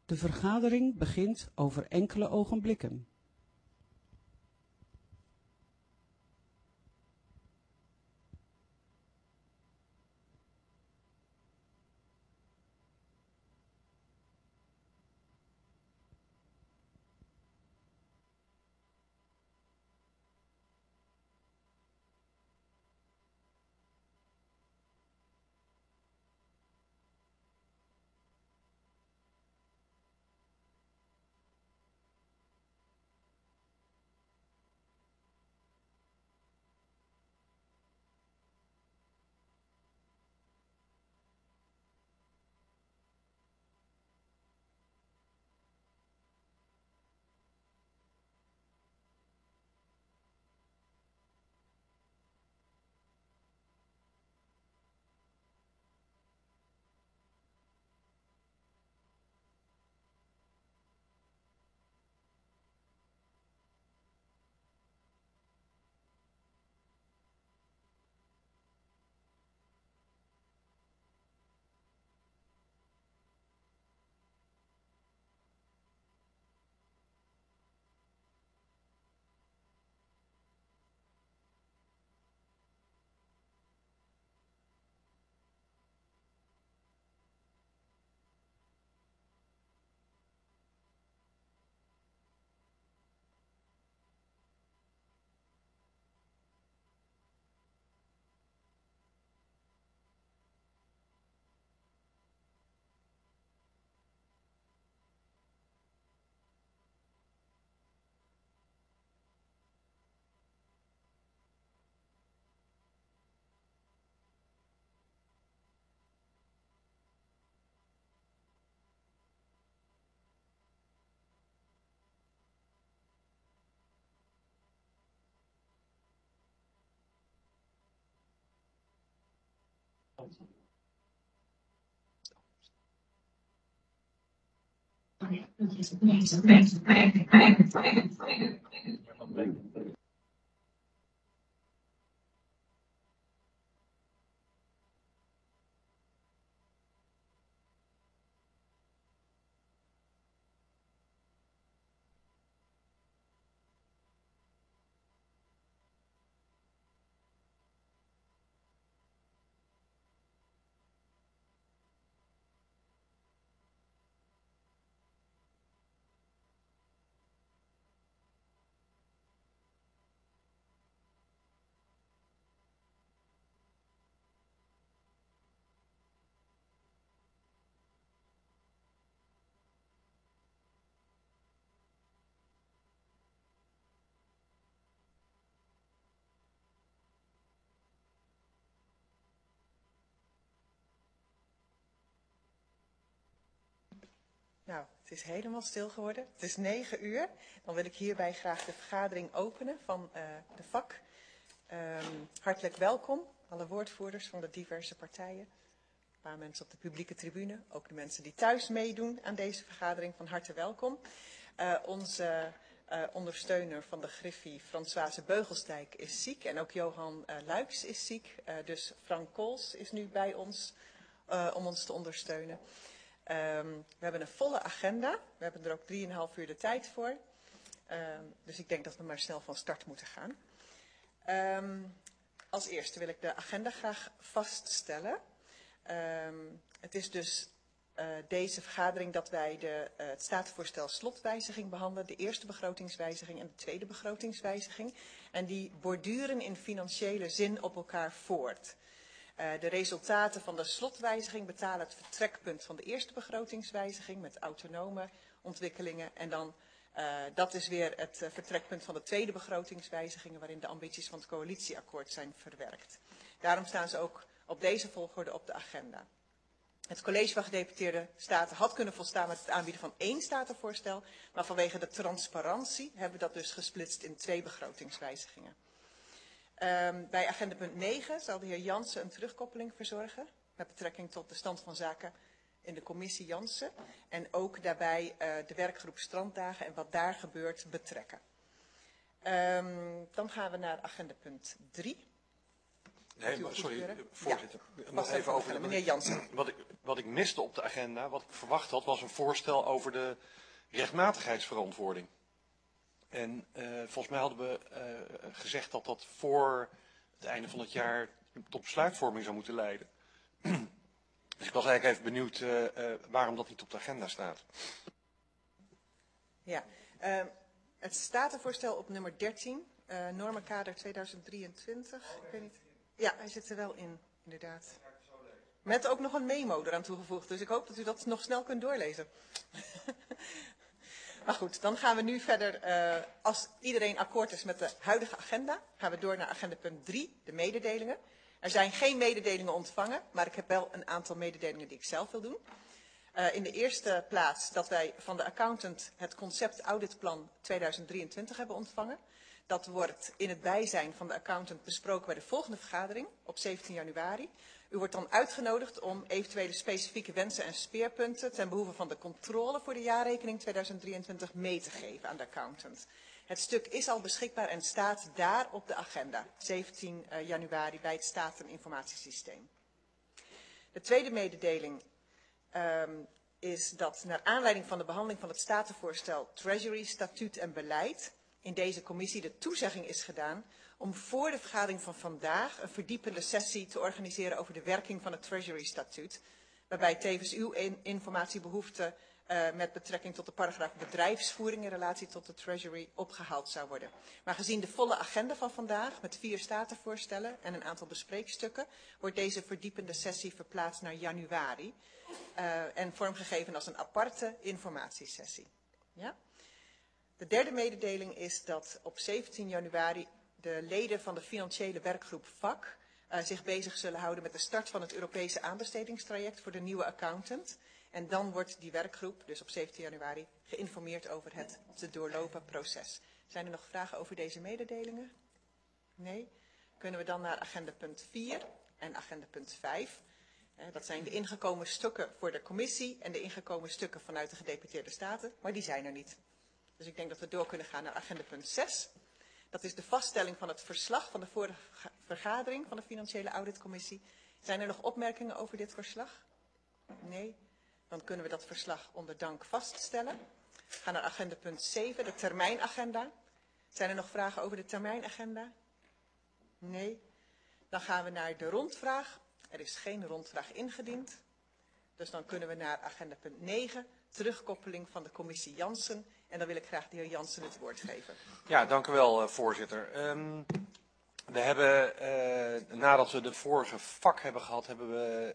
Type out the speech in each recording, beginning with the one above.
De vergadering begint over enkele ogenblikken. Nou, het is helemaal stil geworden. Het is 9 uur. Dan wil ik hierbij graag de vergadering openen van de vak. Hartelijk welkom, alle woordvoerders van de diverse partijen. Een paar mensen op de publieke tribune. Ook de mensen die thuis meedoen aan deze vergadering, van harte welkom. Onze ondersteuner van de Griffie, Françoise Beugelsdijk, is ziek. En ook Johan Luijks is ziek. Dus Frank Kools is nu bij ons om ons te ondersteunen. We hebben een volle agenda. We hebben er ook 3,5 uur de tijd voor. Dus ik denk dat we maar snel van start moeten gaan. Als eerste wil ik de agenda graag vaststellen. Het is dus deze vergadering dat wij het statenvoorstel slotwijziging behandelen. De eerste begrotingswijziging en de tweede begrotingswijziging. En die borduren in financiële zin op elkaar voort. De resultaten van de slotwijziging betalen het vertrekpunt van de eerste begrotingswijziging met autonome ontwikkelingen. En dan, dat is weer het vertrekpunt van de tweede begrotingswijzigingen waarin de ambities van het coalitieakkoord zijn verwerkt. Daarom staan ze ook op deze volgorde op de agenda. Het college van gedeputeerde staten had kunnen volstaan met het aanbieden van 1 statenvoorstel, maar vanwege de transparantie hebben we dat dus gesplitst in 2 begrotingswijzigingen. Bij agenda punt 9 zal de heer Jansen een terugkoppeling verzorgen met betrekking tot de stand van zaken in de commissie Jansen. En ook daarbij de werkgroep Stranddagen en wat daar gebeurt betrekken. Dan gaan we naar agenda punt 3. Nee, maar, sorry, voorzitter. Ja, nog even over meneer Jansen. wat ik miste op de agenda, wat ik verwacht had, was een voorstel over de rechtmatigheidsverantwoording. En volgens mij hadden we gezegd dat dat voor het einde van het jaar tot besluitvorming zou moeten leiden. Dus ik was eigenlijk even benieuwd waarom dat niet op de agenda staat. Ja, het statenvoorstel op nummer 13, normenkader 2023. Ik weet niet. Ja, hij zit er wel in, inderdaad. Met ook nog een memo eraan toegevoegd, dus ik hoop dat u dat nog snel kunt doorlezen. Maar goed, dan gaan we nu verder, als iedereen akkoord is met de huidige agenda, gaan we door naar agenda punt 3, de mededelingen. Er zijn geen mededelingen ontvangen, maar ik heb wel een aantal mededelingen die ik zelf wil doen. In de eerste plaats dat wij van de accountant het concept auditplan 2023 hebben ontvangen. Dat wordt in het bijzijn van de accountant besproken bij de volgende vergadering op 17 januari. U wordt dan uitgenodigd om eventuele specifieke wensen en speerpunten ten behoeve van de controle voor de jaarrekening 2023 mee te geven aan de accountant. Het stuk is al beschikbaar en staat daar op de agenda, 17 januari bij het Stateninformatiesysteem. De tweede mededeling is dat naar aanleiding van de behandeling van het statenvoorstel Treasury, statuut en beleid in deze commissie de toezegging is gedaan om voor de vergadering van vandaag een verdiepende sessie te organiseren over de werking van het Treasury-statuut, waarbij tevens uw informatiebehoefte met betrekking tot de paragraaf bedrijfsvoering in relatie tot de Treasury opgehaald zou worden. Maar gezien de volle agenda van vandaag, met 4 statenvoorstellen en een aantal bespreekstukken, wordt deze verdiepende sessie verplaatst naar januari en vormgegeven als een aparte informatiesessie. Ja? De derde mededeling is dat op 17 januari de leden van de financiële werkgroep VAK zich bezig zullen houden met de start van het Europese aanbestedingstraject voor de nieuwe accountant. En dan wordt die werkgroep, dus op 17 januari, geïnformeerd over het te doorlopen proces. Zijn er nog vragen over deze mededelingen? Nee? Kunnen we dan naar agenda punt 4 en agenda punt 5. Dat zijn de ingekomen stukken voor de commissie en de ingekomen stukken vanuit de gedeputeerde staten, maar die zijn er niet. Dus ik denk dat we door kunnen gaan naar agenda punt 6. Dat is de vaststelling van het verslag van de vorige vergadering van de Financiële Auditcommissie. Zijn er nog opmerkingen over dit verslag? Nee? Dan kunnen we dat verslag onder dank vaststellen. We gaan naar agenda punt 7, de termijnagenda. Zijn er nog vragen over de termijnagenda? Nee? Dan gaan we naar de rondvraag. Er is geen rondvraag ingediend. Dus dan kunnen we naar agenda punt 9, terugkoppeling van de commissie Jansen. En dan wil ik graag de heer Jansen het woord geven. Ja, dank u wel, voorzitter. We hebben, nadat we de vorige vak hebben gehad, hebben we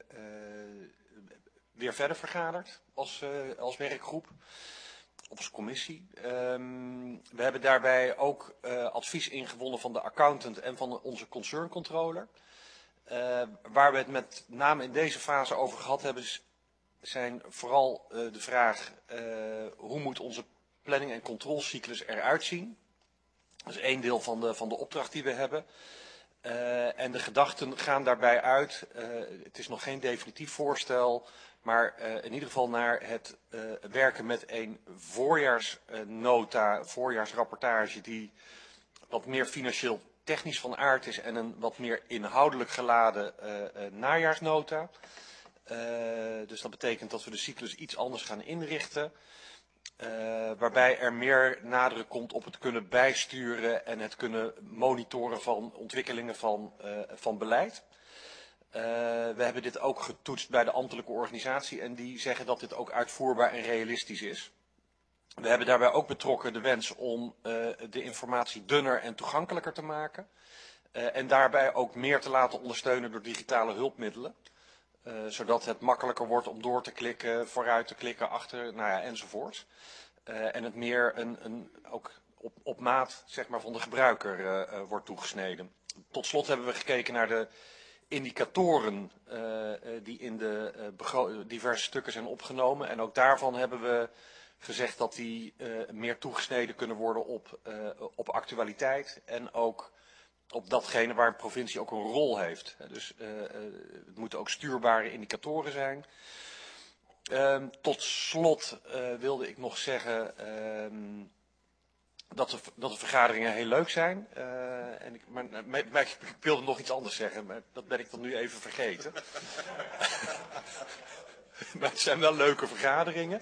weer verder vergaderd als werkgroep, als commissie. We hebben daarbij ook advies ingewonnen van de accountant en van onze concerncontroller. Waar we het met name in deze fase over gehad hebben, zijn vooral de vraag hoe moet onze planning- en controlecyclus eruit zien. Dat is één deel van de opdracht die we hebben. En de gedachten gaan daarbij uit, het is nog geen definitief voorstel, maar in ieder geval naar het werken met een voorjaarsnota, voorjaarsrapportage die wat meer financieel technisch van aard is en een wat meer inhoudelijk geladen najaarsnota. Dus dat betekent dat we de cyclus iets anders gaan inrichten. Waarbij er meer nadruk komt op het kunnen bijsturen en het kunnen monitoren van ontwikkelingen van beleid. We hebben dit ook getoetst bij de ambtelijke organisatie en die zeggen dat dit ook uitvoerbaar en realistisch is. We hebben daarbij ook betrokken de wens om de informatie dunner en toegankelijker te maken. En daarbij ook meer te laten ondersteunen door digitale hulpmiddelen. Zodat het makkelijker wordt om door te klikken, vooruit te klikken, achter, nou ja, enzovoort. En het meer ook op maat zeg maar, van de gebruiker wordt toegesneden. Tot slot hebben we gekeken naar de indicatoren die in de diverse stukken zijn opgenomen. En ook daarvan hebben we gezegd dat die meer toegesneden kunnen worden op actualiteit en ook op datgene waar een provincie ook een rol heeft. Dus het moeten ook stuurbare indicatoren zijn. Tot slot wilde ik nog zeggen dat de vergaderingen heel leuk zijn. Maar ik wilde nog iets anders zeggen, maar dat ben ik dan nu even vergeten. Maar het zijn wel leuke vergaderingen.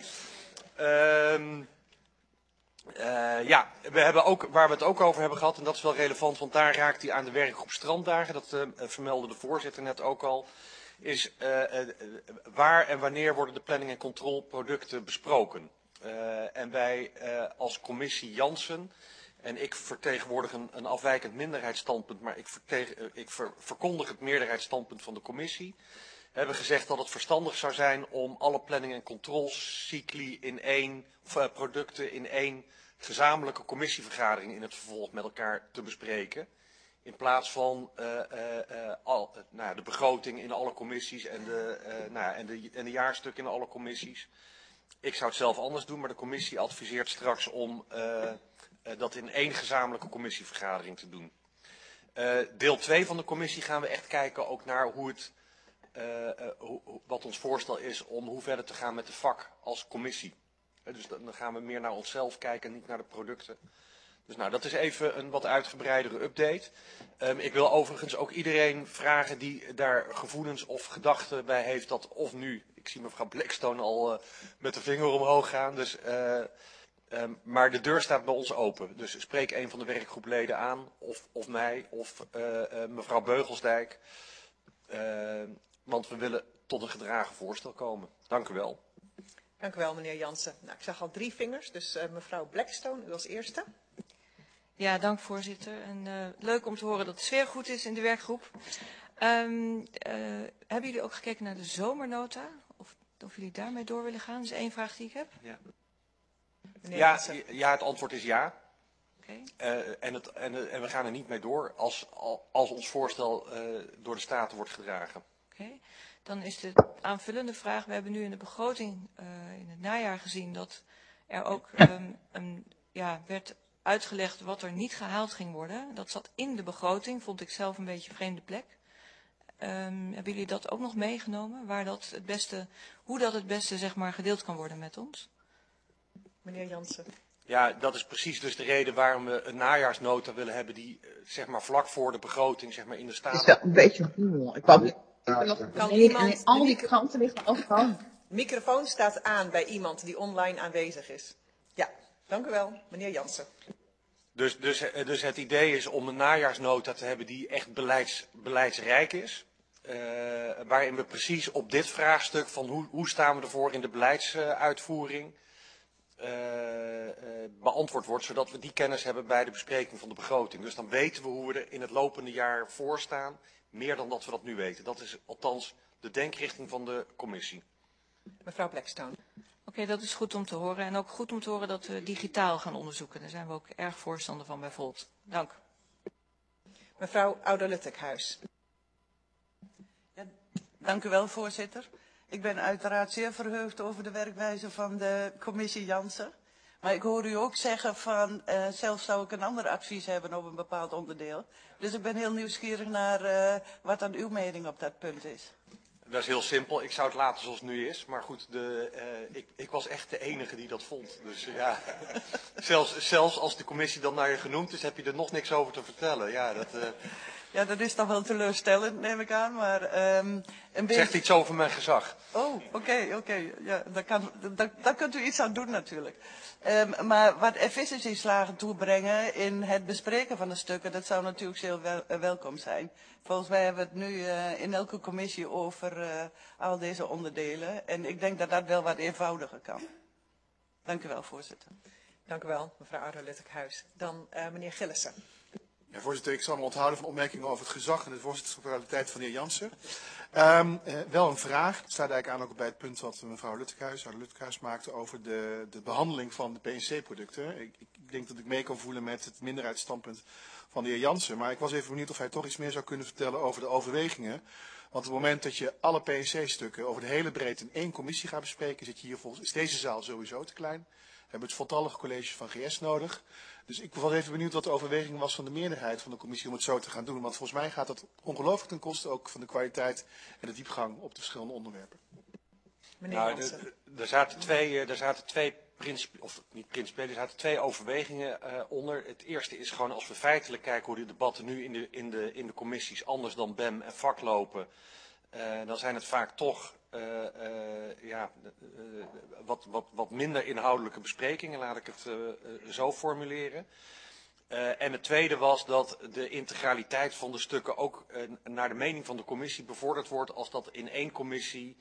Ja, we hebben ook, waar we het ook over hebben gehad, en dat is wel relevant, want daar raakt hij aan de werkgroep Stranddagen, dat vermeldde de voorzitter net ook al, is waar en wanneer worden de planning- en controleproducten besproken. En wij als commissie Jansen, en ik vertegenwoordig een afwijkend minderheidsstandpunt, maar ik verkondig het meerderheidsstandpunt van de commissie, hebben gezegd dat het verstandig zou zijn om alle planning- en controlecycli in één, producten in één gezamenlijke commissievergadering in het vervolg met elkaar te bespreken. In plaats van de begroting in alle commissies en de jaarstukken in alle commissies. Ik zou het zelf anders doen, maar de commissie adviseert straks om dat in één gezamenlijke commissievergadering te doen. Deel 2 van de commissie gaan we echt kijken ook naar hoe het, wat ons voorstel is om hoe verder te gaan met de vak als commissie. Dus dan gaan we meer naar onszelf kijken en niet naar de producten. Dus nou, dat is even een wat uitgebreidere update. Ik wil overigens ook iedereen vragen die daar gevoelens of gedachten bij heeft dat of nu, ik zie mevrouw Blackstone al met de vinger omhoog gaan, dus, maar de deur staat bij ons open. Dus spreek een van de werkgroepleden aan, of mij, of mevrouw Beugelsdijk. Want we willen tot een gedragen voorstel komen. Dank u wel. Dank u wel, meneer Jansen. Nou, ik zag al 3 vingers, dus mevrouw Blackstone, u als eerste. Ja, dank voorzitter. En leuk om te horen dat de sfeer goed is in de werkgroep. Hebben jullie ook gekeken naar de zomernota? Of jullie daarmee door willen gaan? Dat is 1 vraag die ik heb. Ja, Ja, het antwoord is ja. Okay. En we gaan er niet mee door als ons voorstel door de Staten wordt gedragen. Okay. Dan is de aanvullende vraag, we hebben nu in de begroting in het najaar gezien dat er ook werd uitgelegd wat er niet gehaald ging worden. Dat zat in de begroting, vond ik zelf een beetje een vreemde plek. Hebben jullie dat ook nog meegenomen? Hoe dat het beste zeg maar, gedeeld kan worden met ons? Meneer Jansen. Ja, dat is precies dus de reden waarom we een najaarsnota willen hebben die zeg maar vlak voor de begroting zeg maar in de Staten. Het is wel een beetje rommel. Ik wou al die kranten liggen overal. Microfoon staat aan bij iemand die online aanwezig is. Ja, dank u wel, meneer Jansen. Dus het idee is om een najaarsnota te hebben die echt beleidsrijk is. Waarin we precies op dit vraagstuk van hoe staan we ervoor in de beleidsuitvoering beantwoord wordt. Zodat we die kennis hebben bij de bespreking van de begroting. Dus dan weten we hoe we er in het lopende jaar voor staan. Meer dan dat we dat nu weten. Dat is althans de denkrichting van de commissie. Mevrouw Blackstone. Oké, dat is goed om te horen. En ook goed om te horen dat we digitaal gaan onderzoeken. Daar zijn we ook erg voorstander van bij Volt. Dank. Mevrouw Ouderluttekhuis. Ja, dank u wel, voorzitter. Ik ben uiteraard zeer verheugd over de werkwijze van de commissie Jansen. Maar ik hoor u ook zeggen van, zelfs zou ik een ander advies hebben op een bepaald onderdeel. Dus ik ben heel nieuwsgierig naar wat dan uw mening op dat punt is. Dat is heel simpel. Ik zou het laten zoals het nu is. Maar goed, ik was echt de enige die dat vond. Dus ja, zelfs als de commissie dan naar je genoemd is, heb je er nog niks over te vertellen. Ja, Ja, dat is toch wel teleurstellend, neem ik aan. Maar, een beetje... Zegt iets over mijn gezag. Oh, oké. Ja, daar kunt u iets aan doen natuurlijk. Maar wat efficiëntieslagen toebrengen in het bespreken van de stukken, dat zou natuurlijk zeer welkom zijn. Volgens mij hebben we het nu in elke commissie over al deze onderdelen. En ik denk dat dat wel wat eenvoudiger kan. Dank u wel, voorzitter. Dank u wel, mevrouw Ouderluttekhuis. Dan meneer Gillissen. Ja, voorzitter, ik zal me onthouden van opmerkingen over het gezag en de voorzitterschapskwaliteit van de heer Jansen. Wel een vraag, het staat eigenlijk aan ook bij het punt wat mevrouw Luttekhuis maakte over de behandeling van de PNC-producten. Ik denk dat ik mee kan voelen met het minderheidsstandpunt van de heer Jansen, maar ik was even benieuwd of hij toch iets meer zou kunnen vertellen over de overwegingen. Want op het moment dat je alle PNC-stukken over de hele breedte in één commissie gaat bespreken, is deze zaal sowieso te klein. We hebben het voltallige college van GS nodig. Dus ik was even benieuwd wat de overweging was van de meerderheid van de commissie om het zo te gaan doen. Want volgens mij gaat dat ongelooflijk ten koste ook van de kwaliteit en de diepgang op de verschillende onderwerpen. Meneer er zaten twee overwegingen onder. Het eerste is gewoon als we feitelijk kijken hoe die debatten nu in de commissies anders dan BEM en vak lopen. Dan zijn het vaak toch wat minder inhoudelijke besprekingen, laat ik het zo formuleren. En het tweede was dat de integraliteit van de stukken ook naar de mening van de commissie bevorderd wordt als dat in één commissie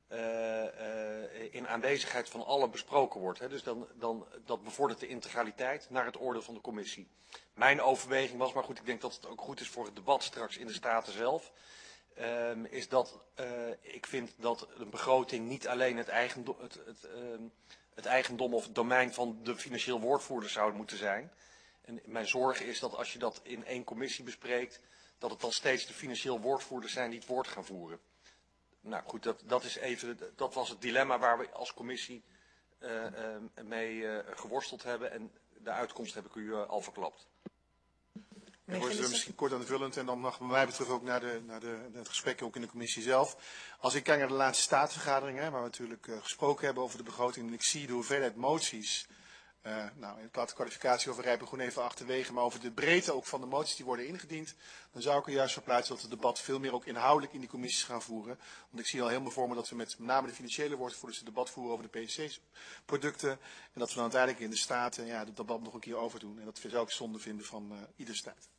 in aanwezigheid van allen besproken wordt. Hè. Dus dat bevordert de integraliteit naar het oordeel van de commissie. Mijn overweging was, maar goed, ik denk dat het ook goed is voor het debat straks in de Staten zelf, is dat ik vind dat een begroting niet alleen het eigendom of het domein van de financieel woordvoerder zou moeten zijn. En mijn zorg is dat als je dat in één commissie bespreekt, dat het dan steeds de financieel woordvoerders zijn die het woord gaan voeren. Nou goed, dat was het dilemma waar we als commissie mee geworsteld hebben en de uitkomst heb ik u al verklapt. Voorzitter, misschien kort aanvullend en dan mag bij mij betreft ook naar het gesprek ook in de commissie zelf. Als ik kijk naar de laatste staatsvergadering, waar we natuurlijk gesproken hebben over de begroting en ik zie de hoeveelheid moties, ik laat de kwalificatie over Rijpen Groen even achterwege, maar over de breedte ook van de moties die worden ingediend, dan zou ik er juist voor pleiten dat het debat veel meer ook inhoudelijk in die commissies gaan voeren. Want ik zie al helemaal voor me dat we met name de financiële woordvoerders het debat voeren over de PSC-producten en dat we dan uiteindelijk in de Staten het debat nog een keer overdoen. En dat zou ik zonde vinden van ieder staat.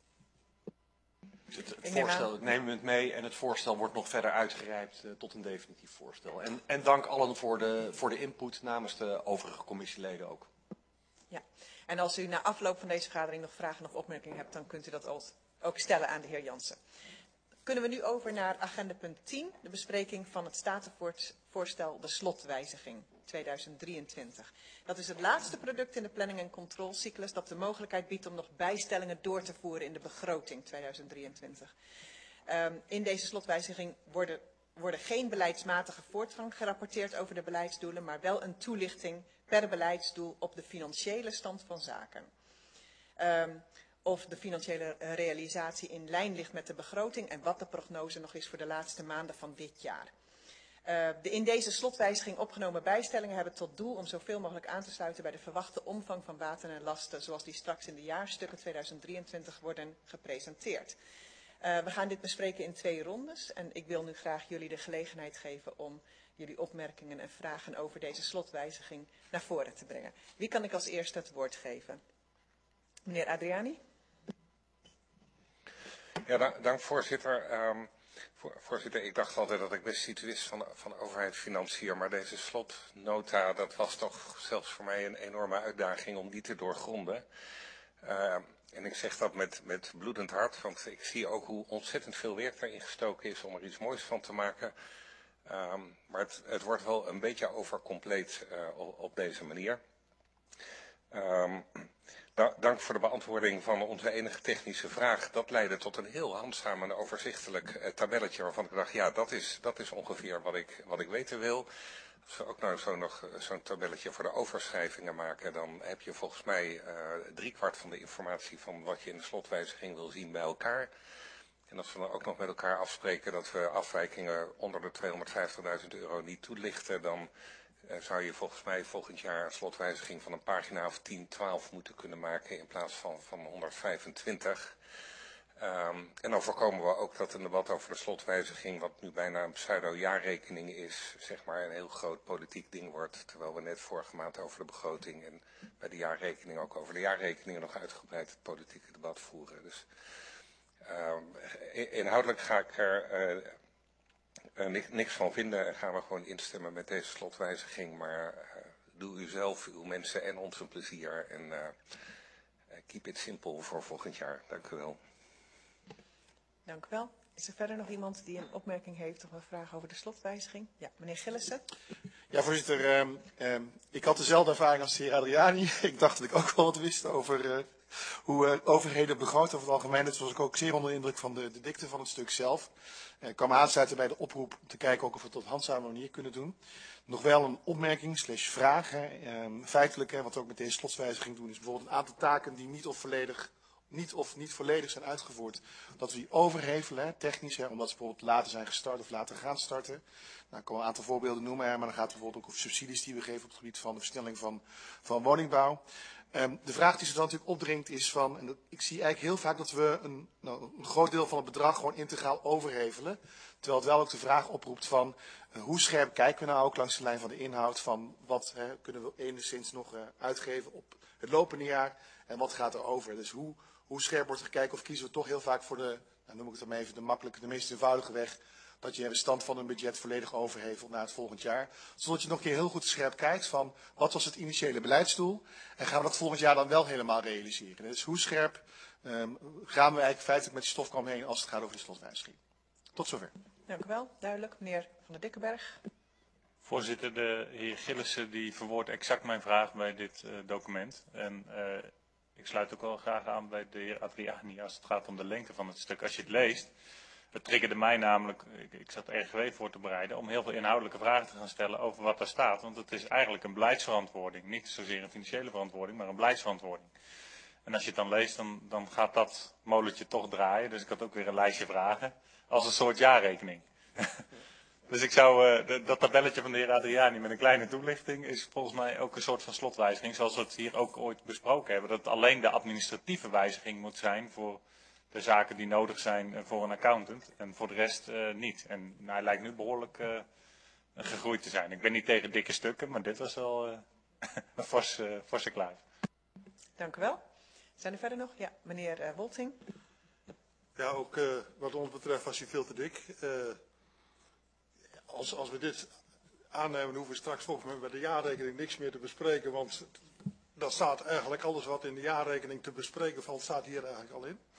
Ik neem het mee en het voorstel wordt nog verder uitgerijpt tot een definitief voorstel. En dank allen voor de input namens de overige commissieleden ook. Ja, en als u na afloop van deze vergadering nog vragen of opmerkingen hebt, dan kunt u dat ook stellen aan de heer Jansen. Kunnen we nu over naar agenda punt 10, de bespreking van het statenvoorstel de slotwijziging 2023. Dat is het laatste product in de planning- en controlecyclus dat de mogelijkheid biedt om nog bijstellingen door te voeren in de begroting 2023. In deze slotwijziging worden geen beleidsmatige voortgang gerapporteerd over de beleidsdoelen, maar wel een toelichting per beleidsdoel op de financiële stand van zaken. Of de financiële realisatie in lijn ligt met de begroting en wat de prognose nog is voor de laatste maanden van dit jaar. De in deze slotwijziging opgenomen bijstellingen hebben tot doel om zoveel mogelijk aan te sluiten bij de verwachte omvang van baten en lasten, zoals die straks in de jaarstukken 2023 worden gepresenteerd. We gaan dit bespreken in 2 rondes en ik wil nu graag jullie de gelegenheid geven om jullie opmerkingen en vragen over deze slotwijziging naar voren te brengen. Wie kan ik als eerste het woord geven? Meneer Adriani. Ja, dank voorzitter. Voorzitter, ik dacht altijd dat ik best iets wist van overheidsfinanciën, maar deze slotnota, dat was toch zelfs voor mij een enorme uitdaging om die te doorgronden. En ik zeg dat met bloedend hart, want ik zie ook hoe ontzettend veel werk daarin gestoken is om er iets moois van te maken. Maar het wordt wel een beetje overcompleet op deze manier. Dank voor de beantwoording van onze enige technische vraag. Dat leidde tot een heel handzaam en overzichtelijk tabelletje waarvan ik dacht, ja, dat is ongeveer wat ik weten wil. Als we ook nou nog zo'n tabelletje voor de overschrijvingen maken, dan heb je volgens mij 3/4 van de informatie van wat je in de slotwijziging wil zien bij elkaar. En als we dan ook nog met elkaar afspreken dat we afwijkingen onder de €250.000 niet toelichten, dan zou je volgens mij volgend jaar een slotwijziging van een pagina of 10, 12 moeten kunnen maken in plaats van 125. En dan voorkomen we ook dat een debat over de slotwijziging, wat nu bijna een pseudo-jaarrekening is, zeg maar een heel groot politiek ding wordt. Terwijl we net vorige maand over de begroting en bij de jaarrekening ook over de jaarrekeningen nog uitgebreid het politieke debat voeren. Dus inhoudelijk ga ik er niks van vinden en gaan we gewoon instemmen met deze slotwijziging. Maar doe u zelf, uw mensen en ons een plezier en keep it simple voor volgend jaar. Dank u wel. Dank u wel. Is er verder nog iemand die een opmerking heeft of een vraag over de slotwijziging? Ja, meneer Gillissen. Ja, voorzitter. Ik had dezelfde ervaring als de heer Adriani. Ik dacht dat ik ook wel wat wist over hoe overheden begroten over het algemeen. Dat was ik ook zeer onder de indruk van de dikte van het stuk zelf. Ik kwam aansluiten bij de oproep om te kijken ook of we het op een handzame manier kunnen doen. Nog wel een opmerking / vraag. Feitelijk, wat we ook met deze slotswijziging doen, is bijvoorbeeld een aantal taken die niet of niet volledig zijn uitgevoerd. Dat we die overhevelen, technisch, omdat ze bijvoorbeeld later zijn gestart of later gaan starten. Nou, ik kan wel een aantal voorbeelden noemen, maar dan gaat het bijvoorbeeld ook over subsidies die we geven op het gebied van de versnelling van woningbouw. De vraag die zich dan natuurlijk opdringt is van, en ik zie eigenlijk heel vaak dat we een groot deel van het bedrag gewoon integraal overhevelen. Terwijl het wel ook de vraag oproept van, hoe scherp kijken we nou ook langs de lijn van de inhoud van wat kunnen we enigszins nog uitgeven op het lopende jaar en wat gaat er over. Dus hoe scherp wordt er gekeken of kiezen we toch heel vaak voor de, nou noem ik het dan even, de makkelijke, de meest eenvoudige weg. Dat je de stand van een budget volledig overhevelt naar het volgend jaar. Zodat je nog een keer heel goed scherp kijkt van wat was het initiële beleidsdoel. En gaan we dat volgend jaar dan wel helemaal realiseren. Dus hoe scherp gaan we eigenlijk feitelijk met die stofkam heen als het gaat over de slotwijziging. Tot zover. Dank u wel. Duidelijk. Meneer Van der Dikkenberg. Voorzitter, de heer Gillissen die verwoordt exact mijn vraag bij dit document. En ik sluit ook wel graag aan bij de heer Adriani als het gaat om de lengte van het stuk. Als je het leest, het triggerde mij namelijk, ik zat RGW voor te bereiden, om heel veel inhoudelijke vragen te gaan stellen over wat daar staat. Want het is eigenlijk een beleidsverantwoording. Niet zozeer een financiële verantwoording, maar een beleidsverantwoording. En als je het dan leest, dan gaat dat molentje toch draaien. Dus ik had ook weer een lijstje vragen. Als een soort jaarrekening. Dus ik zou, dat tabelletje van de heer Adriani met een kleine toelichting is volgens mij ook een soort van slotwijziging. Zoals we het hier ook ooit besproken hebben. Dat het alleen de administratieve wijziging moet zijn voor de zaken die nodig zijn voor een accountant. En voor de rest niet. En nou, hij lijkt nu behoorlijk gegroeid te zijn. Ik ben niet tegen dikke stukken, maar dit was wel een forse kluif. Dank u wel. Zijn er verder nog? Ja, meneer Wolting. Ja, ook wat ons betreft was hij veel te dik. Als we dit aannemen, hoeven we straks volgens mij bij de jaarrekening niks meer te bespreken. Want daar staat eigenlijk alles wat in de jaarrekening te bespreken valt, staat hier eigenlijk al in.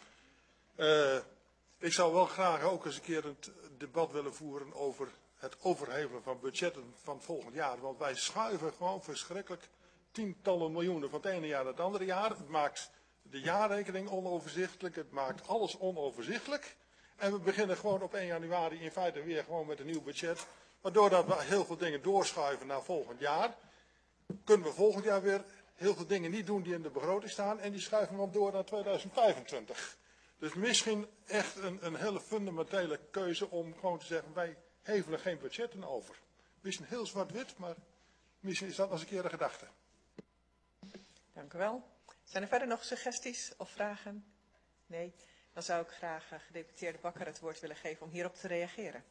Ik zou wel graag ook eens een keer een debat willen voeren over het overhevelen van budgetten van volgend jaar. Want wij schuiven gewoon verschrikkelijk tientallen miljoenen van het ene jaar naar het andere jaar. Het maakt de jaarrekening onoverzichtelijk, het maakt alles onoverzichtelijk. En we beginnen gewoon op 1 januari in feite weer gewoon met een nieuw budget. Waardoor dat we heel veel dingen doorschuiven naar volgend jaar. Kunnen we volgend jaar weer heel veel dingen niet doen die in de begroting staan. En die schuiven we door naar 2025. Dus misschien echt een hele fundamentele keuze om gewoon te zeggen, wij hevelen geen budgetten over. Misschien heel zwart-wit, maar misschien is dat als een keer een gedachte. Dank u wel. Zijn er verder nog suggesties of vragen? Nee. Dan zou ik graag gedeputeerde Bakker het woord willen geven om hierop te reageren.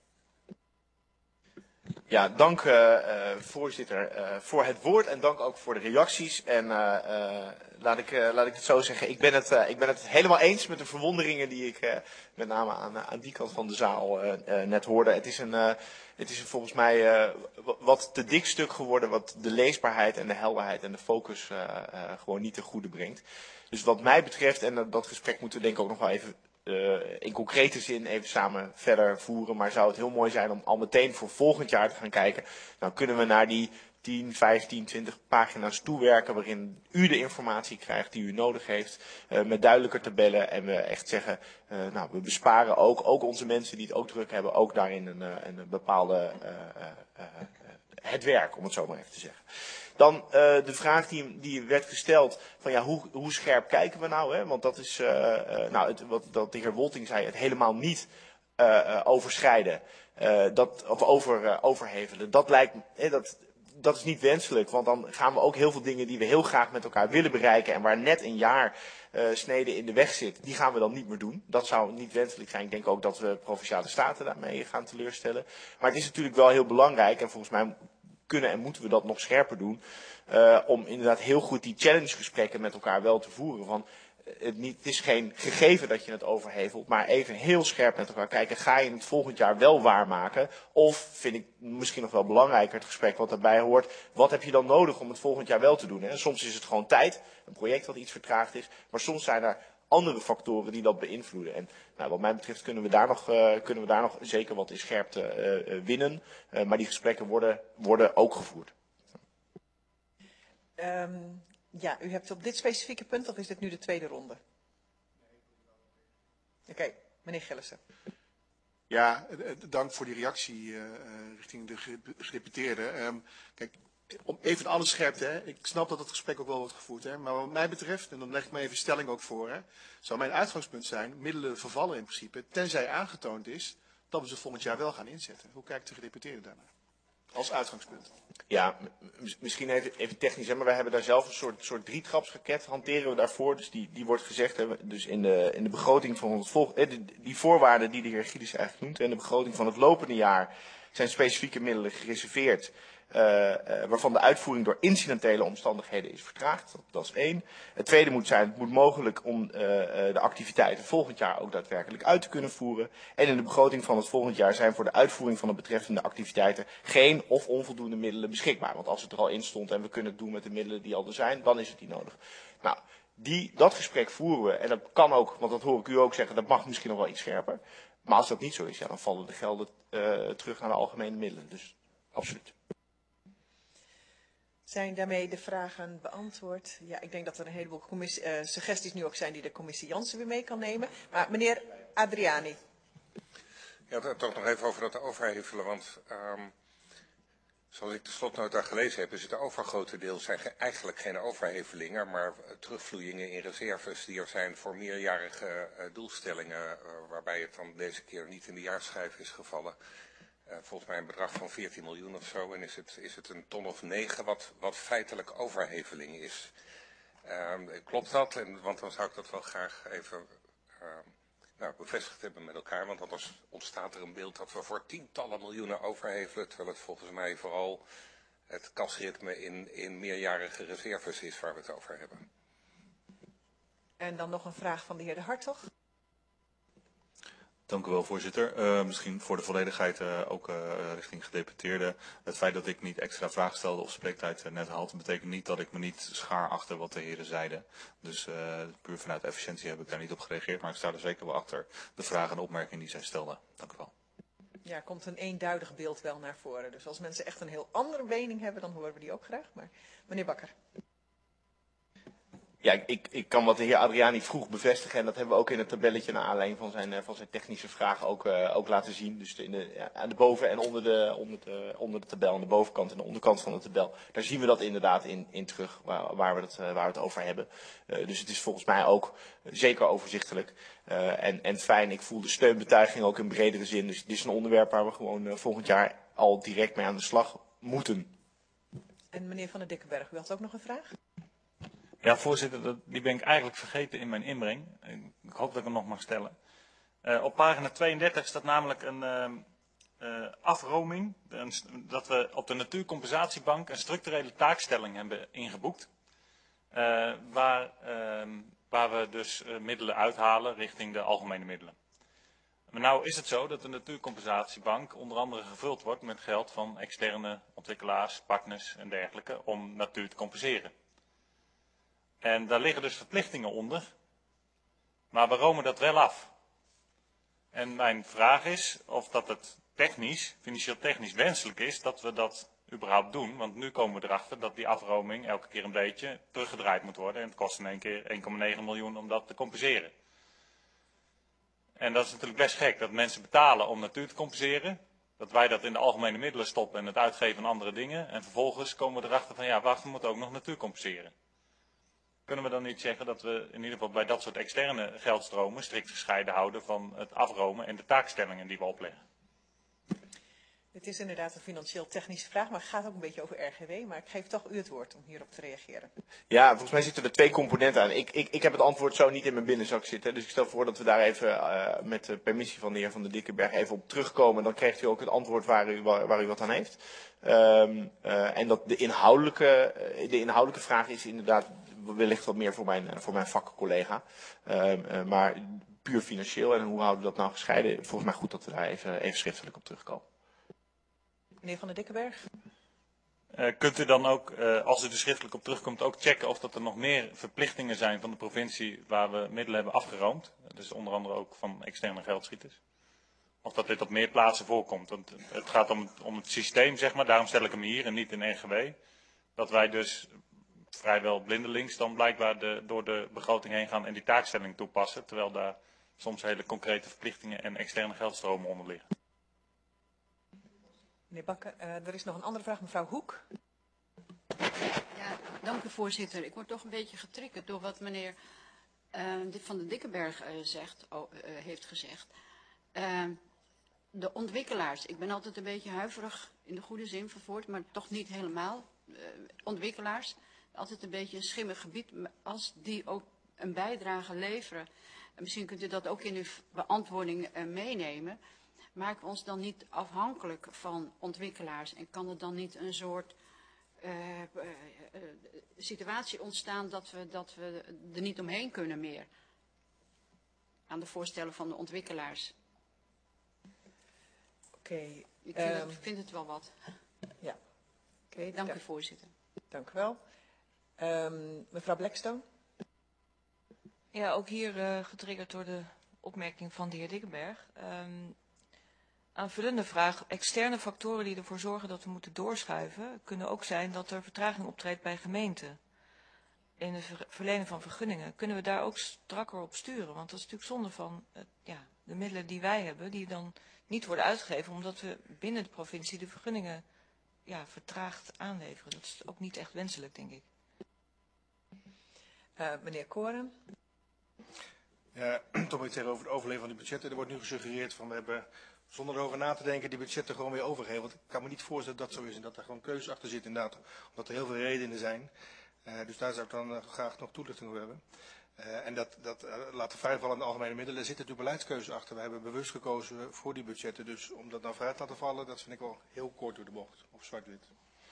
Ja, dank voorzitter voor het woord en dank ook voor de reacties. En laat ik het zo zeggen, ik ben het helemaal eens met de verwonderingen die ik met name aan die kant van de zaal net hoorde. Het is volgens mij wat te dik stuk geworden wat de leesbaarheid en de helderheid en de focus gewoon niet ten goede brengt. Dus wat mij betreft, en dat gesprek moeten we denk ik ook nog wel even in concrete zin even samen verder voeren. Maar zou het heel mooi zijn om al meteen voor volgend jaar te gaan kijken. Nou kunnen we naar die 10, 15, 20 pagina's toewerken waarin u de informatie krijgt die u nodig heeft. Met duidelijker tabellen en we echt zeggen, nou we besparen ook onze mensen die het ook druk hebben, ook daarin een bepaalde het werk, om het zo maar even te zeggen. Dan de vraag die werd gesteld van ja, hoe scherp kijken we nou? Hè? Want dat is wat de heer Wolting zei, het helemaal niet overschrijden, of overhevelen. Dat is niet wenselijk, want dan gaan we ook heel veel dingen die we heel graag met elkaar willen bereiken en waar net een jaar snede in de weg zit, die gaan we dan niet meer doen. Dat zou niet wenselijk zijn. Ik denk ook dat we Provinciale Staten daarmee gaan teleurstellen. Maar het is natuurlijk wel heel belangrijk en volgens mij kunnen en moeten we dat nog scherper doen. Om inderdaad heel goed die challengegesprekken met elkaar wel te voeren. Van, het is geen gegeven dat je het overhevelt, maar even heel scherp met elkaar kijken. Ga je het volgend jaar wel waarmaken? Of, vind ik misschien nog wel belangrijker, het gesprek wat daarbij hoort. Wat heb je dan nodig om het volgend jaar wel te doen? Hè? Soms is het gewoon tijd, een project dat iets vertraagd is. Maar soms zijn er andere factoren die dat beïnvloeden. En nou, wat mij betreft kunnen we daar nog zeker wat in scherpte winnen. Maar die gesprekken worden ook gevoerd. Ja, u hebt op dit specifieke punt, of is dit nu de tweede ronde? Oké, meneer Gillissen. Ja, dank voor die reactie richting de gedeputeerde. Kijk, om even alle scherpte, hè. Ik snap dat het gesprek ook wel wordt gevoerd. Hè. Maar wat mij betreft, en dan leg ik me even stelling ook voor, hè, zou mijn uitgangspunt zijn, middelen vervallen in principe, tenzij aangetoond is dat we ze volgend jaar wel gaan inzetten. Hoe kijkt de gedeputeerde daarnaar? Als uitgangspunt. Ja, misschien even technisch, hè, maar we hebben daar zelf een soort drietrapsraket hanteren we daarvoor. Dus die wordt gezegd, hè, dus in de begroting van het die voorwaarden die de heer Gielis eigenlijk noemt, en de begroting van het lopende jaar zijn specifieke middelen gereserveerd, waarvan de uitvoering door incidentele omstandigheden is vertraagd. Dat is 1. Het tweede moet zijn, het moet mogelijk om de activiteiten volgend jaar ook daadwerkelijk uit te kunnen voeren. En in de begroting van het volgend jaar zijn voor de uitvoering van de betreffende activiteiten geen of onvoldoende middelen beschikbaar. Want als het er al in stond en we kunnen het doen met de middelen die al er zijn, dan is het niet nodig. Nou, dat gesprek voeren we, en dat kan ook, want dat hoor ik u ook zeggen, dat mag misschien nog wel iets scherper. Maar als dat niet zo is, ja, dan vallen de gelden terug naar de algemene middelen. Dus absoluut. Zijn daarmee de vragen beantwoord? Ja, ik denk dat er een heleboel suggesties nu ook zijn die de commissie Jansen weer mee kan nemen. Maar meneer Adriani. Ja, toch nog even over dat overhevelen, want zoals ik de slotnota gelezen heb, is het overgrote deel zijn eigenlijk geen overhevelingen, maar terugvloeien in reserves die er zijn voor meerjarige doelstellingen, waarbij het dan deze keer niet in de jaarschijf is gevallen. Volgens mij een bedrag van 14 miljoen of zo. En is het een ton of 9 wat feitelijk overheveling is. Klopt dat? Want dan zou ik dat wel graag even bevestigd hebben met elkaar. Want anders ontstaat er een beeld dat we voor tientallen miljoenen overhevelen. Terwijl het volgens mij vooral het kasritme in meerjarige reserves is waar we het over hebben. En dan nog een vraag van de heer De Hartog. Dank u wel, voorzitter. Misschien voor de volledigheid ook richting gedeputeerde. Het feit dat ik niet extra vragen stelde of spreektijd net had, betekent niet dat ik me niet schaar achter wat de heren zeiden. Dus puur vanuit efficiëntie heb ik daar niet op gereageerd, maar ik sta er zeker wel achter de vragen en opmerkingen die zij stelden. Dank u wel. Ja, er komt een eenduidig beeld wel naar voren. Dus als mensen echt een heel andere mening hebben, dan horen we die ook graag. Maar meneer Bakker. Ja, ik kan wat de heer Adriani vroeg bevestigen en dat hebben we ook in het tabelletje naar aanleiding van zijn technische vraag ook laten zien. Dus aan de boven- en onder de tabel, aan de bovenkant en de onderkant van de tabel, daar zien we dat inderdaad in terug waar we het over hebben. Dus het is volgens mij ook zeker overzichtelijk en fijn. Ik voel de steunbetuiging ook in bredere zin. Dus dit is een onderwerp waar we gewoon volgend jaar al direct mee aan de slag moeten. En meneer Van der Dikkenberg, u had ook nog een vraag? Ja, voorzitter, die ben ik eigenlijk vergeten in mijn inbreng. Ik hoop dat ik hem nog mag stellen. Op pagina 32 staat namelijk een afroming. Dat we op de Natuurcompensatiebank een structurele taakstelling hebben ingeboekt. Waar we dus middelen uithalen richting de algemene middelen. Maar nou is het zo dat de Natuurcompensatiebank onder andere gevuld wordt met geld van externe ontwikkelaars, partners en dergelijke om natuur te compenseren. En daar liggen dus verplichtingen onder, maar we romen dat wel af. En mijn vraag is of dat het financieel technisch wenselijk is dat we dat überhaupt doen. Want nu komen we erachter dat die afroming elke keer een beetje teruggedraaid moet worden. En het kost in één keer 1,9 miljoen om dat te compenseren. En dat is natuurlijk best gek dat mensen betalen om natuur te compenseren. Dat wij dat in de algemene middelen stoppen en het uitgeven aan andere dingen. En vervolgens komen we erachter van ja, wacht, we moeten ook nog natuur compenseren. Kunnen we dan niet zeggen dat we in ieder geval bij dat soort externe geldstromen strikt gescheiden houden van het afromen en de taakstellingen die we opleggen? Het is inderdaad een financieel technische vraag, maar het gaat ook een beetje over RGW. Maar ik geef toch u het woord om hierop te reageren. Ja, volgens mij zitten er 2 componenten aan. Ik heb het antwoord zo niet in mijn binnenzak zitten. Dus ik stel voor dat we daar even met de permissie van de heer Van der Dikkenberg even op terugkomen. Dan krijgt u ook het antwoord waar u wat aan heeft. En dat de inhoudelijke vraag is inderdaad wellicht wat meer voor mijn vakcollega. Maar puur financieel en hoe houden we dat nou gescheiden? Volgens mij goed dat we daar even schriftelijk op terugkomen. Meneer Van der Dikkenberg. Kunt u dan ook, als u er schriftelijk op terugkomt, ook checken of dat er nog meer verplichtingen zijn van de provincie waar we middelen hebben afgeroomd? Dus onder andere ook van externe geldschieters. Of dat dit op meer plaatsen voorkomt. Want het gaat om het systeem, zeg maar. Daarom stel ik hem hier en niet in RGW. Dat wij dus vrijwel blindelings dan blijkbaar door de begroting heen gaan en die taakstelling toepassen. Terwijl daar soms hele concrete verplichtingen en externe geldstromen onder liggen. Meneer Bakker, er is nog een andere vraag. Mevrouw Hoek. Ja, dank u voorzitter. Ik word toch een beetje getriggerd door wat meneer Van der Dikkenberg heeft gezegd. De ontwikkelaars. Ik ben altijd een beetje huiverig in de goede zin verwoord, maar toch niet helemaal. Ontwikkelaars, altijd een beetje een schimmig gebied. Als die ook een bijdrage leveren, en misschien kunt u dat ook in uw beantwoording meenemen, maken we ons dan niet afhankelijk van ontwikkelaars en kan er dan niet een soort situatie ontstaan dat we er niet omheen kunnen meer aan de voorstellen van de ontwikkelaars? Oké. Ik vind het wel wat. Ja. Oké, dank u voorzitter. Dank u wel. Mevrouw Blackstone? Ja, ook hier getriggerd door de opmerking van de heer Dikkenberg. Aanvullende vraag. Externe factoren die ervoor zorgen dat we moeten doorschuiven, kunnen ook zijn dat er vertraging optreedt bij gemeenten. In het verlenen van vergunningen. Kunnen we daar ook strakker op sturen? Want dat is natuurlijk zonde van de middelen die wij hebben, die dan niet worden uitgegeven, omdat we binnen de provincie de vergunningen vertraagd aanleveren. Dat is ook niet echt wenselijk, denk ik. Meneer Koren? Ja, toch iets zeggen over het overleven van die budgetten. Er wordt nu gesuggereerd van we hebben, zonder erover na te denken, die budgetten gewoon weer overgeven. Want ik kan me niet voorstellen dat dat zo is en dat er gewoon keuzes achter zitten inderdaad. Omdat er heel veel redenen zijn. Dus daar zou ik dan graag nog toelichting over hebben. En dat laten vrijvallen in de algemene middelen. Er zitten natuurlijk beleidskeuzes achter. We hebben bewust gekozen voor die budgetten. Dus om dat nou vrij te laten vallen, dat vind ik wel heel kort door de bocht. Of zwart-wit.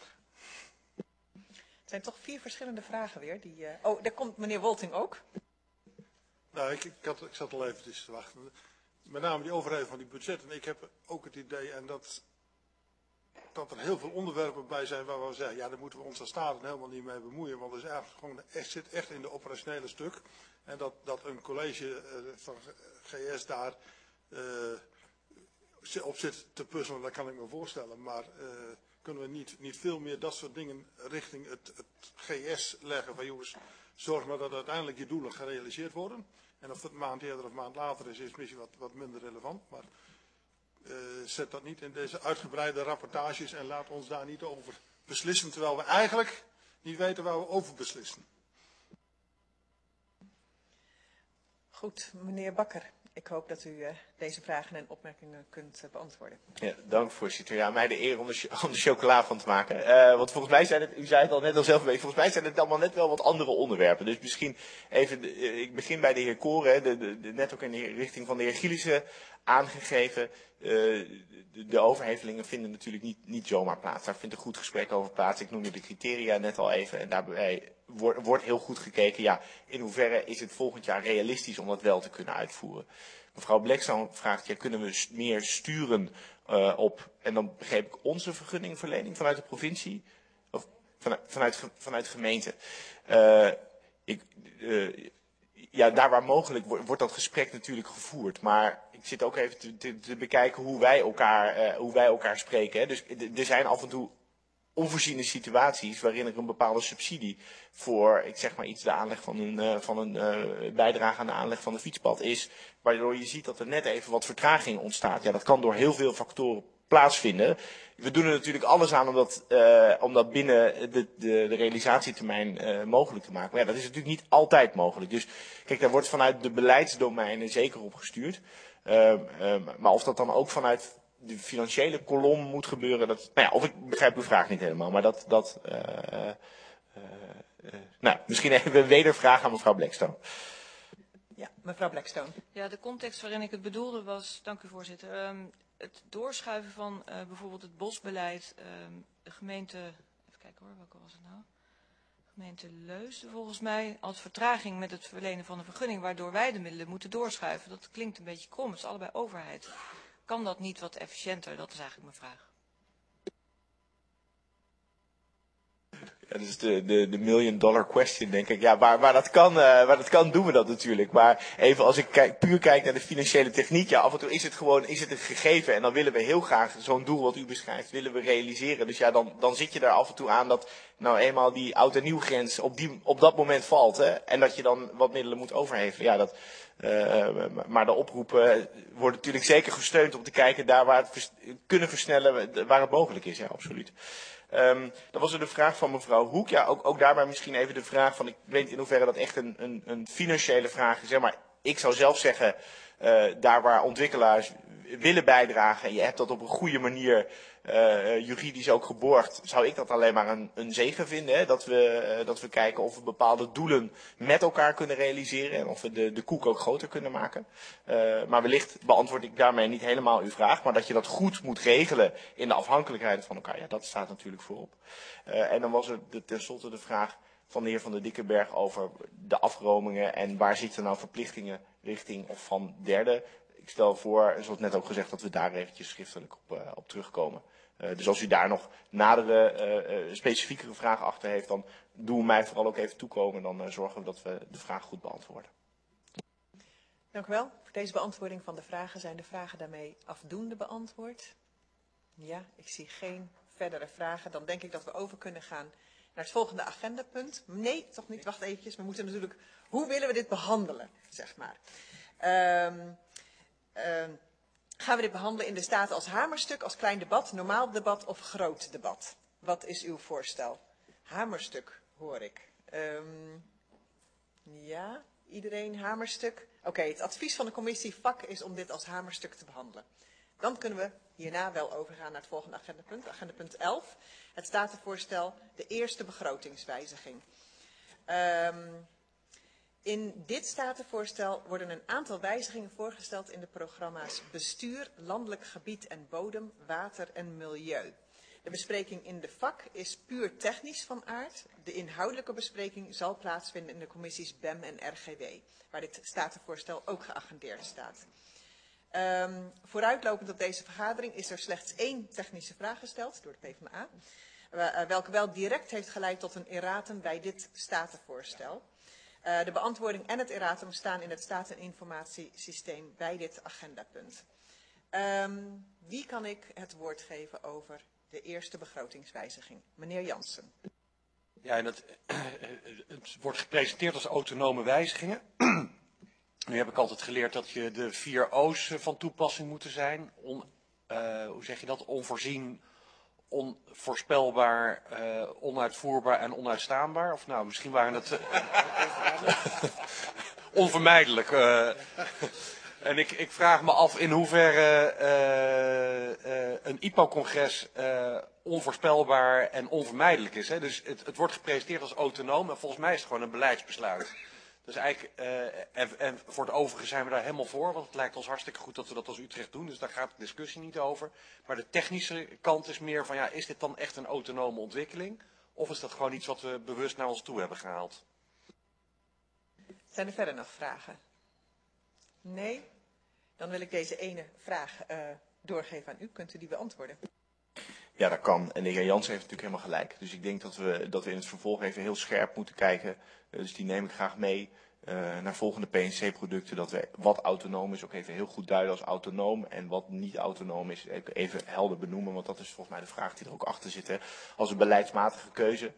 Het zijn toch 4 verschillende vragen weer. Oh, daar komt meneer Wolting ook. Nou, ik zat al even te wachten. Met name die overheid van die budgetten. Ik heb ook het idee en dat er heel veel onderwerpen bij zijn waar we zeggen, ja, daar moeten we ons als staat helemaal niet mee bemoeien. Want het is eigenlijk gewoon zit echt in de operationele stuk. En dat een college van GS daar op zit te puzzelen, dat kan ik me voorstellen. Maar kunnen we niet veel meer dat soort dingen richting het GS leggen van jongens, zorg maar dat uiteindelijk je doelen gerealiseerd worden. En of het een maand eerder of een maand later is misschien wat minder relevant. Maar zet dat niet in deze uitgebreide rapportages en laat ons daar niet over beslissen. Terwijl we eigenlijk niet weten waar we over beslissen. Goed, meneer Bakker. Ik hoop dat u deze vragen en opmerkingen kunt beantwoorden. Ja, dank voorzitter. Ja, mij de eer om de chocola van te maken. Want volgens mij zijn het, u zei het al net al zelf een beetje, volgens mij zijn het allemaal net wel wat andere onderwerpen. Dus misschien even, ik begin bij de heer Koren, net ook in de richting van de heer Gielissen aangegeven. De overhevelingen vinden natuurlijk niet zomaar plaats. Daar vindt een goed gesprek over plaats. Ik noemde de criteria net al even. En daarbij wordt heel goed gekeken, ja, in hoeverre is het volgend jaar realistisch om dat wel te kunnen uitvoeren. Mevrouw Blackstone vraagt, ja, kunnen we meer sturen op, en dan begreep ik onze vergunningverlening vanuit de provincie, of vanuit gemeente. Ja, daar waar mogelijk wordt dat gesprek natuurlijk gevoerd. Maar ik zit ook even te bekijken hoe wij elkaar spreken. Hè. Dus er zijn af en toe onvoorziene situaties waarin er een bepaalde subsidie voor, ik zeg maar iets, de aanleg van een bijdrage aan de aanleg van een fietspad is. Waardoor je ziet dat er net even wat vertraging ontstaat. Ja, dat kan door heel veel factoren plaatsvinden. We doen er natuurlijk alles aan om dat binnen de realisatietermijn mogelijk te maken. Maar ja, dat is natuurlijk niet altijd mogelijk. Dus kijk, daar wordt vanuit de beleidsdomeinen zeker op gestuurd. Maar of dat dan ook vanuit de financiële kolom moet gebeuren, nou ja, of ik begrijp uw vraag niet helemaal, maar nou, misschien even een wedervraag aan mevrouw Blackstone. Ja, mevrouw Blackstone. Ja, de context waarin ik het bedoelde was, dank u voorzitter, het doorschuiven van bijvoorbeeld het bosbeleid, de gemeente, even kijken hoor, welke was het nou? Gemeente Leusden volgens mij, als vertraging met het verlenen van een vergunning, waardoor wij de middelen moeten doorschuiven. Dat klinkt een beetje krom, het is allebei overheid. Kan dat niet wat efficiënter? Dat is eigenlijk mijn vraag. Ja, dat is de $1 million question, denk ik. Ja, waar dat kan, doen we dat natuurlijk. Maar even als ik puur kijk naar de financiële techniek, ja, af en toe is het een gegeven. En dan willen we heel graag zo'n doel wat u beschrijft, willen we realiseren. Dus ja, dan zit je daar af en toe aan dat nou eenmaal die oud- en nieuwgrens op dat moment valt. Hè, en dat je dan wat middelen moet overhevelen. Ja, maar de oproepen worden natuurlijk zeker gesteund om te kijken daar waar het kunnen versnellen, waar het mogelijk is. Ja, absoluut. Dan was er de vraag van mevrouw Hoek. Ja, ook daarbij misschien even de vraag van, ik weet niet in hoeverre dat echt een financiële vraag is. Hè, maar ik zou zelf zeggen, daar waar ontwikkelaars willen bijdragen en je hebt dat op een goede manier juridisch ook geborgd, zou ik dat alleen maar een zegen vinden. Hè? Dat we kijken of we bepaalde doelen met elkaar kunnen realiseren en of we de koek ook groter kunnen maken. Maar wellicht beantwoord ik daarmee niet helemaal uw vraag, maar dat je dat goed moet regelen in de afhankelijkheid van elkaar. Ja, dat staat natuurlijk voorop. En dan was er tenslotte de vraag van de heer Van der Dikkenberg over de afromingen en waar zitten nou verplichtingen richting of van derden. Ik stel voor, zoals net ook gezegd, dat we daar eventjes schriftelijk op terugkomen. Dus als u daar nog nadere, specifiekere vragen achter heeft, dan doen we mij vooral ook even toekomen. Dan zorgen we dat we de vraag goed beantwoorden. Dank u wel. Voor deze beantwoording van de vragen zijn de vragen daarmee afdoende beantwoord. Ja, ik zie geen verdere vragen. Dan denk ik dat we over kunnen gaan naar het volgende agendapunt. Nee, toch niet. Wacht eventjes. We moeten natuurlijk, hoe willen we dit behandelen, zeg maar. Gaan we dit behandelen in de Staten als hamerstuk, als klein debat, normaal debat of groot debat? Wat is uw voorstel? Hamerstuk, hoor ik. Ja, iedereen hamerstuk? Oké, het advies van de commissie vak is om dit als hamerstuk te behandelen. Dan kunnen we hierna wel overgaan naar het volgende agendapunt. Agendapunt 11, het statenvoorstel, de eerste begrotingswijziging. In dit statenvoorstel worden een aantal wijzigingen voorgesteld in de programma's Bestuur, Landelijk Gebied en Bodem, Water en Milieu. De bespreking in de vak is puur technisch van aard. De inhoudelijke bespreking zal plaatsvinden in de commissies BEM en RGW, waar dit statenvoorstel ook geagendeerd staat. Vooruitlopend op deze vergadering is er slechts 1 technische vraag gesteld door de PvdA, welke wel direct heeft geleid tot een erratum bij dit statenvoorstel. De beantwoording en het erratum staan in het stateninformatiesysteem bij dit agendapunt. Wie kan ik het woord geven over de eerste begrotingswijziging? Meneer Jansen. Ja, en het wordt gepresenteerd als autonome wijzigingen. Nu heb ik altijd geleerd dat je de 4 O's van toepassing moeten zijn. Hoe zeg je dat? Onvoorzien, onvoorspelbaar, onuitvoerbaar en onuitstaanbaar. Of nou, misschien waren het onvermijdelijk. En ik vraag me af in hoeverre een IPO-congres onvoorspelbaar en onvermijdelijk is. Hè? Dus het wordt gepresenteerd als autonoom en volgens mij is het gewoon een beleidsbesluit. Dus eigenlijk, en voor het overige zijn we daar helemaal voor, want het lijkt ons hartstikke goed dat we dat als Utrecht doen, dus daar gaat de discussie niet over. Maar de technische kant is meer van, ja, is dit dan echt een autonome ontwikkeling? Of is dat gewoon iets wat we bewust naar ons toe hebben gehaald? Zijn er verder nog vragen? Nee? Dan wil ik deze ene vraag doorgeven aan u. Kunt u die beantwoorden? Ja, dat kan. En de heer Jansen heeft natuurlijk helemaal gelijk. Dus ik denk dat we in het vervolg even heel scherp moeten kijken. Dus die neem ik graag mee naar volgende PNC-producten. Dat we wat autonoom is ook even heel goed duiden als autonoom. En wat niet autonoom is even helder benoemen. Want dat is volgens mij de vraag die er ook achter zit. Hè. Als een beleidsmatige keuze.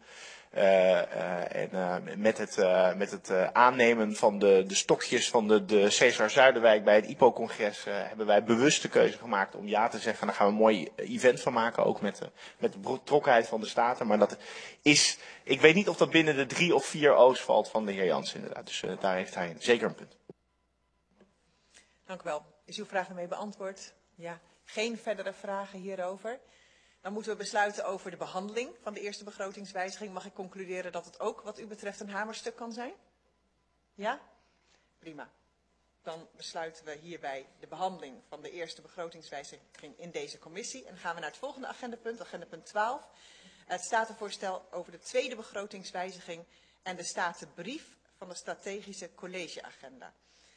Met het aannemen van de stokjes van de Cesar Zuiderwijk bij het IPO-congres hebben wij bewust de keuze gemaakt om ja te zeggen. Daar gaan we een mooi event van maken, ook met de betrokkenheid van de Staten. Maar dat is, ik weet niet of dat binnen de 3 of 4 O's valt van de heer Jansen inderdaad. Dus daar heeft hij zeker een punt. Dank u wel. Is uw vraag ermee beantwoord? Ja. Geen verdere vragen hierover. Dan moeten we besluiten over de behandeling van de eerste begrotingswijziging. Mag ik concluderen dat het ook wat u betreft een hamerstuk kan zijn? Ja? Prima. Dan besluiten we hierbij de behandeling van de eerste begrotingswijziging in deze commissie. En dan gaan we naar het volgende agendapunt, agendapunt 12. Het statenvoorstel over de tweede begrotingswijziging en de statenbrief van de strategische collegeagenda.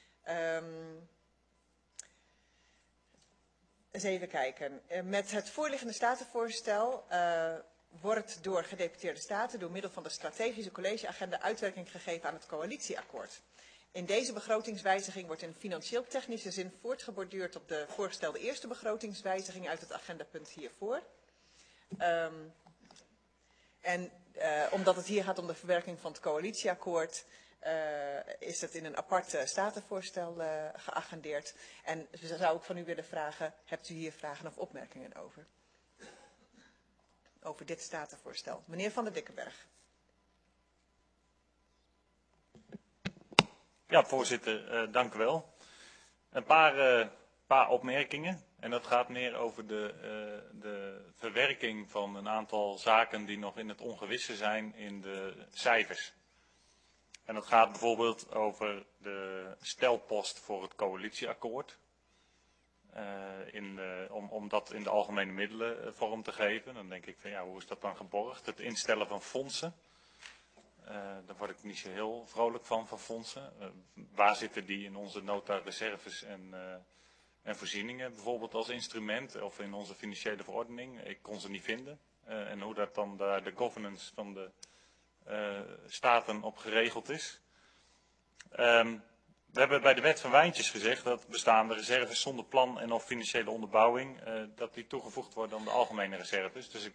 Eens even kijken. Met het voorliggende statenvoorstel wordt door gedeputeerde staten door middel van de strategische collegeagenda uitwerking gegeven aan het coalitieakkoord. In deze begrotingswijziging wordt in financieel-technische zin voortgeborduurd op de voorgestelde eerste begrotingswijziging uit het agendapunt hiervoor. Omdat het hier gaat om de verwerking van het coalitieakkoord, is het in een apart statenvoorstel geagendeerd. En zou ik van u willen vragen, hebt u hier vragen of opmerkingen over? Over dit statenvoorstel. Meneer Van der Dikkenberg. Ja, voorzitter, dank u wel. Een paar opmerkingen. En dat gaat meer over de verwerking van een aantal zaken die nog in het ongewisse zijn in de cijfers. En dat gaat bijvoorbeeld over de stelpost voor het coalitieakkoord. Om dat in de algemene middelen vorm te geven. Dan denk ik van ja, hoe is dat dan geborgd? Het instellen van fondsen. Daar word ik niet zo heel vrolijk van fondsen. Waar zitten die in onze nota reserves en voorzieningen bijvoorbeeld als instrument of in onze financiële verordening? Ik kon ze niet vinden. En hoe dat dan daar de governance van de staten op geregeld is. We hebben bij de wet van wijntjes gezegd dat bestaande reserves zonder plan en of financiële onderbouwing, dat die toegevoegd worden aan de algemene reserves. Dus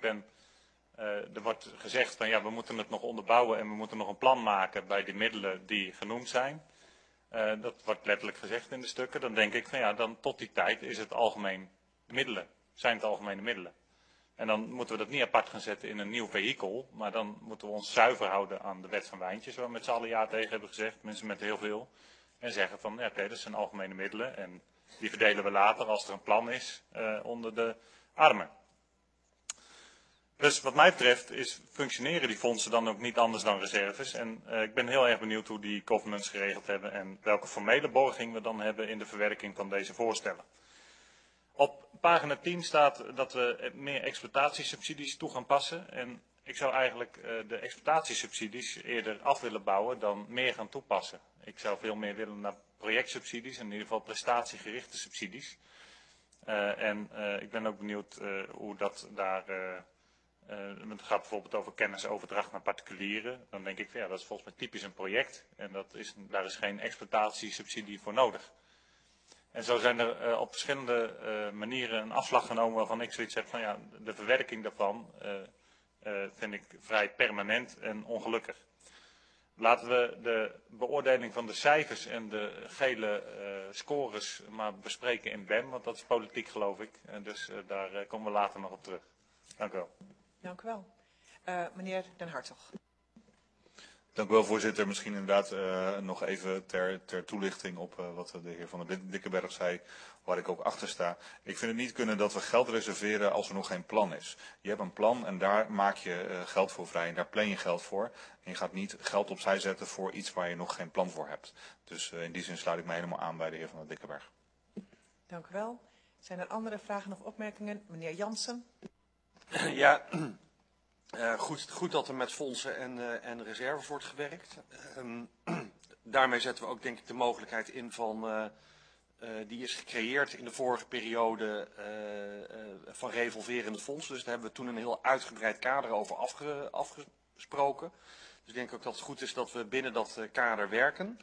er wordt gezegd van ja, we moeten het nog onderbouwen en we moeten nog een plan maken bij die middelen die genoemd zijn. Dat wordt letterlijk gezegd in de stukken. Dan denk ik van ja, dan tot die tijd is het algemeen middelen, zijn het algemene middelen. En dan moeten we dat niet apart gaan zetten in een nieuw vehikel, maar dan moeten we ons zuiver houden aan de wet van wijntjes, waar we met z'n allen ja tegen hebben gezegd, mensen met heel veel. En zeggen van ja, oké, dat zijn algemene middelen en die verdelen we later als er een plan is onder de armen. Dus wat mij betreft functioneren die fondsen dan ook niet anders dan reserves. En ik ben heel erg benieuwd hoe die governance geregeld hebben en welke formele borging we dan hebben in de verwerking van deze voorstellen. Op pagina 10 staat dat we meer exploitatiesubsidies toe gaan passen. En ik zou eigenlijk de exploitatiesubsidies eerder af willen bouwen dan meer gaan toepassen. Ik zou veel meer willen naar projectsubsidies, in ieder geval prestatiegerichte subsidies. Ik ben ook benieuwd hoe dat daar... het gaat bijvoorbeeld over kennisoverdracht naar particulieren. Dan denk ik, ja, dat is volgens mij typisch een project. En daar is geen exploitatiesubsidie voor nodig. En zo zijn er op verschillende manieren een afslag genomen waarvan ik zoiets heb van ja, de verwerking daarvan vind ik vrij permanent en ongelukkig. Laten we de beoordeling van de cijfers en de gele scores maar bespreken in BEM, want dat is politiek geloof ik. Dus daar komen we later nog op terug. Dank u wel. Dank u wel. Meneer Den Hartog. Dank u wel, voorzitter. Misschien inderdaad nog even ter toelichting op wat de heer Van der Dikkenberg zei, waar ik ook achter sta. Ik vind het niet kunnen dat we geld reserveren als er nog geen plan is. Je hebt een plan en daar maak je geld voor vrij en daar plan je geld voor. En je gaat niet geld opzij zetten voor iets waar je nog geen plan voor hebt. Dus in die zin sluit ik mij helemaal aan bij de heer Van der Dikkenberg. Dank u wel. Zijn er andere vragen of opmerkingen? Meneer Jansen. Ja, goed dat er met fondsen en reserves wordt gewerkt. Daarmee zetten we ook denk ik de mogelijkheid in van, die is gecreëerd in de vorige periode van revolverende fondsen. Dus daar hebben we toen een heel uitgebreid kader over afgesproken. Dus ik denk ook dat het goed is dat we binnen dat kader werken.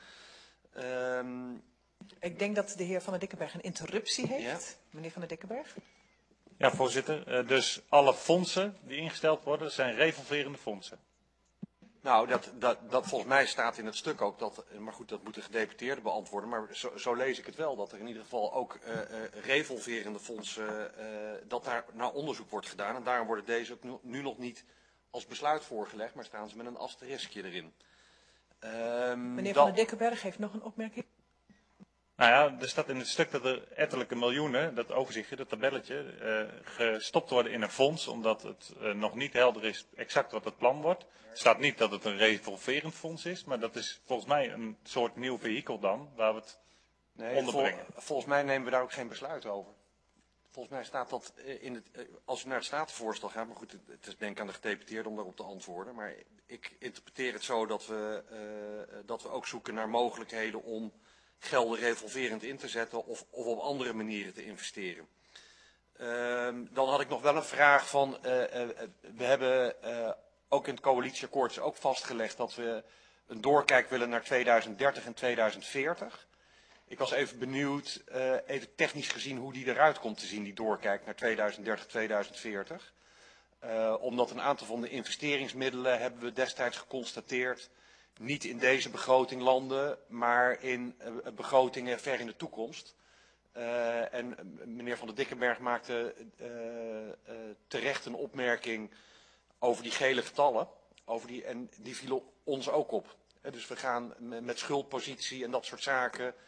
Ik denk dat de heer Van der Dikkenberg een interruptie heeft. Ja. Meneer Van der Dikkenberg. Ja, voorzitter. Dus alle fondsen die ingesteld worden, zijn revolverende fondsen. Nou, dat volgens mij staat in het stuk ook, maar goed, dat moeten gedeputeerden beantwoorden. Maar zo lees ik het wel, dat er in ieder geval ook revolverende fondsen, dat daar naar onderzoek wordt gedaan. En daarom worden deze ook nu nog niet als besluit voorgelegd, maar staan ze met een asteriskje erin. Meneer Van der Dikkenberg heeft nog een opmerking. Nou ja, er staat in het stuk dat er ettelijke miljoenen, dat overzichtje, dat tabelletje, gestopt worden in een fonds, omdat het nog niet helder is exact wat het plan wordt. Er staat niet dat het een revolverend fonds is, maar dat is volgens mij een soort nieuw vehikel dan, waar we het onderbrengen. Volgens mij nemen we daar ook geen besluit over. Volgens mij staat dat als we naar het statenvoorstel gaan, maar goed, het is denk ik aan de gedeputeerde om daarop te antwoorden, maar ik interpreteer het zo dat we ook zoeken naar mogelijkheden om gelden revolverend in te zetten of op andere manieren te investeren. Dan had ik nog wel een vraag van, we hebben ook in het coalitieakkoord ook vastgelegd dat we een doorkijk willen naar 2030 en 2040. Ik was even benieuwd, even technisch gezien, hoe die eruit komt te zien, die doorkijk naar 2030, 2040. Omdat een aantal van de investeringsmiddelen hebben we destijds geconstateerd niet in deze begroting landen, maar in begrotingen ver in de toekomst. En meneer Van der Dikkenberg maakte terecht een opmerking over die gele getallen. En die vielen ons ook op. Dus we gaan met schuldpositie en dat soort zaken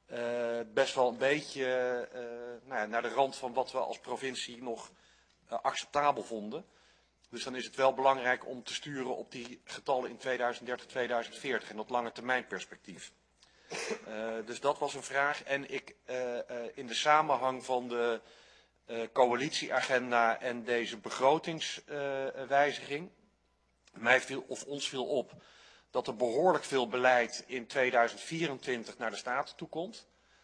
best wel een beetje naar de rand van wat we als provincie nog acceptabel vonden. Dus dan is het wel belangrijk om te sturen op die getallen in 2030, 2040 en dat lange termijn perspectief. Dus dat was een vraag. En ik in de samenhang van de coalitieagenda en deze begrotingswijziging, ons viel op dat er behoorlijk veel beleid in 2024 naar de Staten toe komt.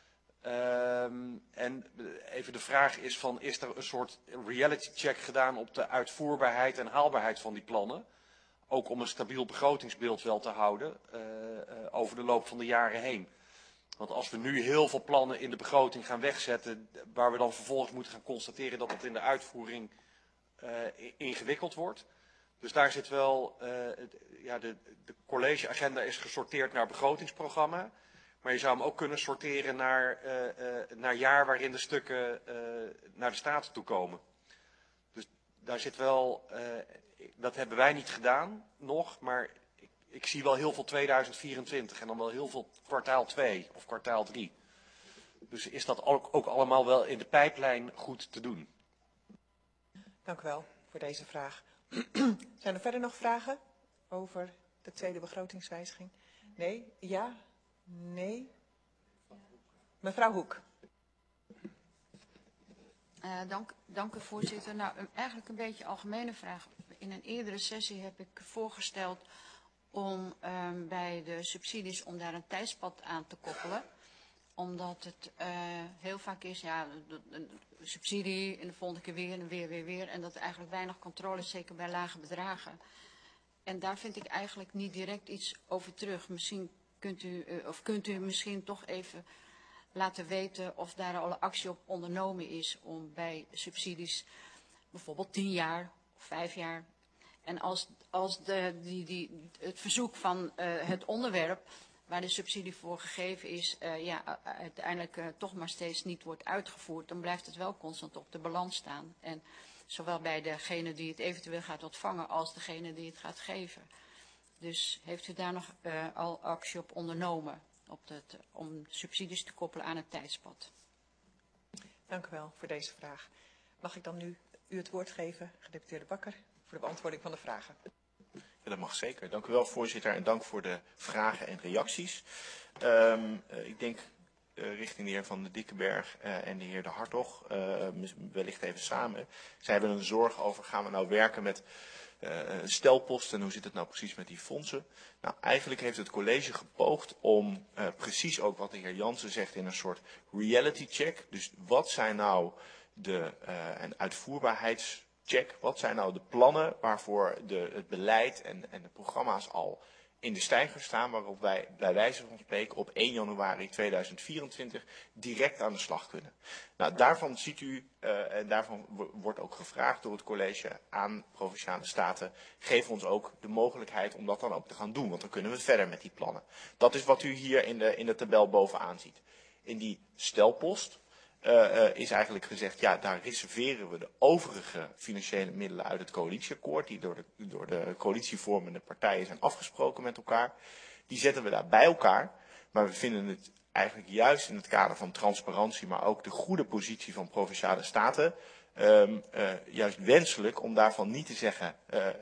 En even de vraag is van, is er een soort reality check gedaan op de uitvoerbaarheid en haalbaarheid van die plannen? Ook om een stabiel begrotingsbeeld wel te houden over de loop van de jaren heen. Want als we nu heel veel plannen in de begroting gaan wegzetten, waar we dan vervolgens moeten gaan constateren dat het in de uitvoering ingewikkeld wordt. Dus daar zit wel, de collegeagenda is gesorteerd naar begrotingsprogramma. Maar je zou hem ook kunnen sorteren naar jaar waarin de stukken naar de Staten toe komen. Dus daar zit wel, dat hebben wij niet gedaan nog, maar ik zie wel heel veel 2024 en dan wel heel veel kwartaal 2 of kwartaal 3. Dus is dat ook allemaal wel in de pijplijn goed te doen? Dank u wel voor deze vraag. Zijn er verder nog vragen over de tweede begrotingswijziging? Nee? Ja? Nee? Mevrouw Hoek. Dank u, voorzitter. Nou, eigenlijk een beetje algemene vraag. In een eerdere sessie heb ik voorgesteld om bij de subsidies om daar een tijdspad aan te koppelen. Omdat het heel vaak is, een subsidie en de volgende keer weer en weer. En dat er eigenlijk weinig controle is, zeker bij lage bedragen. En daar vind ik eigenlijk niet direct iets over terug. Misschien kunt u misschien toch even laten weten of daar al een actie op ondernomen is om bij subsidies bijvoorbeeld 10 jaar of 5 jaar. En als het verzoek van het onderwerp waar de subsidie voor gegeven is, uiteindelijk toch maar steeds niet wordt uitgevoerd, dan blijft het wel constant op de balans staan. En zowel bij degene die het eventueel gaat ontvangen als degene die het gaat geven. Dus heeft u daar nog al actie op ondernomen om subsidies te koppelen aan het tijdspad? Dank u wel voor deze vraag. Mag ik dan nu u het woord geven, gedeputeerde Bakker, voor de beantwoording van de vragen? Ja, dat mag zeker. Dank u wel, voorzitter, en dank voor de vragen en reacties. Ik denk richting de heer Van de Dikkenberg en de heer De Hartog, wellicht even samen. Zij hebben een zorg over, gaan we nou werken met stelposten en hoe zit het nou precies met die fondsen? Nou, eigenlijk heeft het college gepoogd om precies ook wat de heer Jansen zegt in een soort reality check. Dus wat zijn nou een uitvoerbaarheidscheck? Wat zijn nou de plannen waarvoor het beleid en de programma's al in de steiger staan, waarop wij bij wijze van spreken op 1 januari 2024 direct aan de slag kunnen. Nou, daarvan ziet u, en daarvan wordt ook gevraagd door het college aan Provinciale Staten, geef ons ook de mogelijkheid om dat dan ook te gaan doen, want dan kunnen we verder met die plannen. Dat is wat u hier in de tabel bovenaan ziet. In die stelpost is eigenlijk gezegd, ja, daar reserveren we de overige financiële middelen uit het coalitieakkoord, die door de coalitievormende partijen zijn afgesproken met elkaar. Die zetten we daar bij elkaar, maar we vinden het eigenlijk juist in het kader van transparantie, maar ook de goede positie van Provinciale Staten, juist wenselijk om daarvan niet te zeggen,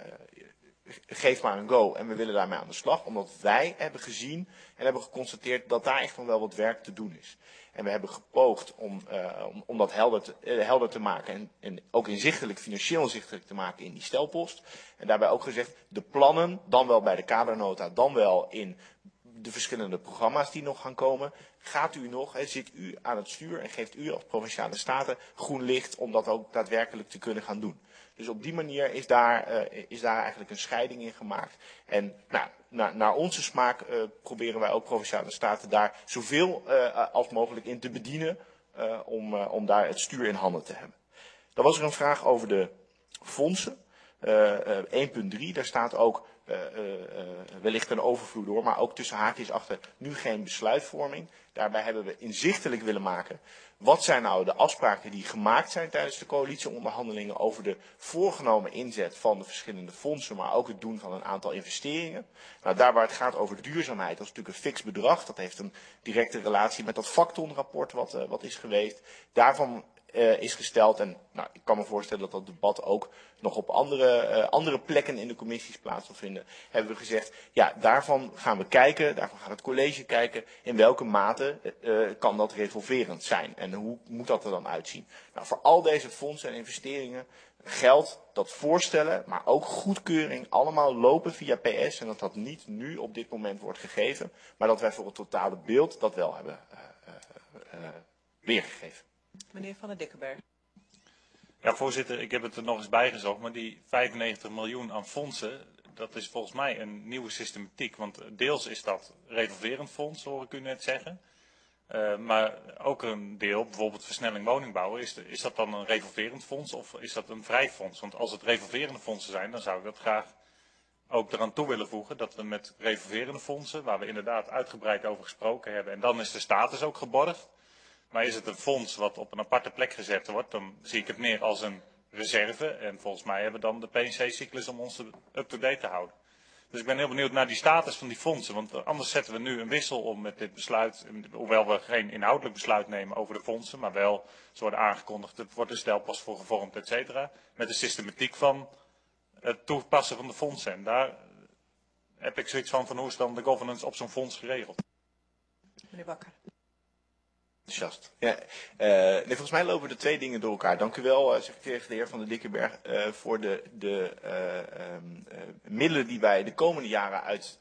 geef maar een go en we willen daarmee aan de slag, omdat wij hebben gezien en hebben geconstateerd dat daar echt nog wel wat werk te doen is. En we hebben gepoogd om dat helder te maken en ook inzichtelijk, financieel inzichtelijk te maken in die stelpost. En daarbij ook gezegd, de plannen, dan wel bij de kadernota, dan wel in de verschillende programma's die nog gaan komen. Gaat u nog, zit u aan het stuur en geeft u als Provinciale Staten groen licht om dat ook daadwerkelijk te kunnen gaan doen. Dus op die manier is daar eigenlijk een scheiding in gemaakt. En naar onze smaak proberen wij ook Provinciale Staten daar zoveel als mogelijk in te bedienen om daar het stuur in handen te hebben. Dan was er een vraag over de fondsen. 1.3, daar staat ook wellicht een overvloed door, maar ook tussen haakjes achter nu geen besluitvorming. Daarbij hebben we inzichtelijk willen maken. Wat zijn nou de afspraken die gemaakt zijn tijdens de coalitieonderhandelingen over de voorgenomen inzet van de verschillende fondsen, maar ook het doen van een aantal investeringen. Nou, daar waar het gaat over duurzaamheid, dat is natuurlijk een fix bedrag. Dat heeft een directe relatie met dat Facton-rapport wat is geweest. Daarvan is gesteld, en nou, ik kan me voorstellen dat dat debat ook nog op andere plekken in de commissies plaats zal vinden, hebben we gezegd, ja, daarvan gaan we kijken, daarvan gaat het college kijken, in welke mate kan dat revolverend zijn en hoe moet dat er dan uitzien. Nou, voor al deze fondsen en investeringen geldt dat voorstellen, maar ook goedkeuring allemaal lopen via PS en dat dat niet nu op dit moment wordt gegeven, maar dat wij voor het totale beeld dat wel hebben weergegeven. Meneer Van der Dikkenberg. Ja, voorzitter, ik heb het er nog eens bijgezocht, maar die 95 miljoen aan fondsen, dat is volgens mij een nieuwe systematiek. Want deels is dat revolverend fonds, hoor ik u net zeggen. Maar ook een deel, bijvoorbeeld versnelling woningbouw, is dat dan een revolverend fonds of is dat een vrij fonds? Want als het revolverende fondsen zijn, dan zou ik dat graag ook eraan toe willen voegen dat we met revolverende fondsen, waar we inderdaad uitgebreid over gesproken hebben, en dan is de status ook geborgd. Maar is het een fonds wat op een aparte plek gezet wordt, dan zie ik het meer als een reserve. En volgens mij hebben we dan de PNC-cyclus om ons up-to-date te houden. Dus ik ben heel benieuwd naar die status van die fondsen. Want anders zetten we nu een wissel om met dit besluit. Hoewel we geen inhoudelijk besluit nemen over de fondsen. Maar wel, ze worden aangekondigd, het wordt een stelpas voor gevormd, et cetera. Met de systematiek van het toepassen van de fondsen. En daar heb ik zoiets van hoe is dan de governance op zo'n fonds geregeld. Meneer Bakker. Enthousiast. Ja, nee, volgens mij lopen de twee dingen door elkaar. Dank u wel, secretaris de heer Van der Dikkenberg, voor de middelen die wij de komende jaren uit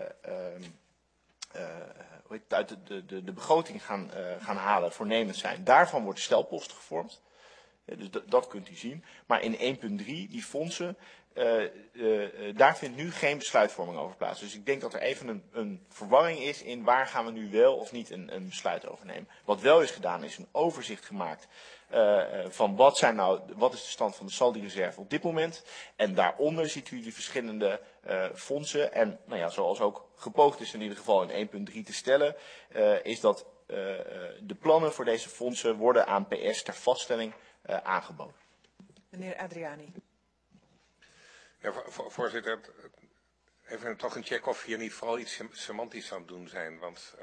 de begroting gaan halen, voornemens zijn. Daarvan wordt stelposten gevormd. Dus dat kunt u zien. Maar in 1.3, die fondsen, daar vindt nu geen besluitvorming over plaats. Dus ik denk dat er even een verwarring is in waar gaan we nu wel of niet een besluit over nemen. Wat wel is gedaan is een overzicht gemaakt van wat is de stand van de saldi-reserve op dit moment. En daaronder ziet u de verschillende fondsen. En nou ja, zoals ook gepoogd is in ieder geval in 1.3 te stellen, is dat de plannen voor deze fondsen worden aan PS ter vaststelling aangeboden. Meneer Adriani. Ja, voorzitter, even toch een check of hier niet vooral iets semantisch aan het doen zijn. Want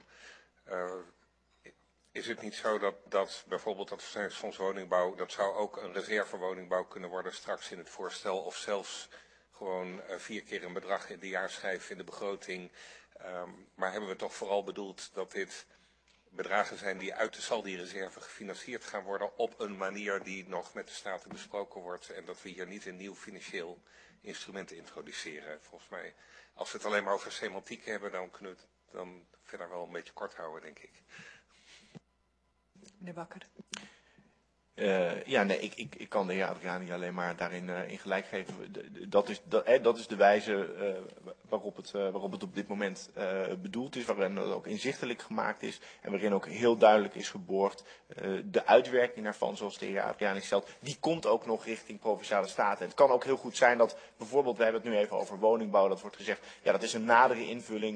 is het niet zo dat bijvoorbeeld dat versnellingsfonds woningbouw, dat zou ook een reservewoningbouw kunnen worden straks in het voorstel, of zelfs gewoon 4 keer een bedrag in de jaarschijf in de begroting. Maar hebben we toch vooral bedoeld dat dit bedragen zijn die uit de saldi-reserve gefinancierd gaan worden op een manier die nog met de Staten besproken wordt en dat we hier niet een nieuw financieel instrument introduceren. Volgens mij, als we het alleen maar over semantiek hebben, dan kunnen we het dan verder wel een beetje kort houden, denk ik. Meneer Bakker. Ja, nee, ik kan de heer Adriani alleen maar daarin in gelijk geven. Dat is de wijze waarop het op dit moment bedoeld is, waarin het ook inzichtelijk gemaakt is en waarin ook heel duidelijk is geborgd. De uitwerking daarvan, zoals de heer Adriani stelt, die komt ook nog richting Provinciale Staten. Het kan ook heel goed zijn dat bijvoorbeeld, we hebben het nu even over woningbouw, dat wordt gezegd, ja, dat is een nadere invulling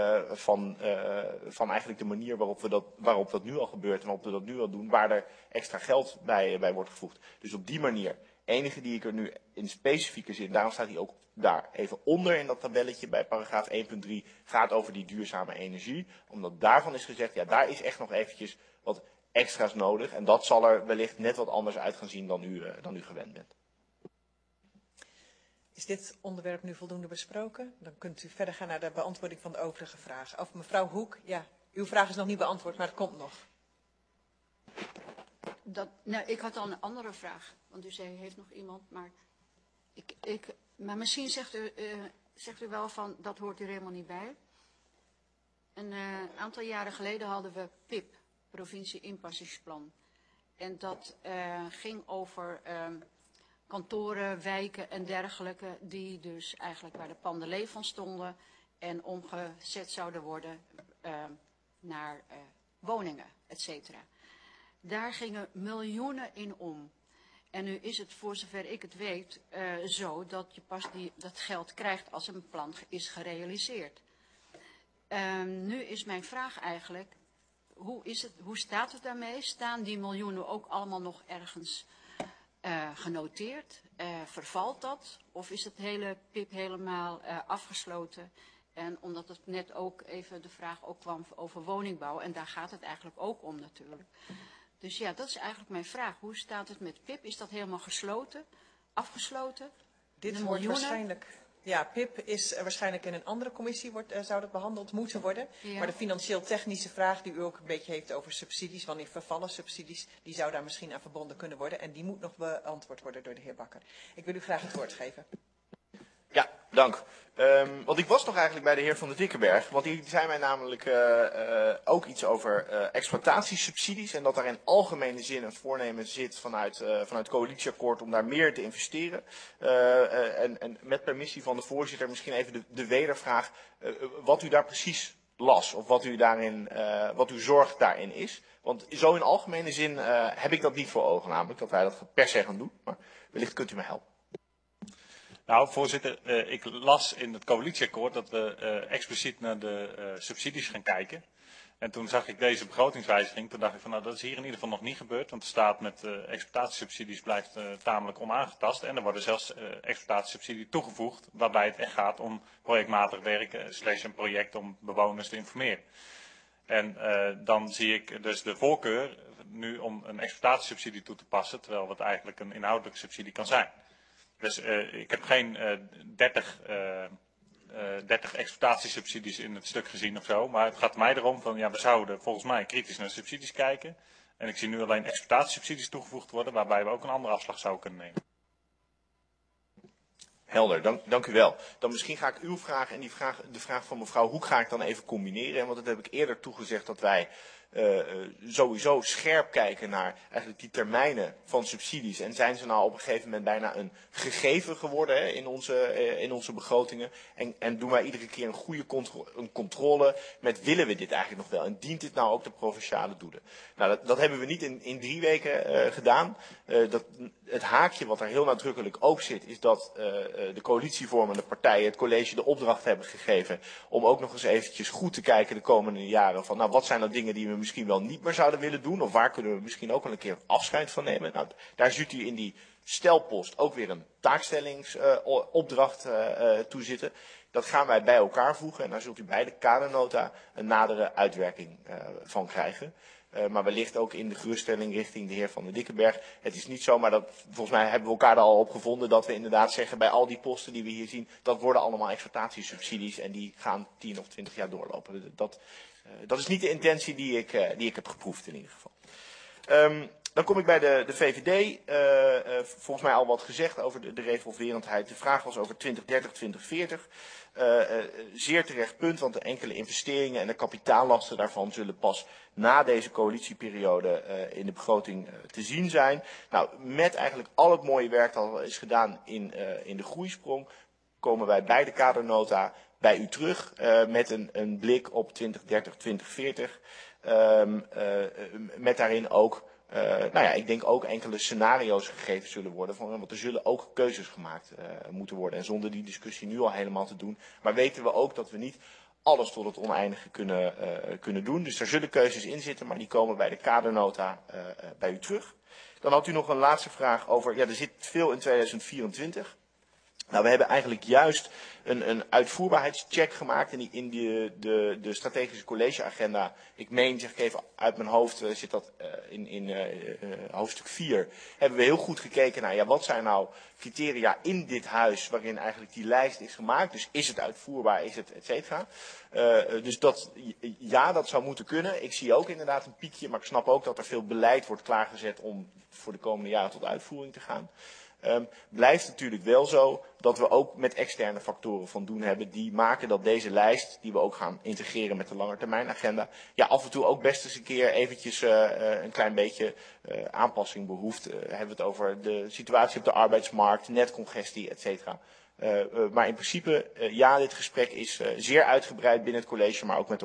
van eigenlijk de manier waarop dat nu al gebeurt en waarop we dat nu al doen, waar er extra geld bij wordt gevoegd. Dus op die manier, enige die ik er nu in specifieke zin, daarom staat hij ook daar even onder in dat tabelletje bij paragraaf 1.3, gaat over die duurzame energie. Omdat daarvan is gezegd, ja, daar is echt nog eventjes wat extra's nodig en dat zal er wellicht net wat anders uit gaan zien dan u gewend bent. Is dit onderwerp nu voldoende besproken? Dan kunt u verder gaan naar de beantwoording van de overige vragen. Of mevrouw Hoek, ja, uw vraag is nog niet beantwoord, maar het komt nog. Nou, ik had al een andere vraag, want u zei, heeft nog iemand, maar maar misschien zegt u wel van, dat hoort er helemaal niet bij. Een aantal jaren geleden hadden we PIP, Provincie Inpassingsplan. En dat ging over kantoren, wijken en dergelijke, die dus eigenlijk waar de panden leeg van stonden en omgezet zouden worden naar woningen, et cetera. Daar gingen miljoenen in om. En nu is het, voor zover ik het weet, zo dat je pas dat geld krijgt als een plan is gerealiseerd. Nu is mijn vraag eigenlijk, hoe staat het daarmee? Staan die miljoenen ook allemaal nog ergens genoteerd? Vervalt dat? Of is het hele PIP helemaal afgesloten? En omdat het net ook even de vraag ook kwam over woningbouw. En daar gaat het eigenlijk ook om natuurlijk. Dus ja, dat is eigenlijk mijn vraag. Hoe staat het met PIP? Is dat helemaal gesloten? Afgesloten? Dit wordt waarschijnlijk... Ja, PIP is waarschijnlijk in een andere commissie zou dat behandeld moeten worden. Ja. Maar de financieel-technische vraag die u ook een beetje heeft over subsidies, wanneer vervallen subsidies, die zou daar misschien aan verbonden kunnen worden. En die moet nog beantwoord worden door de heer Bakker. Ik wil u graag het woord geven. Ja, dank. Want ik was nog eigenlijk bij de heer Van der Dikkenberg. Want die zei mij namelijk ook iets over exploitatiesubsidies. En dat daar in algemene zin een voornemen zit vanuit het coalitieakkoord om daar meer te investeren. En met permissie van de voorzitter misschien even de wedervraag wat u daar precies las. Of wat uw zorg daarin is. Want zo in algemene zin heb ik dat niet voor ogen. Namelijk dat wij dat per se gaan doen. Maar wellicht kunt u me helpen. Nou, voorzitter, ik las in het coalitieakkoord dat we expliciet naar de subsidies gaan kijken. En toen zag ik deze begrotingswijziging, toen dacht ik van nou dat is hier in ieder geval nog niet gebeurd. Want de staat met exploitatiesubsidies blijft tamelijk onaangetast. En er worden zelfs exploitatiesubsidie toegevoegd waarbij het echt gaat om projectmatig werk / een project om bewoners te informeren. En dan zie ik dus de voorkeur nu om een exploitatiesubsidie toe te passen, terwijl het eigenlijk een inhoudelijke subsidie kan zijn. Dus ik heb geen 30 exploitatiesubsidies in het stuk gezien of zo. Maar het gaat mij erom van, ja, we zouden volgens mij kritisch naar subsidies kijken. En ik zie nu alleen exploitatiesubsidies toegevoegd worden, waarbij we ook een andere afslag zouden kunnen nemen. Helder, dank u wel. Dan misschien ga ik uw vraag en de vraag van mevrouw Hoek ga ik dan even combineren. Want dat heb ik eerder toegezegd dat wij sowieso scherp kijken naar eigenlijk die termijnen van subsidies. En zijn ze nou op een gegeven moment bijna een gegeven geworden hè, in onze begrotingen. En doen wij iedere keer een goede controle met willen we dit eigenlijk nog wel. En dient dit nou ook de provinciale doelen? Nou, dat hebben we niet in 3 weken gedaan. Het haakje wat er heel nadrukkelijk ook zit is dat de coalitievormende partijen het college de opdracht hebben gegeven om ook nog eens eventjes goed te kijken de komende jaren van nou wat zijn nou dingen die we misschien wel niet meer zouden willen doen of waar kunnen we misschien ook wel een keer afscheid van nemen. Nou, daar ziet u in die stelpost ook weer een taakstellingsopdracht toe zitten. Dat gaan wij bij elkaar voegen en daar zult u bij de kadernota een nadere uitwerking van krijgen. Maar wellicht ook in de geruststelling richting de heer Van der Dikkenberg. Het is niet zo, maar dat, volgens mij hebben we elkaar er al op gevonden dat we inderdaad zeggen bij al die posten die we hier zien, dat worden allemaal exploitatiesubsidies en die gaan 10 of 20 jaar doorlopen. Dat is niet de intentie die ik heb geproefd in ieder geval. Dan kom ik bij de VVD. Volgens mij al wat gezegd over de revolverendheid. De vraag was over 2030, 2040. Zeer terecht punt, want de enkele investeringen en de kapitaallasten daarvan zullen pas na deze coalitieperiode in de begroting te zien zijn. Nou, met eigenlijk al het mooie werk dat al is gedaan in de groeisprong, komen wij bij de kadernota bij u terug met een blik op 2030, 2040. Met daarin ook nou ja, ik denk ook enkele scenario's gegeven zullen worden. Want er zullen ook keuzes gemaakt moeten worden. En zonder die discussie nu al helemaal te doen. Maar weten we ook dat we niet alles tot het oneindige kunnen doen. Dus er zullen keuzes in zitten, maar die komen bij de kadernota bij u terug. Dan had u nog een laatste vraag over, ja, er zit veel in 2024. Nou, we hebben eigenlijk juist een uitvoerbaarheidscheck gemaakt in de strategische collegeagenda. Ik meen, zeg ik even uit mijn hoofd, zit dat in hoofdstuk 4. Hebben we heel goed gekeken naar, ja, wat zijn nou criteria in dit huis waarin eigenlijk die lijst is gemaakt. Dus is het uitvoerbaar, is het et cetera. Dus dat zou moeten kunnen. Ik zie ook inderdaad een piekje, maar ik snap ook dat er veel beleid wordt klaargezet om voor de komende jaren tot uitvoering te gaan. Blijft natuurlijk wel zo dat we ook met externe factoren van doen hebben die maken dat deze lijst, die we ook gaan integreren met de langetermijnagenda, ja, af en toe ook best eens een keer eventjes een klein beetje aanpassing behoeft. Hebben we het over de situatie op de arbeidsmarkt, netcongestie, et cetera. Maar in principe, ja, dit gesprek is zeer uitgebreid binnen het college, maar ook met de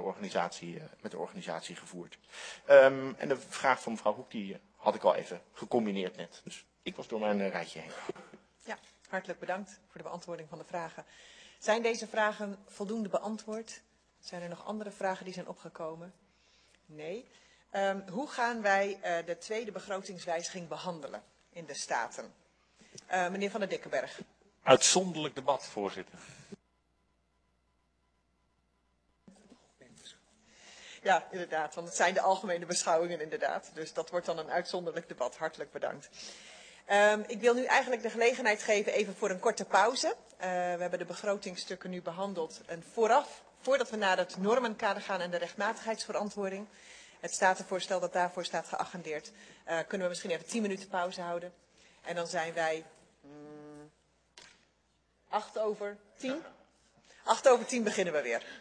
organisatie gevoerd. En de vraag van mevrouw Hoek, die had ik al even gecombineerd net. Dus Ik was door mijn rijtje heen. Ja, hartelijk bedankt voor de beantwoording van de vragen. Zijn deze vragen voldoende beantwoord? Zijn er nog andere vragen die zijn opgekomen? Nee. Hoe gaan wij de tweede begrotingswijziging behandelen in de Staten? Meneer Van der Dikkenberg. Uitzonderlijk debat, voorzitter. Ja, inderdaad, want het zijn de algemene beschouwingen inderdaad. Dus dat wordt dan een uitzonderlijk debat. Hartelijk bedankt. Ik wil nu eigenlijk de gelegenheid geven even voor een korte pauze. We hebben de begrotingstukken nu behandeld. En voordat we naar het normenkader gaan en de rechtmatigheidsverantwoording, het statenvoorstel dat daarvoor staat geagendeerd, kunnen we misschien even 10 minuten pauze houden. En dan zijn wij 8:10. 8:10 beginnen we weer.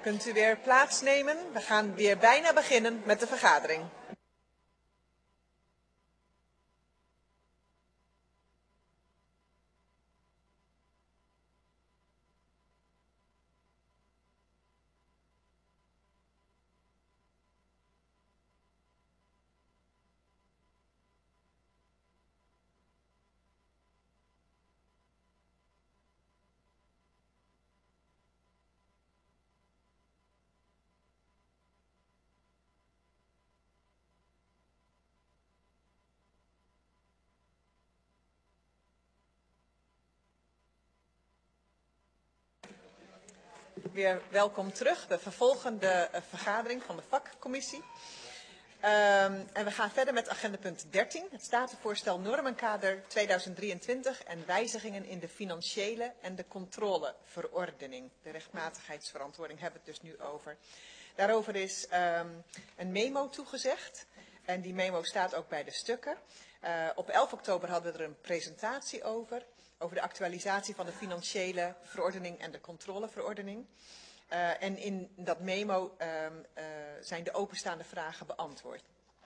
Kunt u weer plaatsnemen? We gaan weer bijna beginnen met de vergadering. Weer welkom terug. We vervolgen de vergadering van de vakcommissie. En we gaan verder met agenda punt 13. Het statenvoorstel Normenkader 2023 en wijzigingen in de financiële en de controleverordening. De rechtmatigheidsverantwoording hebben we het dus nu over. Daarover is een memo toegezegd. En die memo staat ook bij de stukken. Op 11 oktober hadden we er een presentatie over de actualisatie van de financiële verordening en de controleverordening. En in dat memo zijn de openstaande vragen beantwoord.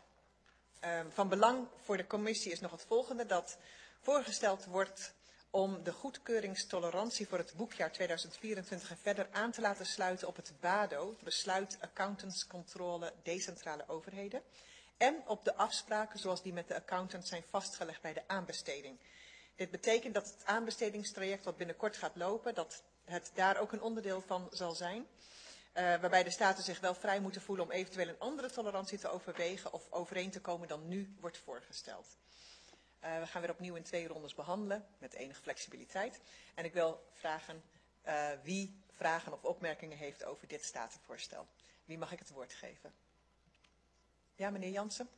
Van belang voor de commissie is nog het volgende, dat voorgesteld wordt om de goedkeuringstolerantie voor het boekjaar 2024 en verder aan te laten sluiten op het BADO, Besluit Accountantscontrole Decentrale Overheden, en op de afspraken zoals die met de accountants zijn vastgelegd bij de aanbesteding. Dit betekent dat het aanbestedingstraject wat binnenkort gaat lopen, dat het daar ook een onderdeel van zal zijn. Waarbij de staten zich wel vrij moeten voelen om eventueel een andere tolerantie te overwegen of overeen te komen dan nu wordt voorgesteld. We gaan weer opnieuw in 2 rondes behandelen met enige flexibiliteit. En ik wil vragen wie vragen of opmerkingen heeft over dit statenvoorstel. Wie mag ik het woord geven? Ja, meneer Jansen.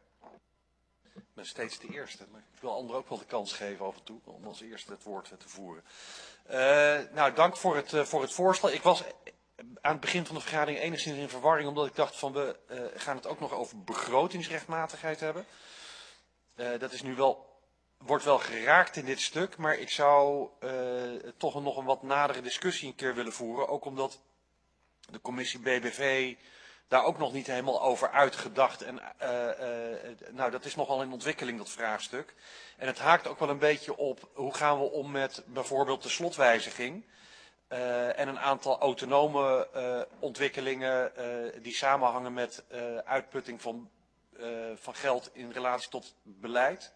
Ik ben steeds de eerste, maar ik wil anderen ook wel de kans geven af en toe om als eerste het woord te voeren. Nou, dank voor het voorstel. Ik was aan het begin van de vergadering enigszins in verwarring, omdat ik dacht van we gaan het ook nog over begrotingsrechtmatigheid hebben. Dat is nu wordt wel geraakt in dit stuk, maar ik zou toch nog een wat nadere discussie een keer willen voeren. Ook omdat de commissie BBV daar ook nog niet helemaal over uitgedacht. En nou, dat is nogal in ontwikkeling, dat vraagstuk. En het haakt ook wel een beetje op hoe gaan we om met bijvoorbeeld de slotwijziging. En een aantal autonome ontwikkelingen die samenhangen met uitputting van geld in relatie tot beleid.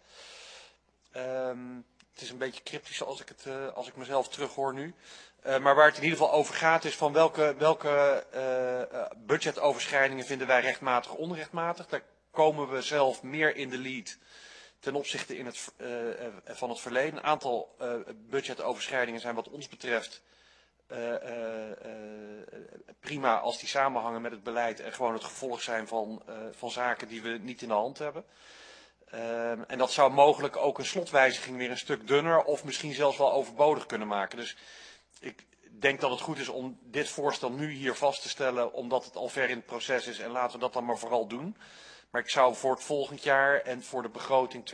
Het is een beetje cryptisch als ik mezelf terughoor nu. Maar waar het in ieder geval over gaat is van welke budgetoverschrijdingen vinden wij rechtmatig of onrechtmatig. Daar komen we zelf meer in de lead ten opzichte van het verleden. Een aantal budgetoverschrijdingen zijn wat ons betreft prima als die samenhangen met het beleid en gewoon het gevolg zijn van zaken die we niet in de hand hebben. En dat zou mogelijk ook een slotwijziging weer een stuk dunner of misschien zelfs wel overbodig kunnen maken. Dus ik denk dat het goed is om dit voorstel nu hier vast te stellen, omdat het al ver in het proces is en laten we dat dan maar vooral doen. Maar ik zou voor het volgend jaar en voor de begroting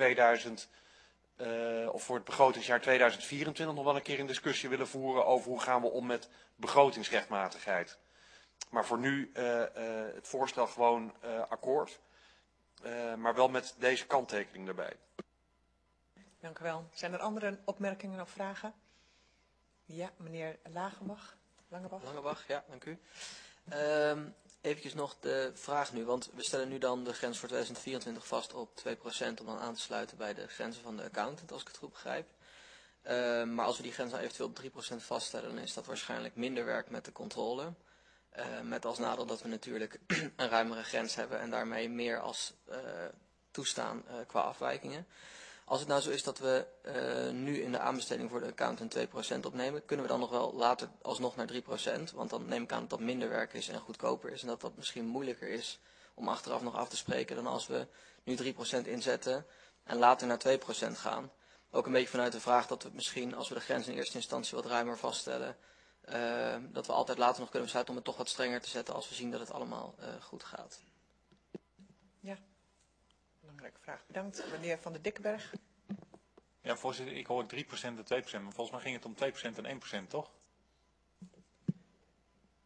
voor het begrotingsjaar 2024 nog wel een keer een discussie willen voeren over hoe gaan we om met begrotingsrechtmatigheid. Maar voor nu het voorstel gewoon akkoord, maar wel met deze kanttekening erbij. Dank u wel. Zijn er andere opmerkingen of vragen? Ja, meneer Langebach, ja, dank u. Eventjes nog de vraag nu, want we stellen nu dan de grens voor 2024 vast op 2% om dan aan te sluiten bij de grenzen van de accountant, als ik het goed begrijp. Maar als we die grens dan eventueel op 3% vaststellen, dan is dat waarschijnlijk minder werk met de controle. Met als nadeel dat we natuurlijk een ruimere grens hebben en daarmee meer als toestaan qua afwijkingen. Als het nou zo is dat we nu in de aanbesteding voor de accountant 2% opnemen, kunnen we dan nog wel later alsnog naar 3%. Want dan neem ik aan dat dat minder werk is en goedkoper is. En dat dat misschien moeilijker is om achteraf nog af te spreken dan als we nu 3% inzetten en later naar 2% gaan. Ook een beetje vanuit de vraag dat we misschien, als we de grens in eerste instantie wat ruimer vaststellen, dat we altijd later nog kunnen besluiten om het toch wat strenger te zetten als we zien dat het allemaal goed gaat. Ja. Belangrijke vraag. Bedankt. Meneer Van der Dikkenberg. Ja, voorzitter, ik hoor 3% en 2%, maar volgens mij ging het om 2% en 1%, toch?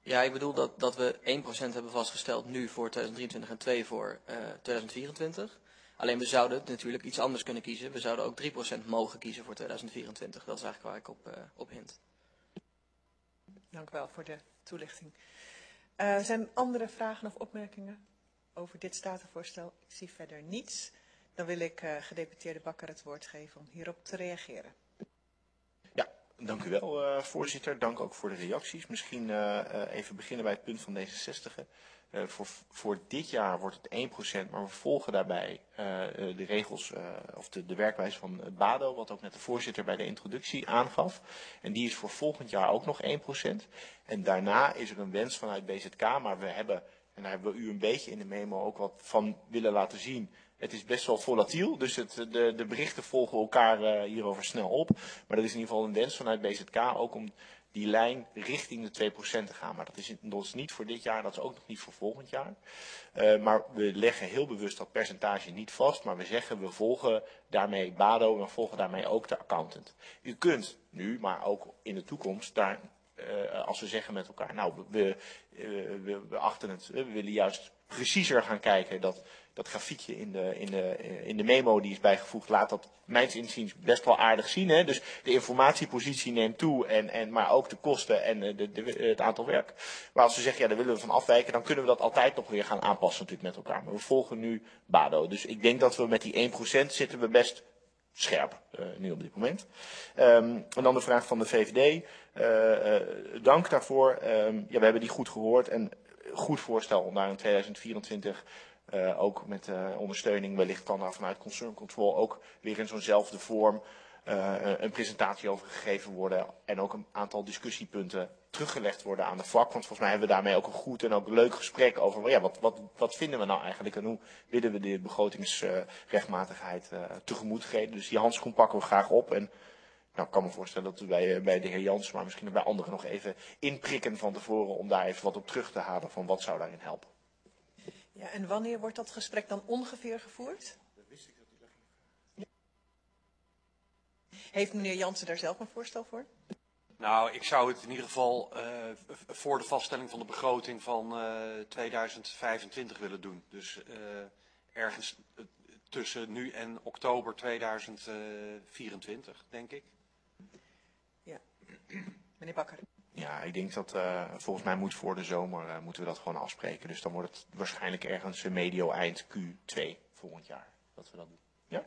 Ja, ik bedoel dat we 1% hebben vastgesteld nu voor 2023 en 2 voor 2024. Alleen we zouden natuurlijk iets anders kunnen kiezen. We zouden ook 3% mogen kiezen voor 2024. Dat is eigenlijk waar ik op hint. Dank u wel voor de toelichting. Zijn er andere vragen of opmerkingen over dit statenvoorstel? Ik zie verder niets. Dan wil ik gedeputeerde Bakker het woord geven om hierop te reageren. Ja, dank u wel, voorzitter. Dank ook voor de reacties. Misschien even beginnen bij het punt van D66. Voor dit jaar wordt het 1%, maar we volgen daarbij de regels of de werkwijze van het BADO, wat ook net de voorzitter bij de introductie aangaf. En die is voor volgend jaar ook nog 1%. En daarna is er een wens vanuit BZK, maar we hebben, en daar hebben we u een beetje in de memo ook wat van willen laten zien. Het is best wel volatiel, dus de berichten volgen elkaar hierover snel op. Maar er is in ieder geval een wens vanuit BZK ook om die lijn richting de 2% te gaan. Maar dat is niet voor dit jaar, dat is ook nog niet voor volgend jaar. Maar we leggen heel bewust dat percentage niet vast, maar we zeggen we volgen daarmee BADO en we volgen daarmee ook de accountant. U kunt nu, maar ook in de toekomst, daar, als we zeggen met elkaar, nou we achten het, we willen juist preciezer gaan kijken, dat grafiekje in de memo die is bijgevoegd, laat dat mijns inziens best wel aardig zien. Hè? Dus de informatiepositie neemt toe, maar ook de kosten en het aantal werk. Maar als we zeggen, ja, daar willen we van afwijken, dan kunnen we dat altijd nog weer gaan aanpassen natuurlijk met elkaar. Maar we volgen nu BADO. Dus ik denk dat we met die 1% zitten we best scherp nu op dit moment. En dan de vraag van de VVD. Dank daarvoor. Ja, we hebben die goed gehoord en goed voorstel om daar in 2024 ook met ondersteuning, wellicht kan daar vanuit Concern Control ook weer in zo'nzelfde vorm een presentatie over gegeven worden en ook een aantal discussiepunten teruggelegd worden aan de vak. Want volgens mij hebben we daarmee ook een goed en ook leuk gesprek over ja, wat vinden we nou eigenlijk en hoe willen we de begrotingsrechtmatigheid tegemoet treden. Dus die handschoen pakken we graag op. En nou, ik kan me voorstellen dat we bij de heer Jansen, maar misschien ook bij anderen nog even inprikken van tevoren om daar even wat op terug te halen van wat zou daarin helpen. Ja, en wanneer wordt dat gesprek dan ongeveer gevoerd? Dat wist ik dat u dat ging vragen. Heeft meneer Jansen daar zelf een voorstel voor? Nou, ik zou het in ieder geval voor de vaststelling van de begroting van 2025 willen doen. Dus ergens tussen nu en oktober 2024, denk ik. Ja, meneer Bakker. Ja, ik denk dat volgens mij moet voor de zomer moeten we dat gewoon afspreken. Dus dan wordt het waarschijnlijk ergens medio eind Q2 volgend jaar dat we dat doen. Ja?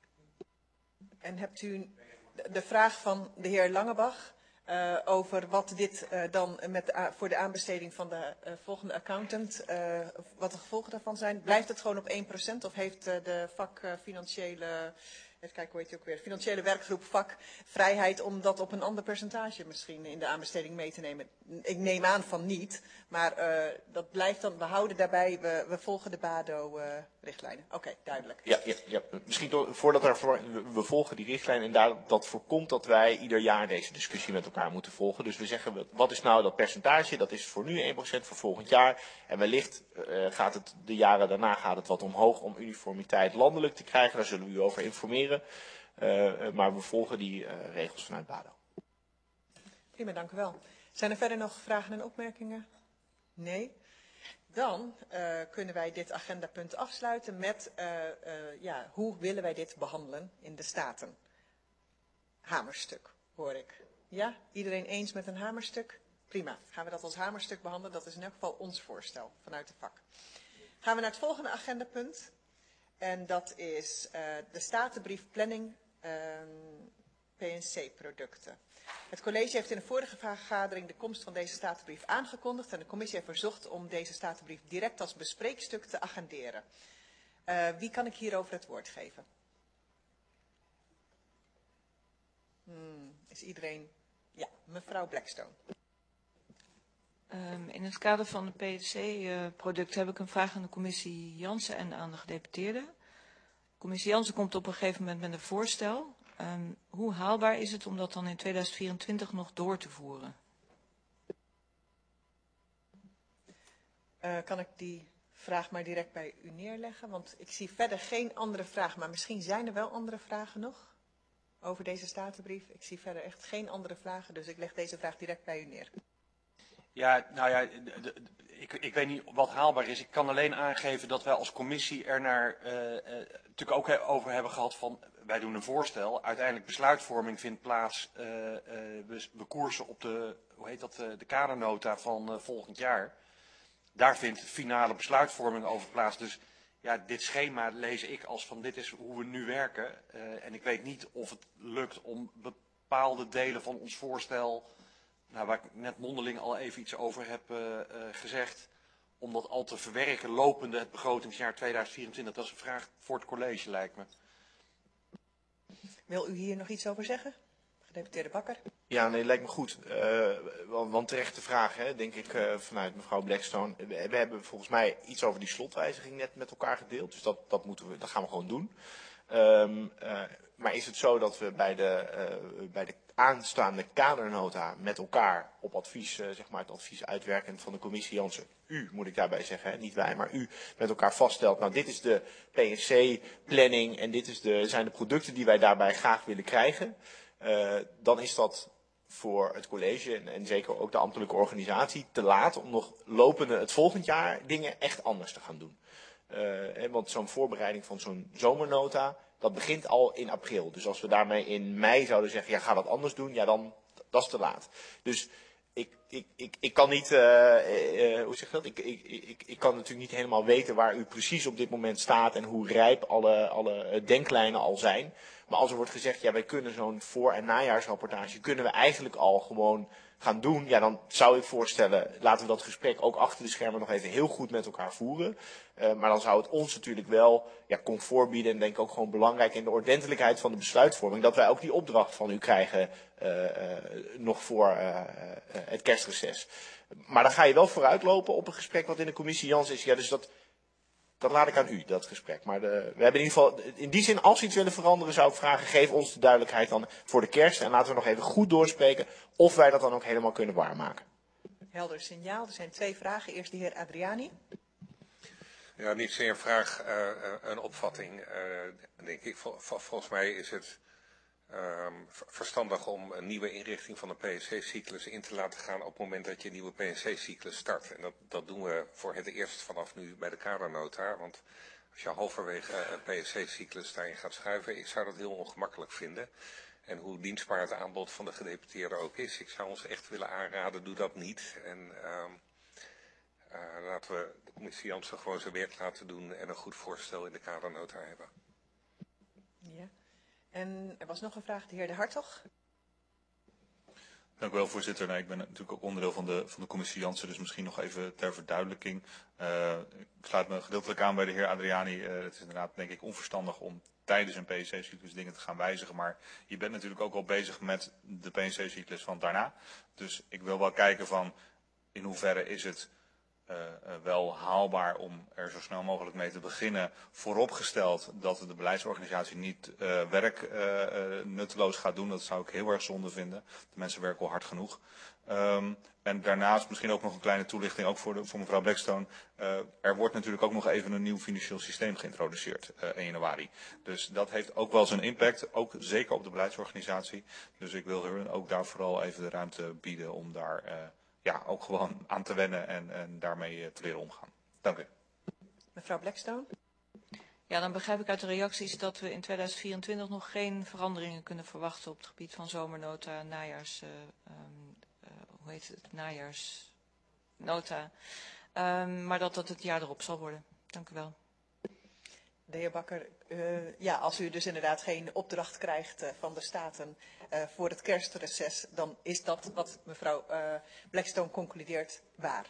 En hebt u de vraag van de heer Langebach over wat dit dan voor de aanbesteding van de volgende accountant, wat de gevolgen daarvan zijn? Blijft het gewoon op 1% of heeft de vak financiële... Even kijken, hoe heet die ook weer? Financiële werkgroep vak vrijheid om dat op een ander percentage misschien in de aanbesteding mee te nemen. Ik neem aan van niet, maar dat blijft dan, we houden daarbij, we volgen de BADO-richtlijnen. Oké, duidelijk. Ja. Misschien voordat we volgen die richtlijn en dat voorkomt dat wij ieder jaar deze discussie met elkaar moeten volgen. Dus we zeggen, wat is nou dat percentage? Dat is voor nu 1% voor volgend jaar. En wellicht gaat het de jaren daarna gaat het wat omhoog om uniformiteit landelijk te krijgen. Daar zullen we u over informeren. Maar we volgen die regels vanuit BADO. Prima, dank u wel. Zijn er verder nog vragen en opmerkingen? Nee? Dan kunnen wij dit agendapunt afsluiten met hoe willen wij dit behandelen in de Staten? Hamerstuk, hoor ik. Ja? Iedereen eens met een hamerstuk? Prima. Gaan we dat als hamerstuk behandelen? Dat is in elk geval ons voorstel vanuit de vak. Gaan we naar het volgende agendapunt. En dat is de statenbrief planning PNC-producten. Het college heeft in de vorige vergadering de komst van deze statenbrief aangekondigd en de commissie heeft verzocht om deze statenbrief direct als bespreekstuk te agenderen. Wie kan ik hierover het woord geven? Is iedereen? Ja, mevrouw Blackstone. In het kader van de PSC-product heb ik een vraag aan de commissie Jansen en aan de gedeputeerde. Commissie Jansen komt op een gegeven moment met een voorstel. Hoe haalbaar is het om dat dan in 2024 nog door te voeren? Kan ik die vraag maar direct bij u neerleggen? Want ik zie verder geen andere vragen, maar misschien zijn er wel andere vragen nog over deze statenbrief. Ik zie verder echt geen andere vragen, dus ik leg deze vraag direct bij u neer. Ja, nou ja, ik weet niet wat haalbaar is. Ik kan alleen aangeven dat wij als commissie er natuurlijk ook over hebben gehad van, wij doen een voorstel. Uiteindelijk besluitvorming vindt plaats, we koersen op de, de kadernota van volgend jaar. Daar vindt finale besluitvorming over plaats. Dus ja, dit schema lees ik als van dit is hoe we nu werken. En ik weet niet of het lukt om bepaalde delen van ons voorstel, nou, waar ik net mondeling al even iets over heb gezegd, om dat al te verwerken lopende het begrotingsjaar 2024. Dat is een vraag voor het college, lijkt me. Wil u hier nog iets over zeggen? Gedeputeerde Bakker. Ja, nee, lijkt me goed. Want terechte vraag, hè, denk ik, vanuit mevrouw Blackstone. We hebben volgens mij iets over die slotwijziging net met elkaar gedeeld. Dus dat gaan we gewoon doen. Maar is het zo dat we bij de aanstaande kadernota met elkaar op advies, zeg maar het advies uitwerkend van de commissie Jansen, u moet ik daarbij zeggen, hè, niet wij, maar u met elkaar vaststelt, nou dit is de PNC-planning en dit zijn de producten die wij daarbij graag willen krijgen. Dan is dat voor het college en zeker ook de ambtelijke organisatie te laat om nog lopende het volgend jaar dingen echt anders te gaan doen. Want zo'n voorbereiding van zo'n zomernota, dat begint al in april. Dus als we daarmee in mei zouden zeggen, ja ga dat anders doen, ja dan, dat is te laat. Dus ik kan niet, hoe zeg je dat? Ik kan natuurlijk niet helemaal weten waar u precies op dit moment staat en hoe rijp alle denklijnen al zijn. Maar als er wordt gezegd, ja wij kunnen zo'n voor- en najaarsrapportage, kunnen we eigenlijk al gewoon gaan doen. Ja, dan zou ik voorstellen, laten we dat gesprek ook achter de schermen nog even heel goed met elkaar voeren. Maar dan zou het ons natuurlijk wel comfort bieden en denk ik ook gewoon belangrijk in de ordentelijkheid van de besluitvorming. Dat wij ook die opdracht van u krijgen nog voor het kerstreces. Maar dan ga je wel vooruitlopen op een gesprek wat in de commissie Jans is. Ja, dus dat laat ik aan u, dat gesprek. Maar we hebben in ieder geval, in die zin, als we iets willen veranderen, zou ik vragen, geef ons de duidelijkheid dan voor de kerst. En laten we nog even goed doorspreken of wij dat dan ook helemaal kunnen waarmaken. Helder signaal. Er zijn 2 vragen. Eerst de heer Adriani. Ja, niet zeer een vraag, een opvatting, denk ik. Volgens mij is het verstandig om een nieuwe inrichting van de PNC-cyclus in te laten gaan op het moment dat je een nieuwe PNC-cyclus start. En dat doen we voor het eerst vanaf nu bij de kadernota. Want als je halverwege een PNC-cyclus daarin gaat schuiven, ik zou dat heel ongemakkelijk vinden. En hoe dienstbaar het aanbod van de gedeputeerde ook is, ik zou ons echt willen aanraden, doe dat niet. En laten we de commissie Jansen gewoon zijn werk laten doen en een goed voorstel in de kadernota hebben. Ja. En er was nog een vraag, de heer De Hartog. Dank u wel, voorzitter. Nou, ik ben natuurlijk ook onderdeel van de commissie Jansen, dus misschien nog even ter verduidelijking. Ik sluit me gedeeltelijk aan bij de heer Adriani. Het is inderdaad, denk ik, onverstandig om tijdens een PNC-cyclus dingen te gaan wijzigen. Maar je bent natuurlijk ook al bezig met de PNC-cyclus van daarna. Dus ik wil wel kijken van in hoeverre is het wel haalbaar om er zo snel mogelijk mee te beginnen, vooropgesteld dat de beleidsorganisatie niet werk nutteloos gaat doen. Dat zou ik heel erg zonde vinden. De mensen werken al hard genoeg. En daarnaast misschien ook nog een kleine toelichting, ook voor mevrouw Blackstone. Er wordt natuurlijk ook nog even een nieuw financieel systeem geïntroduceerd 1 januari. Dus dat heeft ook wel zijn impact, ook zeker op de beleidsorganisatie. Dus ik wil hun ook daar vooral even de ruimte bieden om daar ook gewoon aan te wennen en daarmee te leren omgaan. Dank u. Mevrouw Blackstone. Ja, dan begrijp ik uit de reacties dat we in 2024 nog geen veranderingen kunnen verwachten op het gebied van zomernota, najaarsnota. Maar dat het jaar erop zal worden. Dank u wel. De heer Bakker, als u dus inderdaad geen opdracht krijgt van de Staten voor het kerstreces, dan is dat wat mevrouw Blackstone concludeert waar.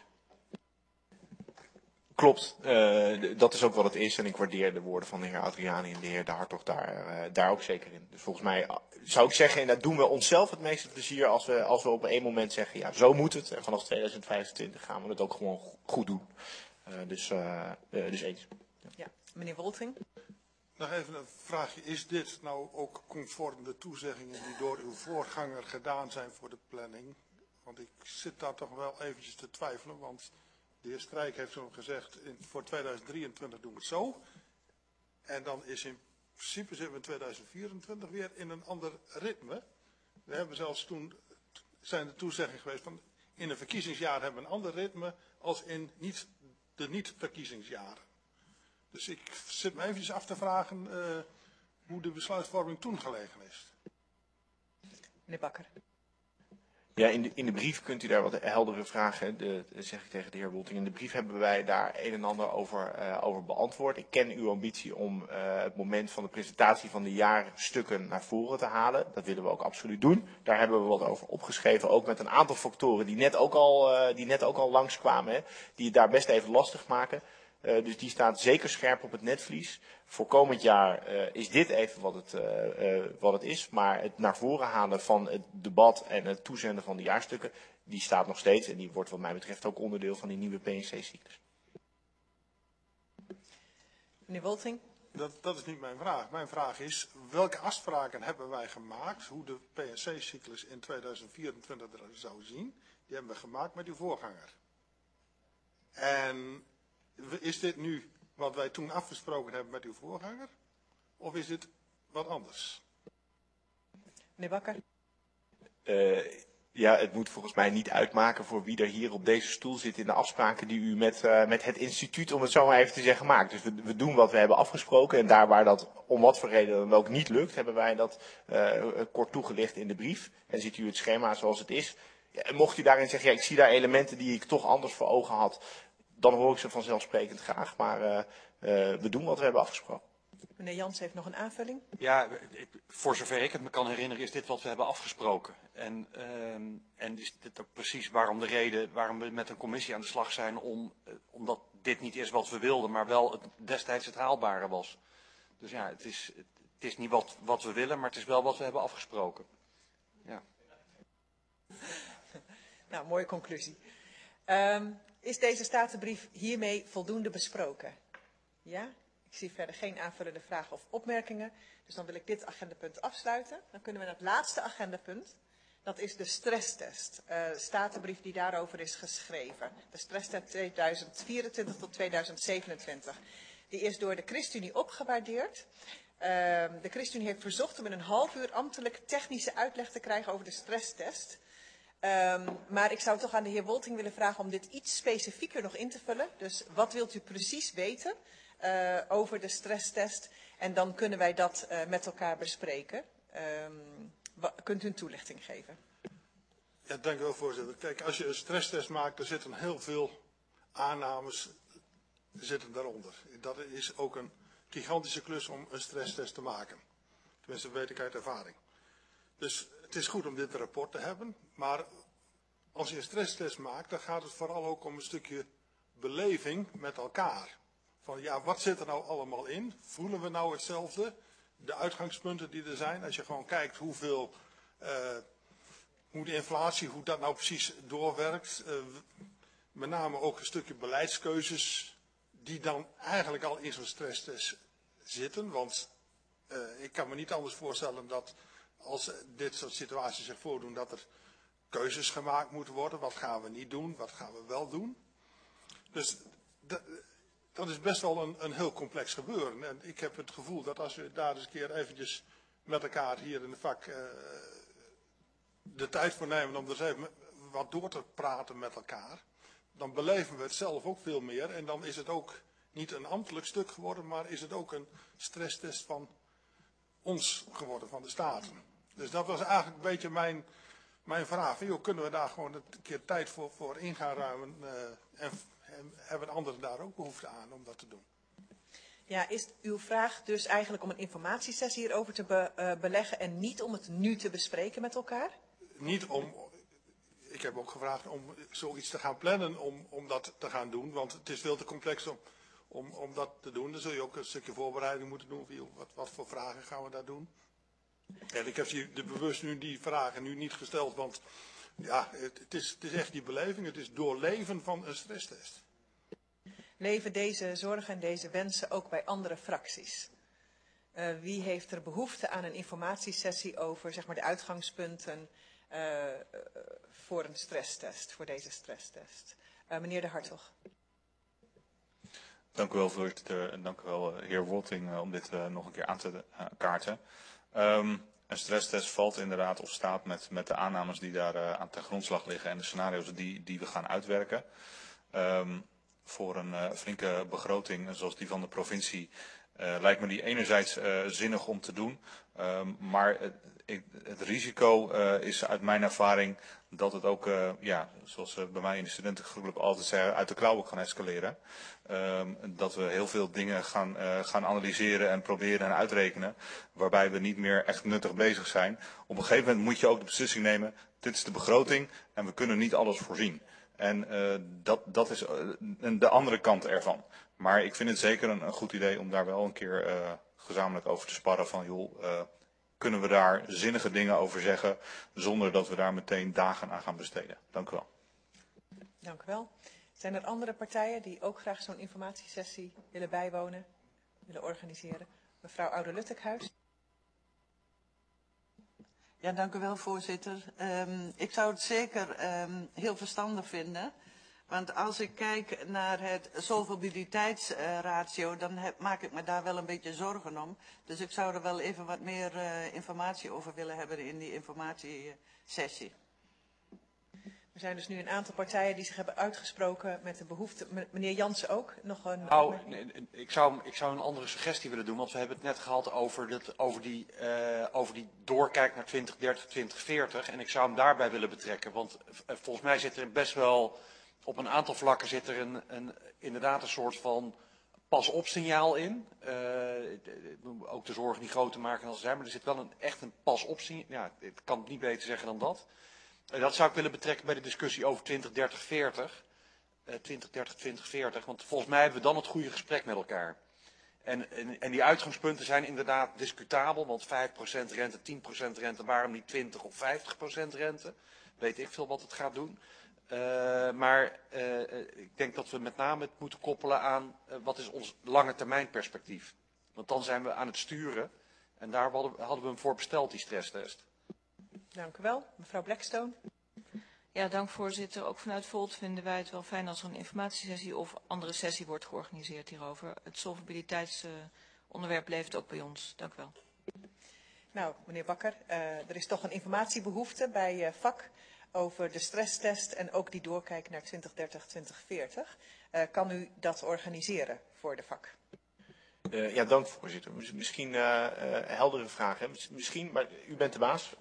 Klopt, dat is ook wat het is en ik waardeer de woorden van de heer Adriani en de heer De Hartog daar ook zeker in. Dus volgens mij zou ik zeggen, en dat doen we onszelf het meeste plezier als we op een moment zeggen, ja zo moet het en vanaf 2025 gaan we het ook gewoon goed doen. Dus eens. Ja, meneer Wolting. Nog even een vraagje. Is dit nou ook conform de toezeggingen die door uw voorganger gedaan zijn voor de planning? Want ik zit daar toch wel eventjes te twijfelen, want de heer Strijk heeft zo gezegd, voor 2023 doen we het zo. En dan is in principe zitten we in 2024 weer in een ander ritme. We hebben zelfs toen, zijn de toezeggingen geweest van, in een verkiezingsjaar hebben een ander ritme als in de niet-verkiezingsjaren. Dus ik zit me eventjes af te vragen hoe de besluitvorming toen gelegen is. Meneer Bakker. Ja, in de brief kunt u daar wat heldere vragen, zeg ik tegen de heer Wolting. In de brief hebben wij daar een en ander over beantwoord. Ik ken uw ambitie om het moment van de presentatie van de jaarstukken naar voren te halen. Dat willen we ook absoluut doen. Daar hebben we wat over opgeschreven, ook met een aantal factoren die net ook al langskwamen, hè, die het daar best even lastig maken. Dus die staat zeker scherp op het netvlies. Voor komend jaar is dit even wat het is. Maar het naar voren halen van het debat en het toezenden van de jaarstukken, die staat nog steeds. En die wordt wat mij betreft ook onderdeel van die nieuwe PNC-cyclus. Meneer Wolting. Dat is niet mijn vraag. Mijn vraag is, welke afspraken hebben wij gemaakt, hoe de PNC-cyclus in 2024 er zou zien? Die hebben we gemaakt met uw voorganger. En is dit nu wat wij toen afgesproken hebben met uw voorganger? Of is dit wat anders? Meneer Bakker. Ja, het moet volgens mij niet uitmaken voor wie er hier op deze stoel zit in de afspraken die u met het instituut, om het zo maar even te zeggen, maakt. Dus we doen wat we hebben afgesproken. En daar waar dat om wat voor reden dan ook niet lukt, hebben wij dat kort toegelicht in de brief. En ziet u het schema zoals het is. Ja, en mocht u daarin zeggen, ja, ik zie daar elementen die ik toch anders voor ogen had, dan hoor ik ze vanzelfsprekend graag. Maar we doen wat we hebben afgesproken. Meneer Jans heeft nog een aanvulling. Ja, voor zover ik het me kan herinneren is dit wat we hebben afgesproken. En is dit ook precies waarom we met een commissie aan de slag zijn, omdat dit niet is wat we wilden, maar wel destijds het haalbare was. Dus ja, het is niet wat we willen, maar het is wel wat we hebben afgesproken. Ja. Nou, mooie conclusie. Is deze statenbrief hiermee voldoende besproken? Ja? Ik zie verder geen aanvullende vragen of opmerkingen. Dus dan wil ik dit agendapunt afsluiten. Dan kunnen we naar het laatste agendapunt. Dat is de stresstest. Statenbrief die daarover is geschreven. De stresstest 2024 tot 2027. Die is door de ChristenUnie opgewaardeerd. De ChristenUnie heeft verzocht om in een half uur ambtelijk technische uitleg te krijgen over de stresstest. Maar ik zou toch aan de heer Wolting willen vragen om dit iets specifieker nog in te vullen. Dus wat wilt u precies weten over de stresstest? En dan kunnen wij dat met elkaar bespreken. Kunt u een toelichting geven? Ja, dank u wel, voorzitter. Kijk, als je een stresstest maakt, er zitten heel veel aannames daaronder. Dat is ook een gigantische klus om een stresstest te maken. Tenminste, dat weet ik uit ervaring. Dus het is goed om dit rapport te hebben, maar als je een stresstest maakt, dan gaat het vooral ook om een stukje beleving met elkaar. Van ja, wat zit er nou allemaal in? Voelen we nou hetzelfde? De uitgangspunten die er zijn, als je gewoon kijkt hoe de inflatie, hoe dat nou precies doorwerkt. Met name ook een stukje beleidskeuzes die dan eigenlijk al in zo'n stresstest zitten. Want ik kan me niet anders voorstellen dat als dit soort situaties zich voordoen, dat er keuzes gemaakt moeten worden. Wat gaan we niet doen? Wat gaan we wel doen? Dus dat is best wel een heel complex gebeuren. En ik heb het gevoel dat als we daar eens een keer eventjes met elkaar hier in het vak de tijd voor nemen om er eens even wat door te praten met elkaar, dan beleven we het zelf ook veel meer. En dan is het ook niet een ambtelijk stuk geworden, maar is het ook een stresstest van ons geworden, van de Staten. Dus dat was eigenlijk een beetje mijn vraag. Joh, kunnen we daar gewoon een keer tijd voor in gaan ruimen? En hebben anderen daar ook behoefte aan om dat te doen? Ja, is uw vraag dus eigenlijk om een informatiesessie hierover te beleggen en niet om het nu te bespreken met elkaar? Niet om. Ik heb ook gevraagd om zoiets te gaan plannen om dat te gaan doen, want het is veel te complex om dat te doen. Dan zul je ook een stukje voorbereiding moeten doen. Wat voor vragen gaan we daar doen? En ik heb bewust nu die vragen nu niet gesteld, want ja, het is echt die beleving, het is doorleven van een stresstest. Leven deze zorgen en deze wensen ook bij andere fracties? Wie heeft er behoefte aan een informatiesessie over, zeg maar, de uitgangspunten voor een stresstest, voor deze stresstest? Meneer De Hartog. Dank u wel, voorzitter, en dank u wel, heer Wolting, om dit nog een keer aan te kaarten. Een stresstest valt inderdaad of staat met de aannames die daar aan ten grondslag liggen en de scenario's die we gaan uitwerken. Voor een flinke begroting zoals die van de provincie lijkt me die enerzijds zinnig om te doen. Maar het risico is uit mijn ervaring dat het ook, zoals bij mij in de studentengroep altijd zeggen, uit de klauwen kan escaleren. Dat we heel veel dingen gaan analyseren en proberen en uitrekenen, waarbij we niet meer echt nuttig bezig zijn. Op een gegeven moment moet je ook de beslissing nemen, dit is de begroting en we kunnen niet alles voorzien. En dat is de andere kant ervan. Maar ik vind het zeker een goed idee om daar wel een keer gezamenlijk over te sparren van joh, kunnen we daar zinnige dingen over zeggen zonder dat we daar meteen dagen aan gaan besteden. Dank u wel. Dank u wel. Zijn er andere partijen die ook graag zo'n informatiesessie willen bijwonen, willen organiseren? Mevrouw Oude-Luttekhuis. Ja, dank u wel, voorzitter. Ik zou het zeker heel verstandig vinden. Want als ik kijk naar het solvabiliteitsratio, dan maak ik me daar wel een beetje zorgen om. Dus ik zou er wel even wat meer informatie over willen hebben in die informatiesessie. Er zijn dus nu een aantal partijen die zich hebben uitgesproken met de behoefte. Meneer Jansen ook? Nog een ik zou een andere suggestie willen doen, want we hebben het net gehad over die doorkijk naar 2030, 2040. En ik zou hem daarbij willen betrekken, want volgens mij zit er best wel, op een aantal vlakken zit er inderdaad een soort van pas-op signaal in. Ook de zorgen niet groter maken dan ze zijn, maar er zit wel echt een pas-op signaal. Ja, ik kan het niet beter zeggen dan dat. Dat zou ik willen betrekken bij de discussie over 2030-40. 2030-2040, want volgens mij hebben we dan het goede gesprek met elkaar. En die uitgangspunten zijn inderdaad discutabel, want 5% rente, 10% rente, waarom niet 20 of 50% rente? Weet ik veel wat het gaat doen. Maar ik denk dat we met name het moeten koppelen aan wat is ons lange termijn perspectief. Want dan zijn we aan het sturen en daar hadden we hem voor besteld, die stresstest. Dank u wel. Mevrouw Blackstone. Ja, dank voorzitter. Ook vanuit Volt vinden wij het wel fijn als er een informatiesessie of andere sessie wordt georganiseerd hierover. Het solvabiliteitsonderwerp leeft ook bij ons. Dank u wel. Nou, meneer Bakker, er is toch een informatiebehoefte bij vak over de stresstest en ook die doorkijk naar 2030-2040. Kan u dat organiseren voor de vak? Ja, dank voorzitter. Misschien heldere vragen. Misschien, maar u bent de baas.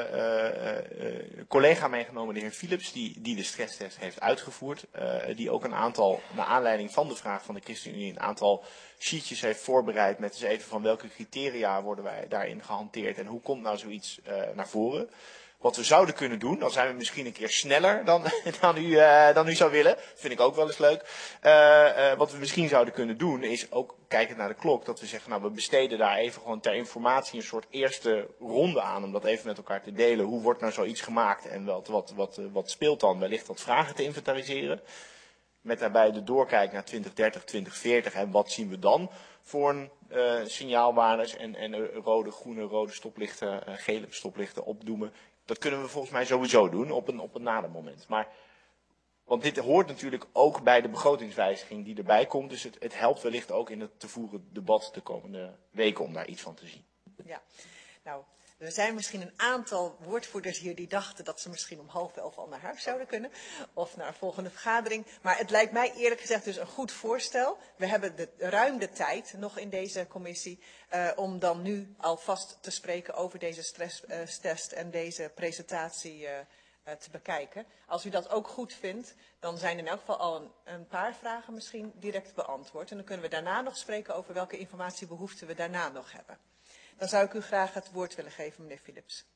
Collega meegenomen, de heer Philips, die de stresstest heeft uitgevoerd. Die ook een aantal, naar aanleiding van de vraag van de ChristenUnie, een aantal sheetjes heeft voorbereid met eens even van welke criteria worden wij daarin gehanteerd en hoe komt nou zoiets naar voren. Wat we zouden kunnen doen, dan zijn we misschien een keer sneller dan u zou willen. Dat vind ik ook wel eens leuk. Wat we misschien zouden kunnen doen is ook, kijkend naar de klok, dat we zeggen, nou we besteden daar even gewoon ter informatie een soort eerste ronde aan. Om dat even met elkaar te delen. Hoe wordt nou zoiets gemaakt en wat speelt dan? Wellicht wat vragen te inventariseren. Met daarbij de doorkijk naar 2030, 2040 en wat zien we dan voor een signaalwaardes en rode, groene, rode stoplichten, gele stoplichten opdoemen. Dat kunnen we volgens mij sowieso doen op een nader moment. Want dit hoort natuurlijk ook bij de begrotingswijziging die erbij komt. Dus het helpt wellicht ook in het te voeren debat de komende weken om daar iets van te zien. Ja, nou, er zijn misschien een aantal woordvoerders hier die dachten dat ze misschien om 10:30 al naar huis zouden kunnen. Of naar een volgende vergadering. Maar het lijkt mij eerlijk gezegd dus een goed voorstel. We hebben ruim de tijd nog in deze commissie om dan nu alvast te spreken over deze stresstest en deze presentatie te bekijken. Als u dat ook goed vindt, dan zijn in elk geval al een paar vragen misschien direct beantwoord. En dan kunnen we daarna nog spreken over welke informatiebehoeften we daarna nog hebben. Dan zou ik u graag het woord willen geven, meneer Philips.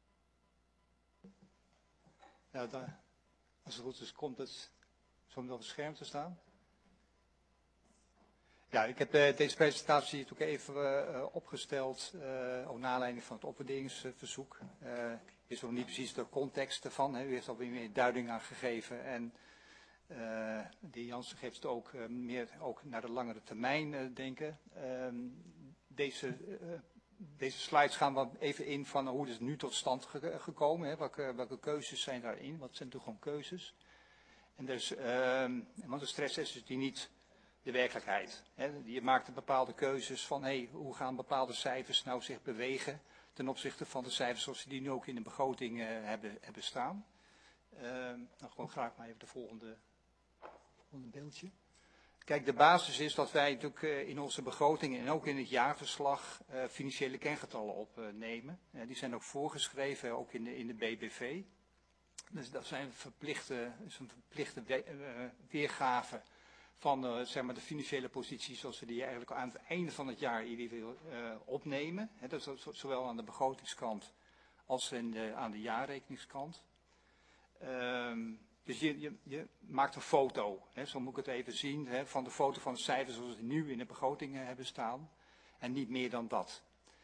Ja, als het goed is, komt het zo op het scherm te staan. Ja, ik heb deze presentatie natuurlijk even opgesteld, ook naar aanleiding van het opwaarderingsverzoek. Is nog niet precies de context ervan. U heeft alweer meer duiding aan gegeven. En de heer Jansen geeft het ook meer ook naar de langere termijn denken. Deze slides gaan we even in van hoe is het nu tot stand gekomen. Hè? Welke keuzes zijn daarin? Wat zijn toch gewoon keuzes? En dus, want de stresstest is die niet de werkelijkheid. Hè? Je maakt bepaalde keuzes van hoe gaan bepaalde cijfers nou zich bewegen ten opzichte van de cijfers zoals we die nu ook in de begroting hebben staan. Dan gewoon graag maar even de volgende beeldje. Kijk, de basis is dat wij natuurlijk in onze begroting en ook in het jaarverslag financiële kengetallen opnemen. Die zijn ook voorgeschreven, ook in de BBV. Dus dat zijn een verplichte weergave van zeg maar de financiële positie zoals we die eigenlijk aan het einde van het jaar opnemen. Dat is zowel aan de begrotingskant als aan de jaarrekeningskant. Dus je maakt een foto, zo moet ik het even zien, van de foto van de cijfers zoals we nu in de begroting hebben staan. En niet meer dan dat.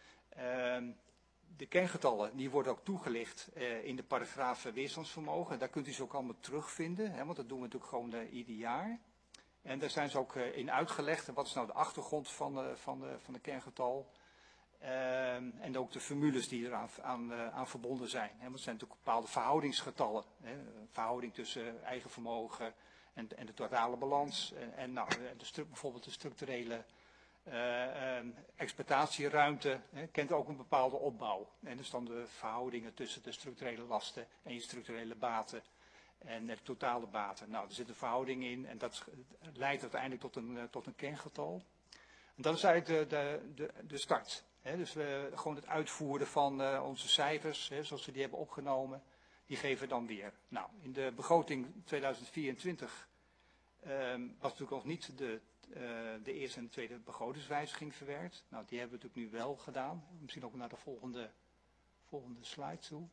De kengetallen die worden ook toegelicht in de paragraaf weerstandsvermogen. Daar kunt u ze ook allemaal terugvinden, want dat doen we natuurlijk gewoon ieder jaar. En daar zijn ze ook in uitgelegd. Wat is nou de achtergrond van de kengetal? En ook de formules die eraan verbonden zijn. Want het zijn natuurlijk bepaalde verhoudingsgetallen. Verhouding tussen eigen vermogen en de totale balans. Bijvoorbeeld de structurele exploitatieruimte kent ook een bepaalde opbouw. En dus dan de verhoudingen tussen de structurele lasten en je structurele baten. En de totale baten. Nou, er zit een verhouding in en dat leidt uiteindelijk tot een kengetal. En dat is eigenlijk de start. Dus gewoon het uitvoeren van onze cijfers, zoals we die hebben opgenomen, die geven we dan weer. Nou, in de begroting 2024 was natuurlijk nog niet de eerste en de tweede begrotingswijziging verwerkt. Nou, die hebben we natuurlijk nu wel gedaan. Misschien ook naar de volgende slide toe.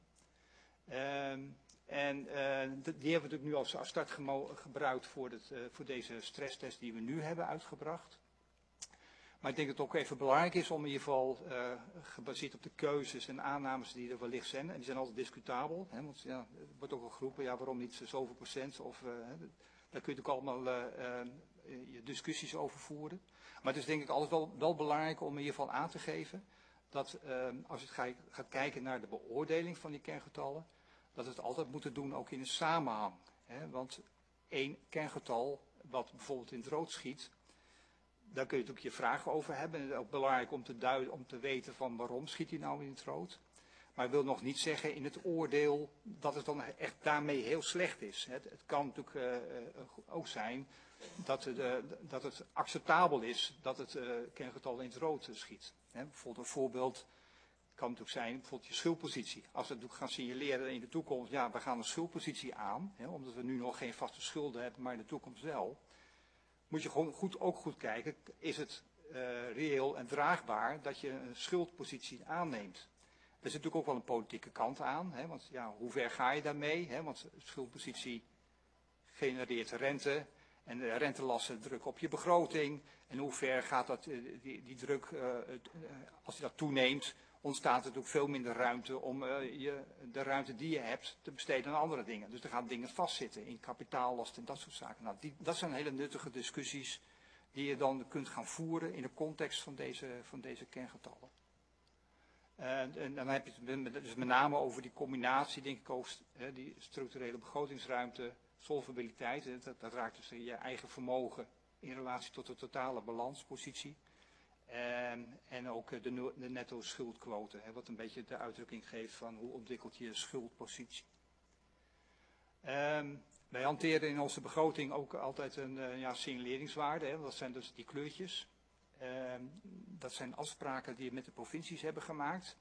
Die hebben we natuurlijk nu als start gebruikt voor deze stresstest die we nu hebben uitgebracht. Maar ik denk dat het ook even belangrijk is om in ieder geval gebaseerd op de keuzes en aannames die er wellicht zijn. En die zijn altijd discutabel. Want ja, er wordt ook al geroepen, ja, waarom niet zoveel procent? Daar kun je natuurlijk allemaal je discussies over voeren. Maar het is denk ik altijd wel belangrijk om in ieder geval aan te geven dat als je gaat kijken naar de beoordeling van die kengetallen, dat we het altijd moeten doen ook in een samenhang. Want één kengetal wat bijvoorbeeld in het rood schiet, daar kun je natuurlijk je vragen over hebben. En het is ook belangrijk om te weten van waarom schiet hij nou in het rood. Maar ik wil nog niet zeggen in het oordeel dat het dan echt daarmee heel slecht is. Het kan natuurlijk ook zijn dat het acceptabel is dat het kengetal in het rood schiet. Bijvoorbeeld een voorbeeld kan natuurlijk zijn, bijvoorbeeld je schuldpositie. Als we natuurlijk gaan signaleren in de toekomst, ja, we gaan een schuldpositie aan, omdat we nu nog geen vaste schulden hebben, maar in de toekomst wel. Moet je gewoon ook goed kijken, is het reëel en draagbaar dat je een schuldpositie aanneemt. Er zit natuurlijk ook wel een politieke kant aan, want ja, hoe ver ga je daarmee? Want schuldpositie genereert rente en de rentelasten drukken op je begroting. En hoe ver gaat dat, die druk, als je dat toeneemt, ontstaat er natuurlijk veel minder ruimte om de ruimte die je hebt te besteden aan andere dingen. Dus er gaan dingen vastzitten in kapitaallast en dat soort zaken. Nou, dat zijn hele nuttige discussies die je dan kunt gaan voeren in de context van deze kengetallen. En dan heb je het dus met name over die combinatie, denk ik ook, die structurele begrotingsruimte, solvabiliteit. Dat raakt dus je eigen vermogen in relatie tot de totale balanspositie. En ook de netto schuldquote, wat een beetje de uitdrukking geeft van hoe ontwikkelt je schuldpositie. Wij hanteren in onze begroting ook altijd een signaleringswaarde, dat zijn dus die kleurtjes. Dat zijn afspraken die we met de provincies hebben gemaakt.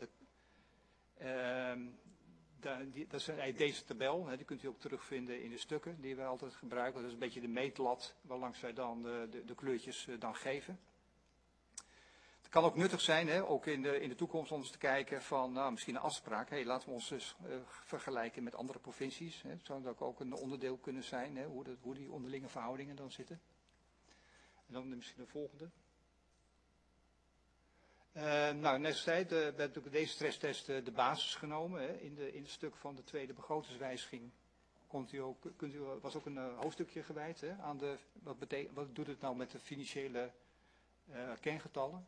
Dat is eigenlijk deze tabel, die kunt u ook terugvinden in de stukken die wij altijd gebruiken. Dat is een beetje de meetlat waarlangs wij dan de kleurtjes dan geven. Het kan ook nuttig zijn, ook in de toekomst om eens te kijken van misschien een afspraak. Laten we ons dus vergelijken met andere provincies. Het zou dat ook een onderdeel kunnen zijn, hoe die onderlinge verhoudingen dan zitten. En dan misschien de volgende. Net als zei, we hebben natuurlijk deze stresstest de basis genomen. In het stuk van de tweede begrotingswijziging was ook een hoofdstukje gewijd aan wat doet het nou met de financiële kengetallen.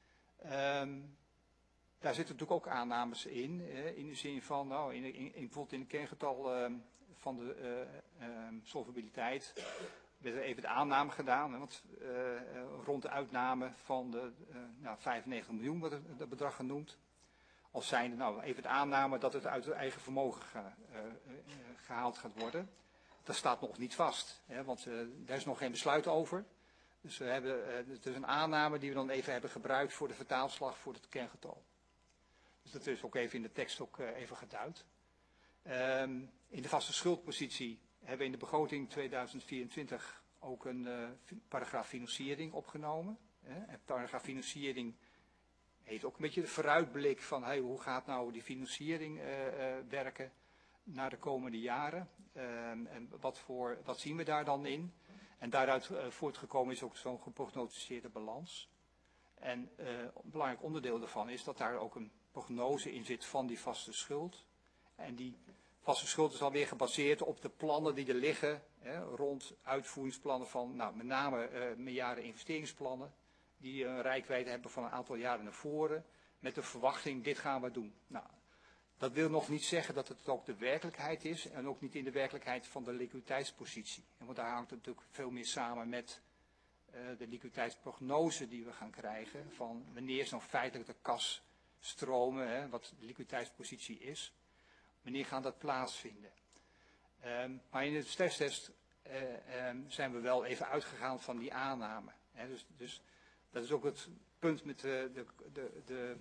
Daar zitten natuurlijk ook aannames in de zin van, bijvoorbeeld in het kengetal van de solvabiliteit werd er even de aanname gedaan, rond de uitname van de 95 miljoen, wordt het bedrag genoemd. Als zijnde, nou even de aanname dat het uit het eigen vermogen gehaald gaat worden. Dat staat nog niet vast, hè, want daar is nog geen besluit over. Dus het is een aanname die we dan even hebben gebruikt voor de vertaalslag voor het kerngetal. Dus dat is ook even in de tekst ook even geduid. In de vaste schuldpositie hebben we in de begroting 2024 ook een paragraaf financiering opgenomen. En paragraaf financiering heeft ook een beetje de vooruitblik van hey, hoe gaat nou die financiering werken naar de komende jaren. En wat zien we daar dan in? En daaruit voortgekomen is ook zo'n geprognosticeerde balans. En een belangrijk onderdeel daarvan is dat daar ook een prognose in zit van die vaste schuld. En die vaste schuld is alweer gebaseerd op de plannen die er liggen, rond uitvoeringsplannen van met name meerjaren investeringsplannen. Die een reikwijdte hebben van een aantal jaren naar voren, met de verwachting, dit gaan we doen. Nou, dat wil nog niet zeggen dat het ook de werkelijkheid is, en ook niet in de werkelijkheid van de liquiditeitspositie. Want daar hangt het natuurlijk veel meer samen met de liquiditeitsprognose die we gaan krijgen, van wanneer is nou feitelijk de kasstromen, wat de liquiditeitspositie is, wanneer gaan dat plaatsvinden. Maar in de stresstest zijn we wel even uitgegaan van die aanname. Dus dat is ook het punt met de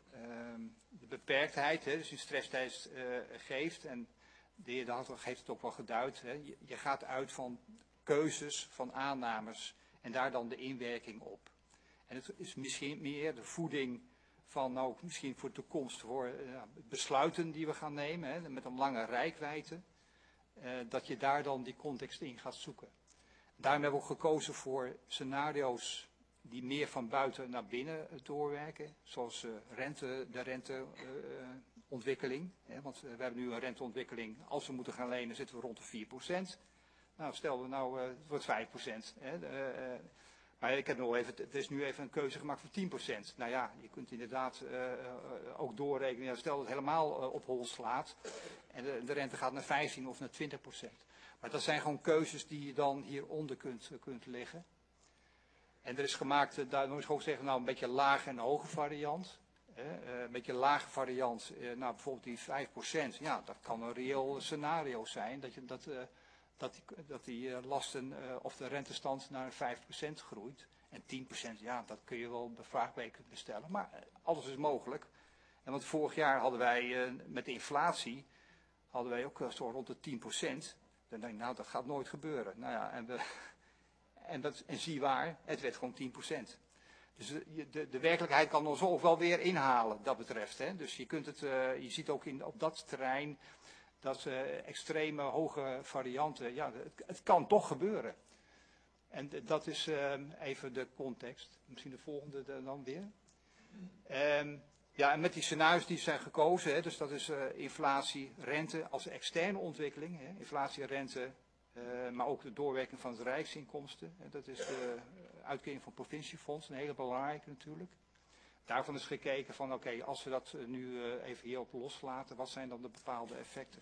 beperktheid. Dus een stresstest geeft, en de heer De Hartog heeft het ook wel geduid. Je gaat uit van keuzes, van aannames en daar dan de inwerking op. En het is misschien meer de voeding van misschien voor de toekomst voor besluiten die we gaan nemen, met een lange reikwijdte. Dat je daar dan die context in gaat zoeken. Daarom hebben we ook gekozen voor scenario's die meer van buiten naar binnen doorwerken. Zoals de renteontwikkeling. Want we hebben nu een renteontwikkeling. Als we moeten gaan lenen zitten we rond de 4%. Nou, stel we het wordt 5%. Maar ik heb nog even, er is nu even een keuze gemaakt voor 10%. Nou ja, je kunt inderdaad ook doorrekenen. Stel dat het helemaal op hol slaat. En de rente gaat naar 15 of naar 20%. Maar dat zijn gewoon keuzes die je dan hieronder kunt leggen. En er is gemaakt, daar moet ik ook zeggen, een beetje lage en hoge variant. Een beetje lage variant, bijvoorbeeld die 5%. Ja, dat kan een reëel scenario zijn. Dat die lasten of de rentestand naar 5% groeit. En 10%, ja, dat kun je wel bevraagbaar bestellen. Maar alles is mogelijk. En want vorig jaar hadden wij met de inflatie, hadden wij ook zo rond de 10%. Dan denk ik, dat gaat nooit gebeuren. Nou ja, en zie waar, het werd gewoon 10%. Dus de werkelijkheid kan ons ook wel weer inhalen, dat betreft. Hè. Dus je kunt je ziet ook op dat terrein dat extreme hoge varianten, ja, het kan toch gebeuren. En dat is even de context. Misschien de volgende dan weer. Ja, en met die scenario's die zijn gekozen, dus dat is inflatie, rente als externe ontwikkeling. Inflatie, rente, maar ook de doorwerking van de rijksinkomsten. Dat is de uitkering van provinciefonds, een hele belangrijke natuurlijk. Daarvan is gekeken van oké, als we dat nu even hierop loslaten, wat zijn dan de bepaalde effecten?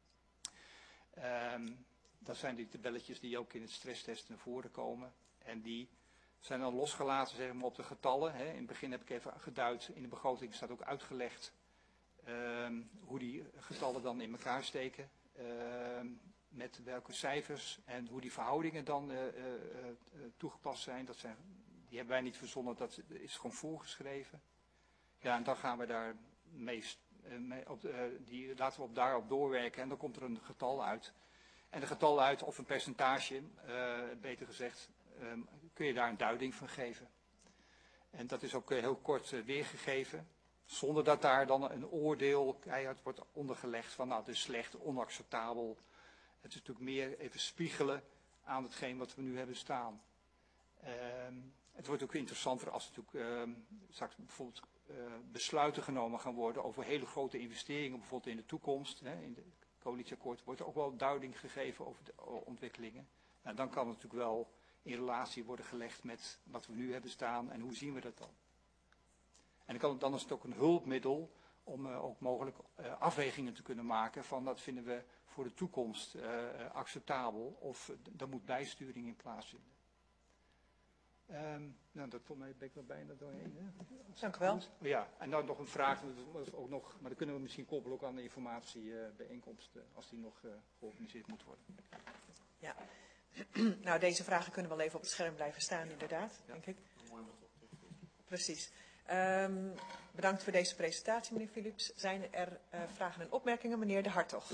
Dat zijn die tabelletjes die ook in het stresstest naar voren komen. En die zijn dan losgelaten zeg maar, op de getallen. In het begin heb ik even geduid, in de begroting staat ook uitgelegd hoe die getallen dan in elkaar steken. Met welke cijfers en hoe die verhoudingen dan toegepast zijn. Die hebben wij niet verzonnen, dat is gewoon voorgeschreven. Ja, en dan gaan we daar laten we daarop doorwerken en dan komt er een getal uit. En een getal uit, of een percentage, beter gezegd, kun je daar een duiding van geven. En dat is ook heel kort weergegeven, zonder dat daar dan een oordeel keihard wordt ondergelegd van nou, het is slecht, onacceptabel. Het is natuurlijk meer even spiegelen aan hetgeen wat we nu hebben staan. Het wordt ook interessanter als natuurlijk straks bijvoorbeeld besluiten genomen gaan worden over hele grote investeringen, bijvoorbeeld in de toekomst. In het coalitieakkoord wordt er ook wel duiding gegeven over de ontwikkelingen. Nou, dan kan het natuurlijk wel in relatie worden gelegd met wat we nu hebben staan en hoe zien we dat dan. En dan is het ook een hulpmiddel om ook mogelijk afwegingen te kunnen maken van dat vinden we voor de toekomst acceptabel of er moet bijsturing in plaatsvinden. Nou, dat voor mij ben ik er bijna doorheen. Hè? Dank u wel. Ja, en dan nog een vraag, ook nog, maar dat kunnen we misschien koppelen ook aan de informatiebijeenkomst, als die nog georganiseerd moet worden. Ja. Nou, deze vragen kunnen wel even op het scherm blijven staan, inderdaad, denk ik. Precies. Bedankt voor deze presentatie, meneer Philips. Zijn er vragen en opmerkingen? Meneer De Hartog.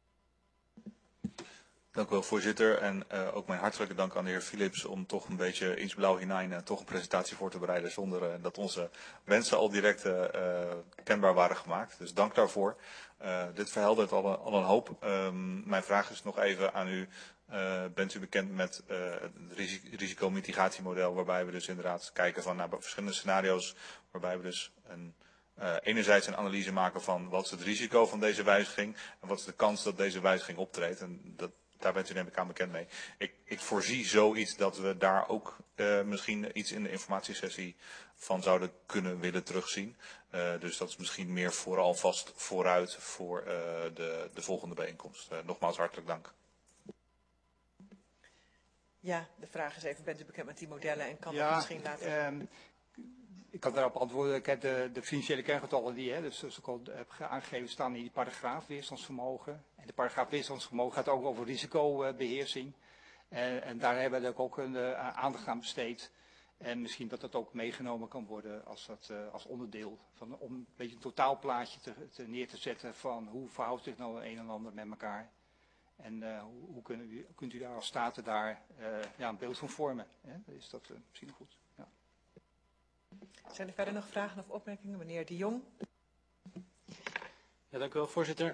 Dank u wel, voorzitter. En ook mijn hartelijke dank aan de heer Philips om toch een beetje iets blauw hinein toch een presentatie voor te bereiden zonder dat onze wensen al direct kenbaar waren gemaakt. Dus dank daarvoor. Dit verheldert al een hoop. Mijn vraag is nog even aan u. Bent u bekend met het risicomitigatiemodel waarbij we dus inderdaad kijken van naar verschillende scenario's waarbij we dus enerzijds een analyse maken van wat is het risico van deze wijziging en wat is de kans dat deze wijziging optreedt. En daar bent u neem ik aan bekend mee. Ik voorzie zoiets dat we daar ook misschien iets in de informatiesessie van zouden kunnen willen terugzien. Dus dat is misschien meer vooral vast vooruit voor de volgende bijeenkomst. Nogmaals hartelijk dank. Ja, de vraag is even, bent u bekend met die modellen en kan dat misschien laten... Ik kan daarop antwoorden. Ik heb de financiële kerngetallen die, dus zoals ik al heb aangegeven, staan in die paragraaf weerstandsvermogen. En de paragraaf weerstandsvermogen gaat ook over risicobeheersing. En daar hebben we ook een aandacht aan besteed. En misschien dat dat ook meegenomen kan worden als onderdeel van om een beetje een totaalplaatje neer te zetten van hoe verhoudt zich nou een en ander met elkaar. En hoe kunt u daar als staten daar een beeld van vormen? Hè? Is dat misschien goed? Ja. Zijn er verder nog vragen of opmerkingen? Meneer De Jong. Ja, dank u wel, voorzitter.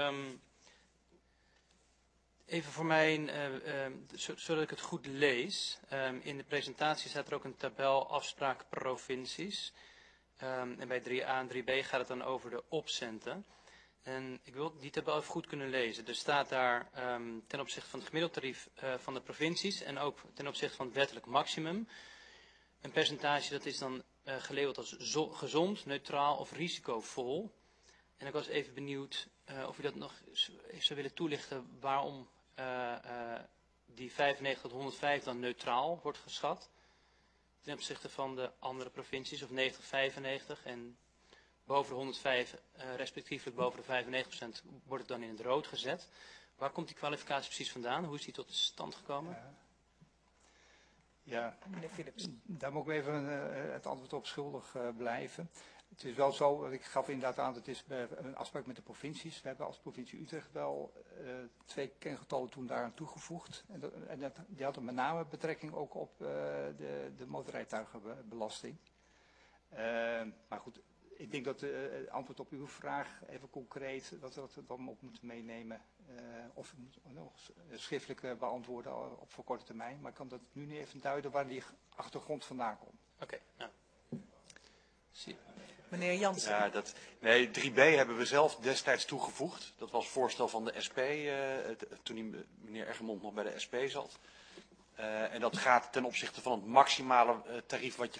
Even voor mij, zodat ik het goed lees. In de presentatie staat er ook een tabel afspraak provincies. En bij 3a en 3b gaat het dan over de opcenten. En ik wil die tabel even goed kunnen lezen. Er staat daar ten opzichte van het gemiddeld tarief van de provincies en ook ten opzichte van het wettelijk maximum. Een percentage dat is dan gelabeld als gezond, neutraal of risicovol. En ik was even benieuwd of u dat nog even zou willen toelichten waarom die 95 tot 105 dan neutraal wordt geschat. Ten opzichte van de andere provincies of 90, 95 en boven de 105, respectievelijk boven de 95% wordt het dan in het rood gezet. Waar komt die kwalificatie precies vandaan? Hoe is die tot stand gekomen? Ja, meneer Philips. Daar moet ik even het antwoord op schuldig blijven. Het is wel zo, ik gaf inderdaad aan, het is een afspraak met de provincies. We hebben als provincie Utrecht wel 2 kengetallen toen daaraan toegevoegd. Die hadden met name betrekking ook op de motorrijtuigenbelasting. Maar goed, ik denk dat het antwoord op uw vraag even concreet, dat we dat dan op moeten meenemen. Of nog schriftelijk beantwoorden op voor korte termijn. Maar ik kan dat nu niet even duiden waar die achtergrond vandaan komt. Oké, nou. Meneer Jansen. Ja, nee, 3b hebben we zelf destijds toegevoegd. Dat was voorstel van de SP, toen meneer Eggermond nog bij de SP zat. En dat gaat ten opzichte van het maximale tarief wat je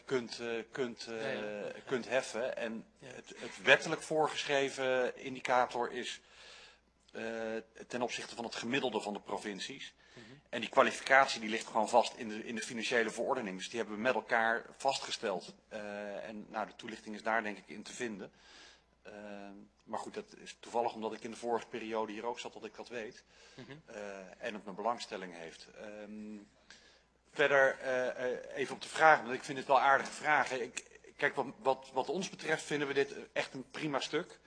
kunt heffen. En het wettelijk voorgeschreven indicator is ten opzichte van het gemiddelde van de provincies. En die kwalificatie die ligt gewoon vast in de financiële verordening. Dus die hebben we met elkaar vastgesteld. En nou, de toelichting is daar denk ik in te vinden. Maar goed, dat is toevallig omdat ik in de vorige periode hier ook zat dat ik dat weet. En het mijn belangstelling heeft. Verder even op de vraag, want ik vind het wel aardige vragen. Kijk, wat ons betreft vinden we dit echt een prima stuk.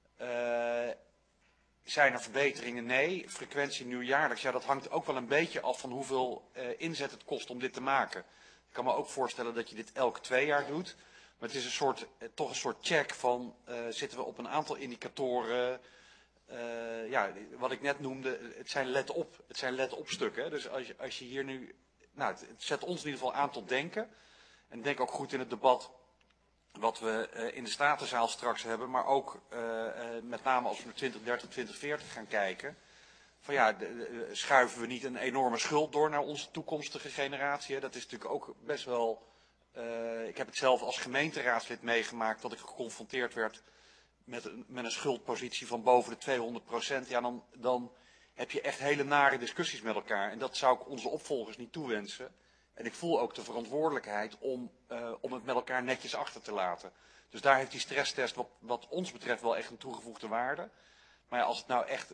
Zijn er verbeteringen? Nee. Frequentie nieuwjaarlijks, ja, dat hangt ook wel een beetje af van hoeveel inzet het kost om dit te maken. Ik kan me ook voorstellen dat je dit elke 2 jaar doet. Maar het is toch een soort check van, zitten we op een aantal indicatoren. Ja, wat ik net noemde, het zijn let-op stukken. Dus als je hier nu, nou, het zet ons in ieder geval aan tot denken. En denk ook goed in het debat wat we in de Statenzaal straks hebben, maar ook met name als we naar 2030, 2040 gaan kijken. Van ja, schuiven we niet een enorme schuld door naar onze toekomstige generatie? Hè? Dat is natuurlijk ook best wel... ik heb het zelf als gemeenteraadslid meegemaakt dat ik geconfronteerd werd met een schuldpositie van boven de 200%. Ja, dan heb je echt hele nare discussies met elkaar. En dat zou ik onze opvolgers niet toewensen. En ik voel ook de verantwoordelijkheid om het met elkaar netjes achter te laten. Dus daar heeft die stresstest wat ons betreft wel echt een toegevoegde waarde. Maar ja, als het nou echt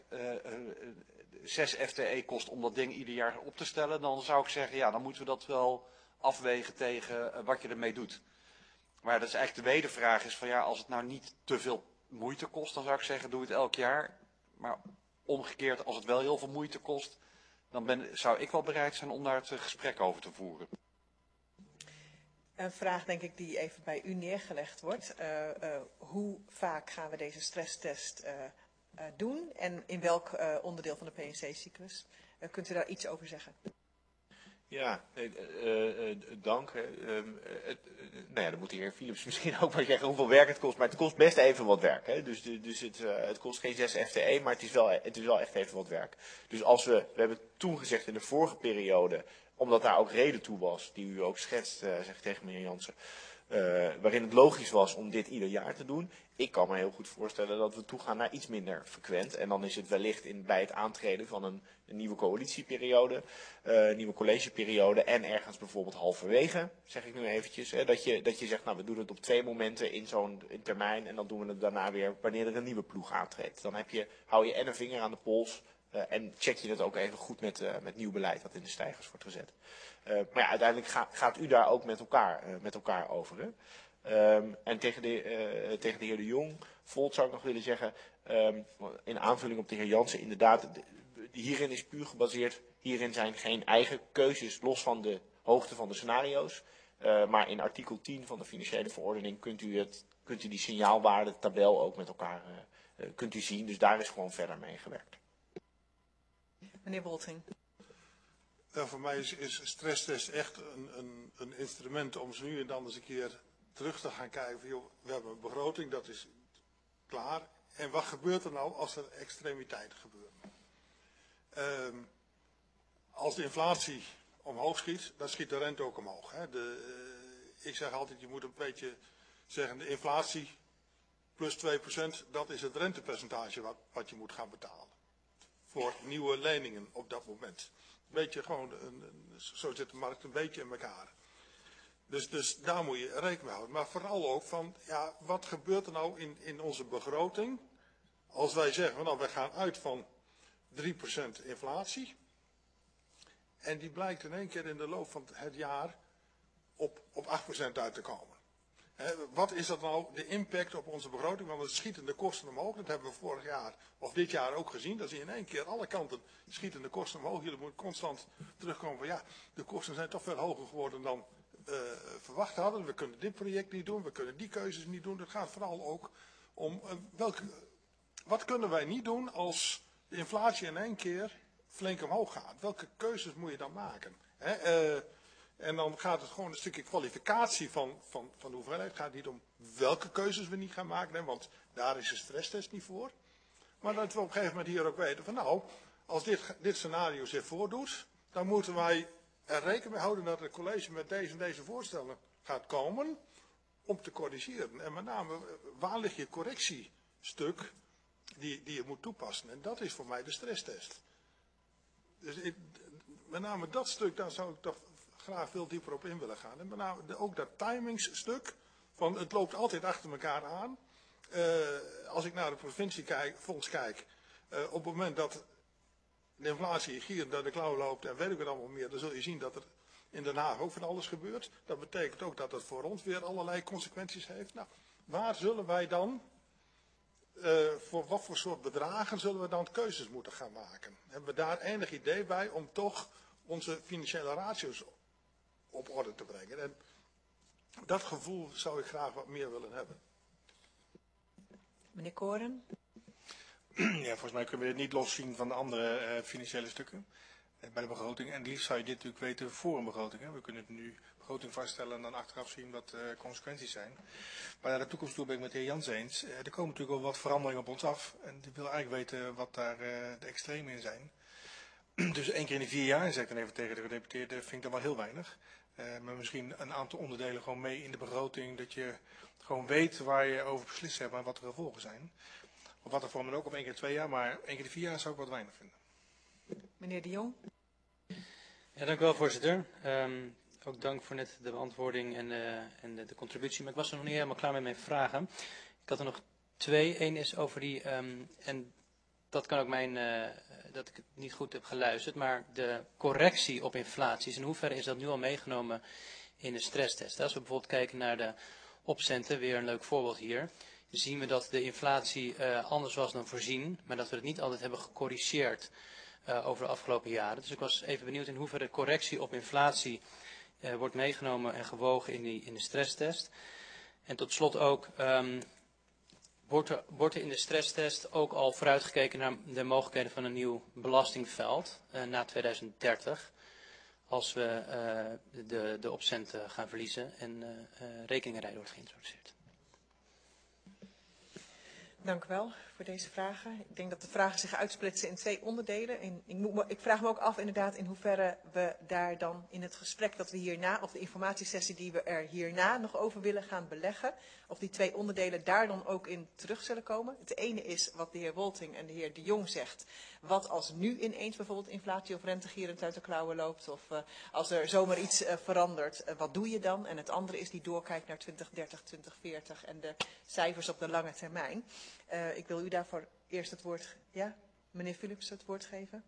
6 FTE kost om dat ding ieder jaar op te stellen, dan zou ik zeggen, ja, dan moeten we dat wel afwegen tegen wat je ermee doet. Maar dat is eigenlijk de wedervraag is van ja, als het nou niet te veel moeite kost, dan zou ik zeggen, doe het elk jaar. Maar omgekeerd, als het wel heel veel moeite kost, dan zou ik wel bereid zijn om daar het gesprek over te voeren. Een vraag denk ik die even bij u neergelegd wordt. Hoe vaak gaan we deze stresstest doen en in welk onderdeel van de PNC-cyclus? Kunt u daar iets over zeggen? Ja, dank. Nou ja, dan moet de heer Philips misschien ook maar zeggen hoeveel werk het kost. Maar het kost best even wat werk. Hè? Dus het kost geen 6 FTE, maar het is wel echt even wat werk. Dus als we hebben toen gezegd in de vorige periode, omdat daar ook reden toe was, die u ook schetst, zeg ik tegen meneer Jansen, waarin het logisch was om dit ieder jaar te doen. Ik kan me heel goed voorstellen dat we toegaan naar iets minder frequent. En dan is het wellicht bij het aantreden van een nieuwe coalitieperiode, nieuwe collegeperiode en ergens bijvoorbeeld halverwege, zeg ik nu eventjes. Hè, dat je zegt, nou we doen het op 2 momenten in zo'n termijn en dan doen we het daarna weer wanneer er een nieuwe ploeg aantreedt. Dan hou je en een vinger aan de pols en check je het ook even goed met nieuw beleid dat in de stijgers wordt gezet. Maar ja, uiteindelijk gaat u daar ook met elkaar over. Hè? En tegen de heer De Jong, Volt zou ik nog willen zeggen, in aanvulling op de heer Jansen, inderdaad, hierin is puur gebaseerd, hierin zijn geen eigen keuzes los van de hoogte van de scenario's. Maar in artikel 10 van de financiële verordening kunt u die signaalwaarde tabel ook met elkaar kunt u zien. Dus daar is gewoon verder mee gewerkt. Meneer Wolting. Voor mij is stresstest echt een instrument om ze nu en dan eens een keer terug te gaan kijken. Van, joh, we hebben een begroting, dat is klaar. En wat gebeurt er nou als er extremiteiten gebeuren? Als de inflatie omhoog schiet, dan schiet de rente ook omhoog. Hè. Ik zeg altijd, je moet een beetje zeggen, de inflatie plus 2%, dat is het rentepercentage wat je moet gaan betalen. Voor nieuwe leningen op dat moment. Beetje gewoon, zo zit de markt een beetje in elkaar. Dus daar moet je rekening mee houden. Maar vooral ook van, ja, wat gebeurt er nou in onze begroting? Als wij zeggen, nou, wij gaan uit van 3% inflatie. En die blijkt in één keer in de loop van het jaar op 8% uit te komen. Wat is dat nou, de impact op onze begroting? Want het schietende kosten omhoog, dat hebben we vorig jaar of dit jaar ook gezien. Dat zie je in één keer alle kanten schietende kosten omhoog. Jullie moeten constant terugkomen van ja, de kosten zijn toch veel hoger geworden dan verwacht hadden. We kunnen dit project niet doen, we kunnen die keuzes niet doen. Het gaat vooral ook om wat kunnen wij niet doen als de inflatie in één keer flink omhoog gaat. Welke keuzes moet je dan maken? En dan gaat het gewoon een stukje kwalificatie van de hoeveelheid. Het gaat niet om welke keuzes we niet gaan maken, want daar is de stresstest niet voor. Maar dat we op een gegeven moment hier ook weten van nou, als dit scenario zich voordoet, dan moeten wij er rekening mee houden dat het college met deze en deze voorstellen gaat komen om te corrigeren. En met name, waar ligt je correctiestuk die je moet toepassen? En dat is voor mij de stresstest. Dus met name dat stuk, daar zou ik toch graag veel dieper op in willen gaan. En met name ook dat timingsstuk, van het loopt altijd achter elkaar aan. Als ik naar de provinciefonds kijk, op het moment dat de inflatie gier naar de klauw loopt en weet ik het allemaal meer, dan zul je zien dat er in Den Haag ook van alles gebeurt. Dat betekent ook dat het voor ons weer allerlei consequenties heeft. Nou, waar zullen wij dan, voor wat voor soort bedragen zullen we dan keuzes moeten gaan maken? Hebben we daar enig idee bij om toch onze financiële ratio's op orde te brengen? En dat gevoel zou ik graag wat meer willen hebben. Meneer Koren. Ja, volgens mij kunnen we dit niet loszien van de andere financiële stukken bij de begroting. En liefst zou je dit natuurlijk weten voor een begroting. Hè. We kunnen nu begroting vaststellen en dan achteraf zien wat de consequenties zijn. Maar naar de toekomst toe ben ik met de heer Jans eens. Er komen natuurlijk wel wat veranderingen op ons af. En ik wil eigenlijk weten wat daar de extreme in zijn. Dus 1 keer in de 4 jaar, zeg ik dan even tegen de gedeputeerde, vind ik dat wel heel weinig. Maar misschien een aantal onderdelen gewoon mee in de begroting, dat je gewoon weet waar je over beslist hebt en wat de gevolgen zijn. Of wat er voor me ook op 1 keer in 2 jaar, maar 1 keer in de 4 jaar zou ik wat weinig vinden. Meneer De Jong. Ja, dank u wel, voorzitter. Ook dank voor net de beantwoording en de contributie. Maar ik was er nog niet helemaal klaar met mijn vragen. Ik had er nog 2. Eén is over die, en dat kan ook dat ik het niet goed heb geluisterd, maar de correctie op inflaties. In hoeverre is dat nu al meegenomen in de stresstest? Als we bijvoorbeeld kijken naar de opcenten, weer een leuk voorbeeld hier, zien we dat de inflatie anders was dan voorzien, maar dat we het niet altijd hebben gecorrigeerd over de afgelopen jaren. Dus ik was even benieuwd in hoeverre correctie op inflatie wordt meegenomen en gewogen in de stresstest. En tot slot ook, wordt er in de stresstest ook al vooruitgekeken naar de mogelijkheden van een nieuw belastingveld na 2030, als we de opcenten gaan verliezen en rekeningenrijden wordt geïntroduceerd. Dank u wel voor deze vragen. Ik denk dat de vragen zich uitsplitsen in 2 onderdelen. En ik vraag me ook af inderdaad in hoeverre we daar dan in het gesprek dat we hierna, of de informatiesessie die we er hierna nog over willen gaan beleggen, of die 2 onderdelen daar dan ook in terug zullen komen. Het ene is wat de heer Wolting en de heer De Jong zegt. Wat als nu ineens bijvoorbeeld inflatie of rentegierend uit de klauwen loopt, of als er zomaar iets verandert, wat doe je dan? En het andere is die doorkijk naar 2030, 2040 en de cijfers op de lange termijn. Ik wil u daarvoor eerst het woord, meneer Philips, het woord geven.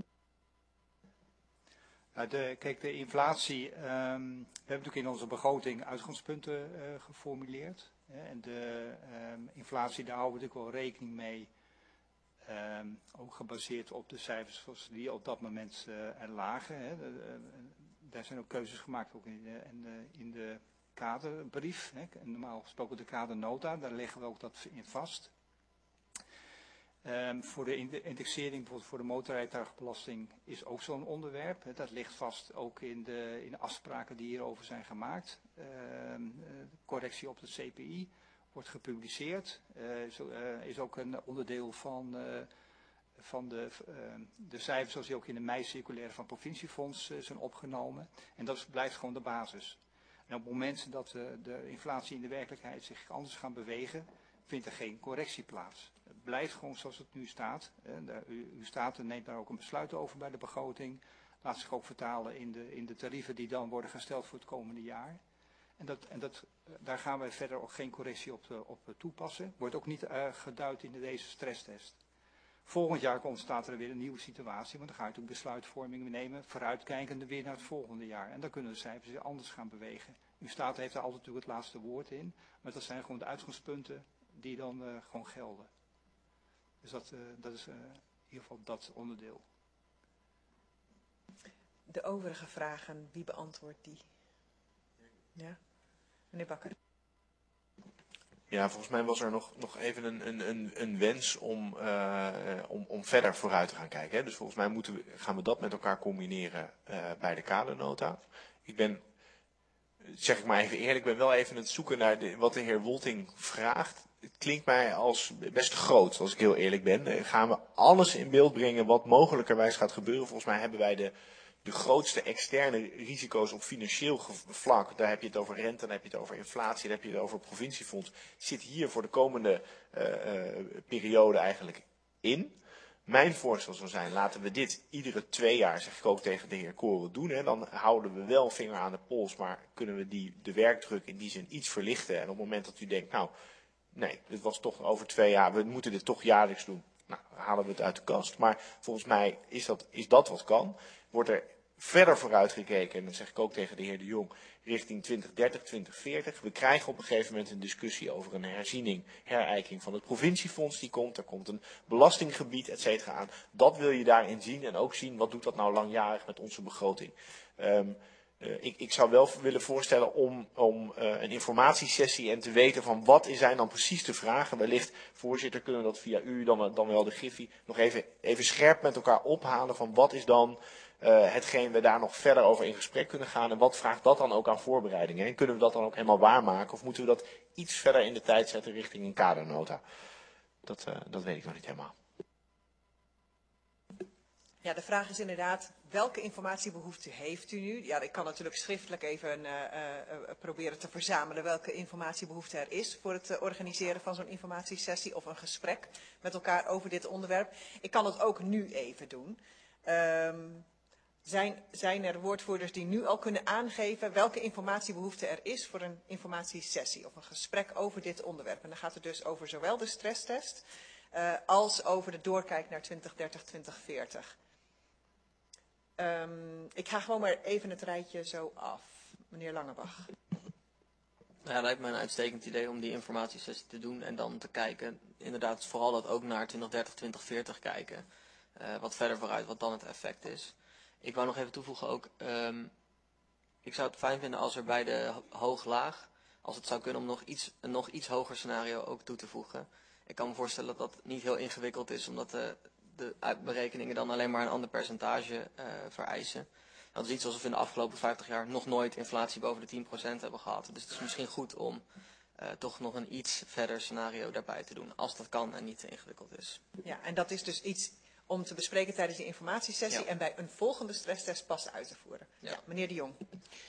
Kijk, de inflatie, we hebben natuurlijk in onze begroting uitgangspunten geformuleerd. En de inflatie, daar houden we natuurlijk wel rekening mee. Ook gebaseerd op de cijfers zoals die op dat moment er lagen. Daar zijn ook keuzes gemaakt, ook in de kaderbrief. Normaal gesproken de kadernota, daar leggen we ook dat in vast. Voor de indexering, bijvoorbeeld voor de motorrijtuigbelasting, is ook zo'n onderwerp. Dat ligt vast ook in de afspraken die hierover zijn gemaakt. Correctie op de CPI wordt gepubliceerd. Is ook een onderdeel van de cijfers zoals die ook in de mei-circulaire van het provinciefonds zijn opgenomen. En dat blijft gewoon de basis. En op het moment dat de inflatie in de werkelijkheid zich anders gaat bewegen, vindt er geen correctie plaats. Het blijft gewoon zoals het nu staat. Uw Staten neemt daar ook een besluit over bij de begroting. Laat zich ook vertalen in de tarieven die dan worden gesteld voor het komende jaar. Daar gaan wij verder ook geen correctie op toepassen. Wordt ook niet geduid in deze stresstest. Volgend jaar ontstaat er weer een nieuwe situatie, want dan ga je natuurlijk besluitvorming nemen, vooruitkijkende weer naar het volgende jaar. En dan kunnen de cijfers weer anders gaan bewegen. Uw Staat heeft daar altijd natuurlijk het laatste woord in, maar dat zijn gewoon de uitgangspunten die dan gewoon gelden. Dus dat is in ieder geval dat onderdeel. De overige vragen, wie beantwoordt die? Ja, meneer Bakker. Ja, volgens mij was er nog even een wens om verder vooruit te gaan kijken. Hè. Dus volgens mij gaan we dat met elkaar combineren bij de kadernota. Zeg ik maar even eerlijk, ben wel even aan het zoeken naar wat de heer Wolting vraagt. Het klinkt mij als best groot, als ik heel eerlijk ben. Gaan we alles in beeld brengen wat mogelijkerwijs gaat gebeuren? Volgens mij hebben wij de grootste externe risico's op financieel vlak. Daar heb je het over rente, dan heb je het over inflatie, dan heb je het over provinciefonds. Zit hier voor de komende periode eigenlijk in. Mijn voorstel zou zijn, laten we dit iedere 2 jaar, zeg ik ook tegen de heer Koren, doen. Hè. Dan houden we wel vinger aan de pols, maar kunnen we de werkdruk in die zin iets verlichten. En op het moment dat u denkt, nou, nee, dit was toch over 2 jaar, we moeten dit toch jaarlijks doen. Nou, dan halen we het uit de kast. Maar volgens mij is dat wat kan. Wordt er verder vooruit gekeken, en dat zeg ik ook tegen de heer De Jong, richting 2030, 2040. We krijgen op een gegeven moment een discussie over een herijking van het provinciefonds die komt. Er komt een belastinggebied, et cetera, aan. Dat wil je daarin zien en ook zien, wat doet dat nou langjarig met onze begroting. Ik zou wel willen voorstellen om een informatiesessie en te weten van wat zijn dan precies de vragen. Wellicht, voorzitter, kunnen we dat via u, dan wel de Griffie, nog even scherp met elkaar ophalen van wat is dan hetgeen we daar nog verder over in gesprek kunnen gaan. En wat vraagt dat dan ook aan voorbereidingen? En kunnen we dat dan ook helemaal waarmaken? Of moeten we dat iets verder in de tijd zetten richting een kadernota? Dat weet ik nog niet helemaal. Ja, de vraag is inderdaad, welke informatiebehoefte heeft u nu? Ja, ik kan natuurlijk schriftelijk even proberen te verzamelen welke informatiebehoefte er is voor het organiseren van zo'n informatiesessie of een gesprek met elkaar over dit onderwerp. Ik kan het ook nu even doen. Zijn er woordvoerders die nu al kunnen aangeven welke informatiebehoefte er is voor een informatiesessie of een gesprek over dit onderwerp? En dan gaat het dus over zowel de stresstest als over de doorkijk naar 2030, 2040. Ik ga gewoon maar even het rijtje zo af. Meneer Langebach. Ja, lijkt me een uitstekend idee om die informatiesessie te doen en dan te kijken, inderdaad vooral dat ook naar 2030, 2040 kijken. Wat verder vooruit, wat dan het effect is. Ik wou nog even toevoegen ook, ik zou het fijn vinden als er bij de hoog-laag, als het zou kunnen om een nog iets hoger scenario ook toe te voegen. Ik kan me voorstellen dat dat niet heel ingewikkeld is, omdat de berekeningen dan alleen maar een ander percentage vereisen. Dat is iets alsof we in de afgelopen 50 jaar nog nooit inflatie boven de 10% hebben gehad. Dus het is misschien goed om toch nog een iets verder scenario daarbij te doen, als dat kan en niet te ingewikkeld is. Ja, en dat is dus iets om te bespreken tijdens de informatiesessie en bij een volgende stresstest pas uit te voeren. Ja, meneer De Jong.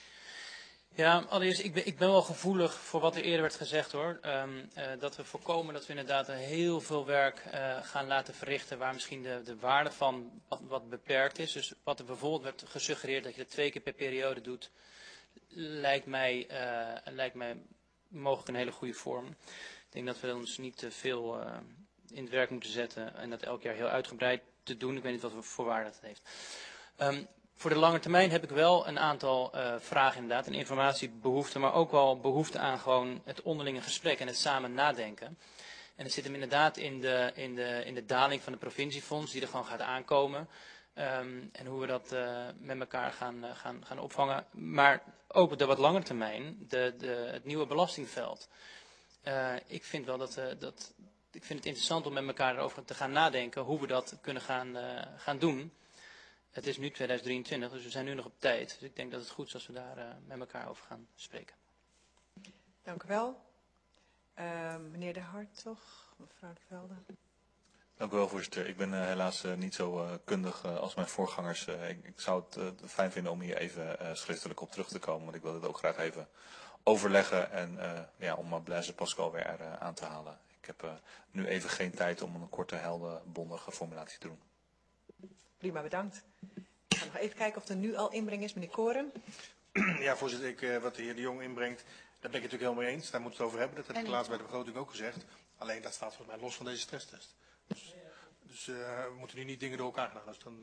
Ja, allereerst, ik ben wel gevoelig voor wat er eerder werd gezegd hoor. Dat we voorkomen dat we inderdaad heel veel werk gaan laten verrichten waar misschien de waarde van wat beperkt is. Dus wat er bijvoorbeeld werd gesuggereerd dat je dat 2 keer per periode doet, lijkt mij mogelijk een hele goede vorm. Ik denk dat we ons niet te veel in het werk moeten zetten en dat elk jaar heel uitgebreid te doen. Ik weet niet wat voor waarde dat heeft. Voor de lange termijn heb ik wel een aantal vragen inderdaad, een informatiebehoefte, maar ook wel behoefte aan gewoon het onderlinge gesprek en het samen nadenken. En het zit hem inderdaad in de daling van de provinciefonds die er gewoon gaat aankomen. En hoe we dat met elkaar gaan opvangen. Maar ook op de wat langere termijn, het nieuwe belastingveld. Ik vind wel ik vind het interessant om met elkaar erover te gaan nadenken hoe we dat kunnen gaan doen. Het is nu 2023, dus we zijn nu nog op tijd. Dus ik denk dat het goed is als we daar met elkaar over gaan spreken. Dank u wel. Meneer De Hartog, mevrouw De Velde. Dank u wel, voorzitter. Ik ben helaas niet zo kundig als mijn voorgangers. Ik zou het fijn vinden om hier even schriftelijk op terug te komen, want ik wil het ook graag even overleggen en om Blaise Pascal weer aan te halen. Ik heb nu even geen tijd om een korte, helder, bondige formulatie te doen. Prima, bedankt. Ik ga nog even kijken of er nu al inbreng is. Meneer Koren. Ja, voorzitter, wat de heer De Jong inbrengt, daar ben ik het natuurlijk helemaal mee eens. Daar moeten we het over hebben. Dat heb ik laatst bij de begroting ook gezegd. Alleen dat staat volgens mij los van deze stresstest. Dus we moeten nu niet dingen door elkaar gaan. Dus dan,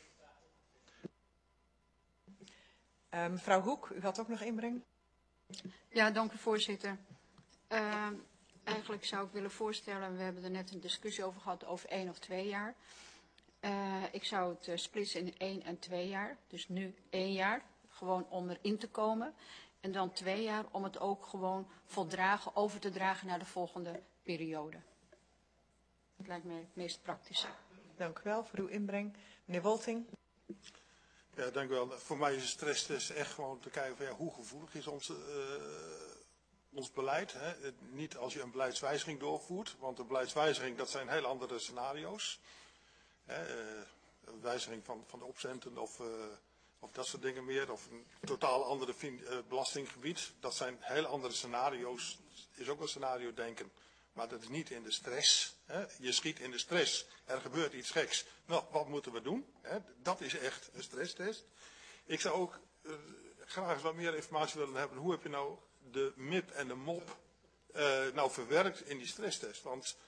Mevrouw Hoek, u had ook nog inbreng. Ja, dank u voorzitter. Eigenlijk zou ik willen voorstellen, we hebben er net een discussie over gehad over 1 of 2 jaar. Ik zou het splitsen in 1 en 2 jaar. Dus nu 1 jaar, gewoon om erin te komen. En dan 2 jaar om het ook gewoon voldragen over te dragen naar de volgende periode. Dat lijkt mij het meest praktische. Dank u wel voor uw inbreng. Meneer Wolting. Ja, dank u wel. Voor mij is de stresstest echt gewoon te kijken van hoe gevoelig is ons beleid. Hè? Niet als je een beleidswijziging doorvoert, want een beleidswijziging dat zijn heel andere scenario's. Een wijziging van de opcenten of dat soort dingen meer, of een totaal andere belastinggebied. Dat zijn heel andere scenario's, is ook een scenario denken. Maar dat is niet in de stress. Hè? Je schiet in de stress, er gebeurt iets geks. Nou, wat moeten we doen? Hè? Dat is echt een stresstest. Ik zou ook graag eens wat meer informatie willen hebben. Hoe heb je nou de MIP en de MOP nou verwerkt in die stresstest? Want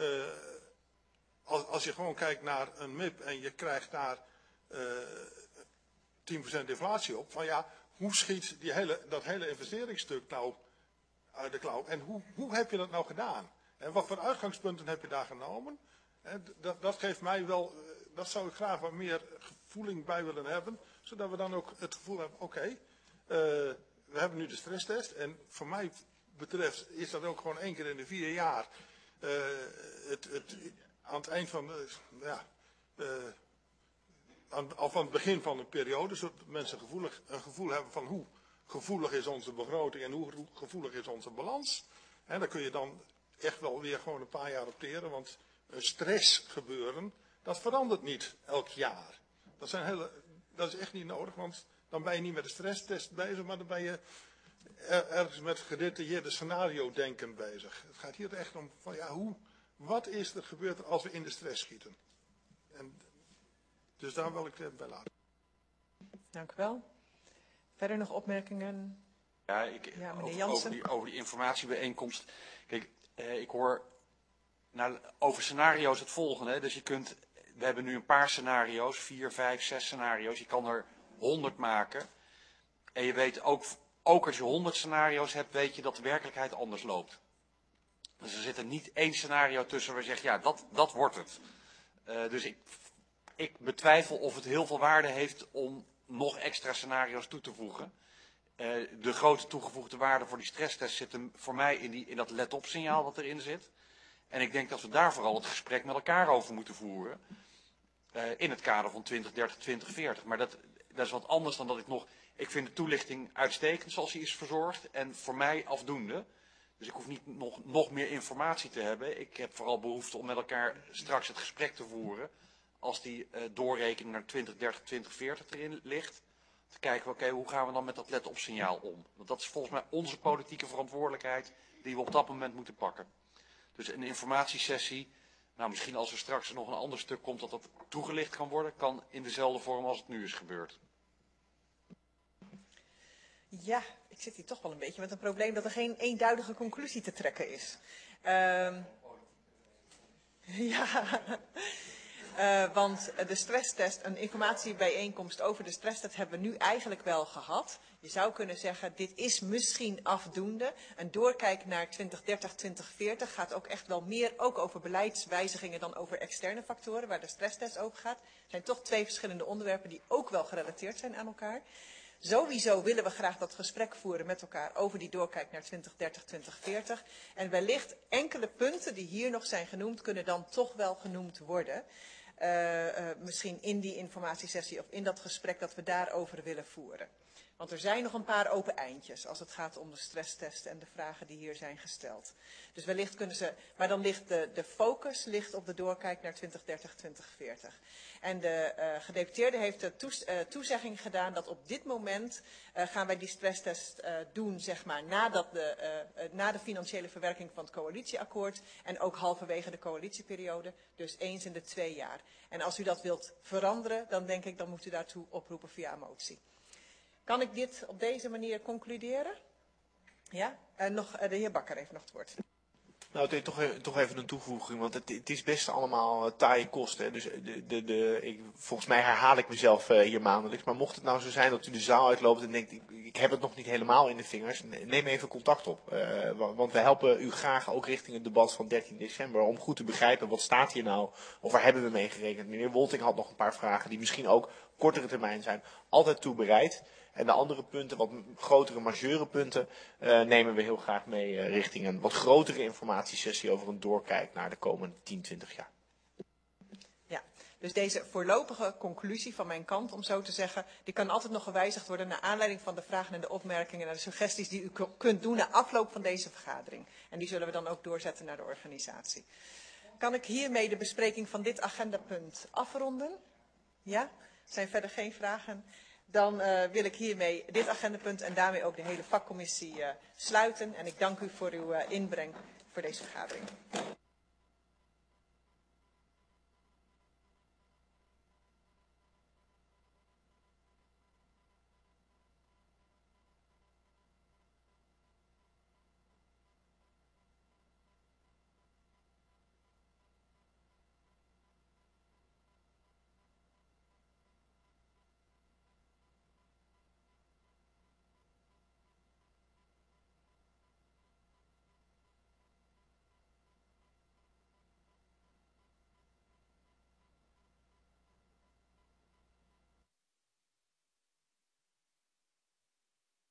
als je gewoon kijkt naar een MIP en je krijgt daar 10% inflatie op, van ja, hoe schiet dat hele investeringsstuk nou uit de klauw? En hoe heb je dat nou gedaan? En wat voor uitgangspunten heb je daar genomen? Dat geeft mij wel, dat zou ik graag wat meer gevoeling bij willen hebben, zodat we dan ook het gevoel hebben, oké, we hebben nu de stresstest en voor mij betreft is dat ook gewoon 1 keer in de 4 jaar aan het eind van of aan het begin van een periode, zodat mensen een gevoel hebben van hoe gevoelig is onze begroting en hoe gevoelig is onze balans. En daar kun je dan echt wel weer gewoon een paar jaar opteren, want een stressgebeuren, dat verandert niet elk jaar. Dat is echt niet nodig, want dan ben je niet met de stresstest bezig, maar dan ben je ergens met gedetailleerde scenario denken bezig. Het gaat hier echt om van wat is er gebeurd als we in de stress schieten? En dus daar wil ik het bij laten. Dank u wel. Verder nog opmerkingen? Ja, meneer Jansen. over die informatiebijeenkomst. Kijk, ik hoor over scenario's het volgende. Hè. Dus we hebben nu een paar scenario's, 4, 5, 6 scenario's. Je kan er 100 maken. En je weet ook als je 100 scenario's hebt, weet je dat de werkelijkheid anders loopt. Dus er zit er niet één scenario tussen waar je zegt, ja, dat wordt het. Dus ik betwijfel of het heel veel waarde heeft om nog extra scenario's toe te voegen. De grote toegevoegde waarde voor die stresstest zit hem voor mij in dat let-op signaal wat erin zit. En ik denk dat we daar vooral het gesprek met elkaar over moeten voeren. In het kader van 2030, 2040. Maar dat is wat anders dan dat ik vind de toelichting uitstekend zoals die is verzorgd. En voor mij afdoende. Dus ik hoef niet nog meer informatie te hebben. Ik heb vooral behoefte om met elkaar straks het gesprek te voeren. Als die doorrekening naar 2030, 2040 erin ligt. Te kijken, oké, hoe gaan we dan met dat let-op signaal om? Want dat is volgens mij onze politieke verantwoordelijkheid die we op dat moment moeten pakken. Dus een informatiesessie, nou misschien als er straks nog een ander stuk komt dat toegelicht kan worden, kan in dezelfde vorm als het nu is gebeurd. Ja, ik zit hier toch wel een beetje met een probleem dat er geen eenduidige conclusie te trekken is. Want de stresstest, een informatiebijeenkomst over de stresstest hebben we nu eigenlijk wel gehad. Je zou kunnen zeggen, dit is misschien afdoende. Een doorkijk naar 2030, 2040 gaat ook echt wel meer ook over beleidswijzigingen dan over externe factoren, waar de stresstest over gaat. Het zijn toch twee verschillende onderwerpen die ook wel gerelateerd zijn aan elkaar. Sowieso willen we graag dat gesprek voeren met elkaar over die doorkijk naar 2030, 2040. En wellicht enkele punten die hier nog zijn genoemd, kunnen dan toch wel genoemd worden. Misschien in die informatiesessie of in dat gesprek dat we daarover willen voeren. Want er zijn nog een paar open eindjes als het gaat om de stresstest en de vragen die hier zijn gesteld. Dus wellicht kunnen ze, maar dan ligt de focus ligt op de doorkijk naar 2030, 2040. En de gedeputeerde heeft de toezegging gedaan dat op dit moment gaan wij die stresstest doen, zeg maar, na de financiële verwerking van het coalitieakkoord en ook halverwege de coalitieperiode, dus eens in de 2 jaar. En als u dat wilt veranderen, dan denk ik, dan moet u daartoe oproepen via een motie. Kan ik dit op deze manier concluderen? Ja? De heer Bakker heeft nog het woord. Nou, toch even een toevoeging, want het is best allemaal taaie kosten. Dus volgens mij herhaal ik mezelf hier maandelijks. Maar mocht het nou zo zijn dat u de zaal uitloopt en denkt, ik heb het nog niet helemaal in de vingers, neem even contact op. Want we helpen u graag ook richting het debat van 13 december om goed te begrijpen, wat staat hier nou, of waar hebben we mee gerekend. Meneer Wolting had nog een paar vragen die misschien ook op kortere termijn zijn. Altijd toe bereid. En de andere punten, wat grotere, majeure punten, nemen we heel graag mee richting een wat grotere informatiesessie over een doorkijk naar de komende 10, 20 jaar. Ja, dus deze voorlopige conclusie van mijn kant, om zo te zeggen, die kan altijd nog gewijzigd worden naar aanleiding van de vragen en de opmerkingen en de suggesties die u kunt doen na afloop van deze vergadering. En die zullen we dan ook doorzetten naar de organisatie. Kan ik hiermee de bespreking van dit agendapunt afronden? Ja? Er zijn verder geen vragen. Dan wil ik hiermee dit agendapunt en daarmee ook de hele vakcommissie sluiten. En ik dank u voor uw inbreng voor deze vergadering.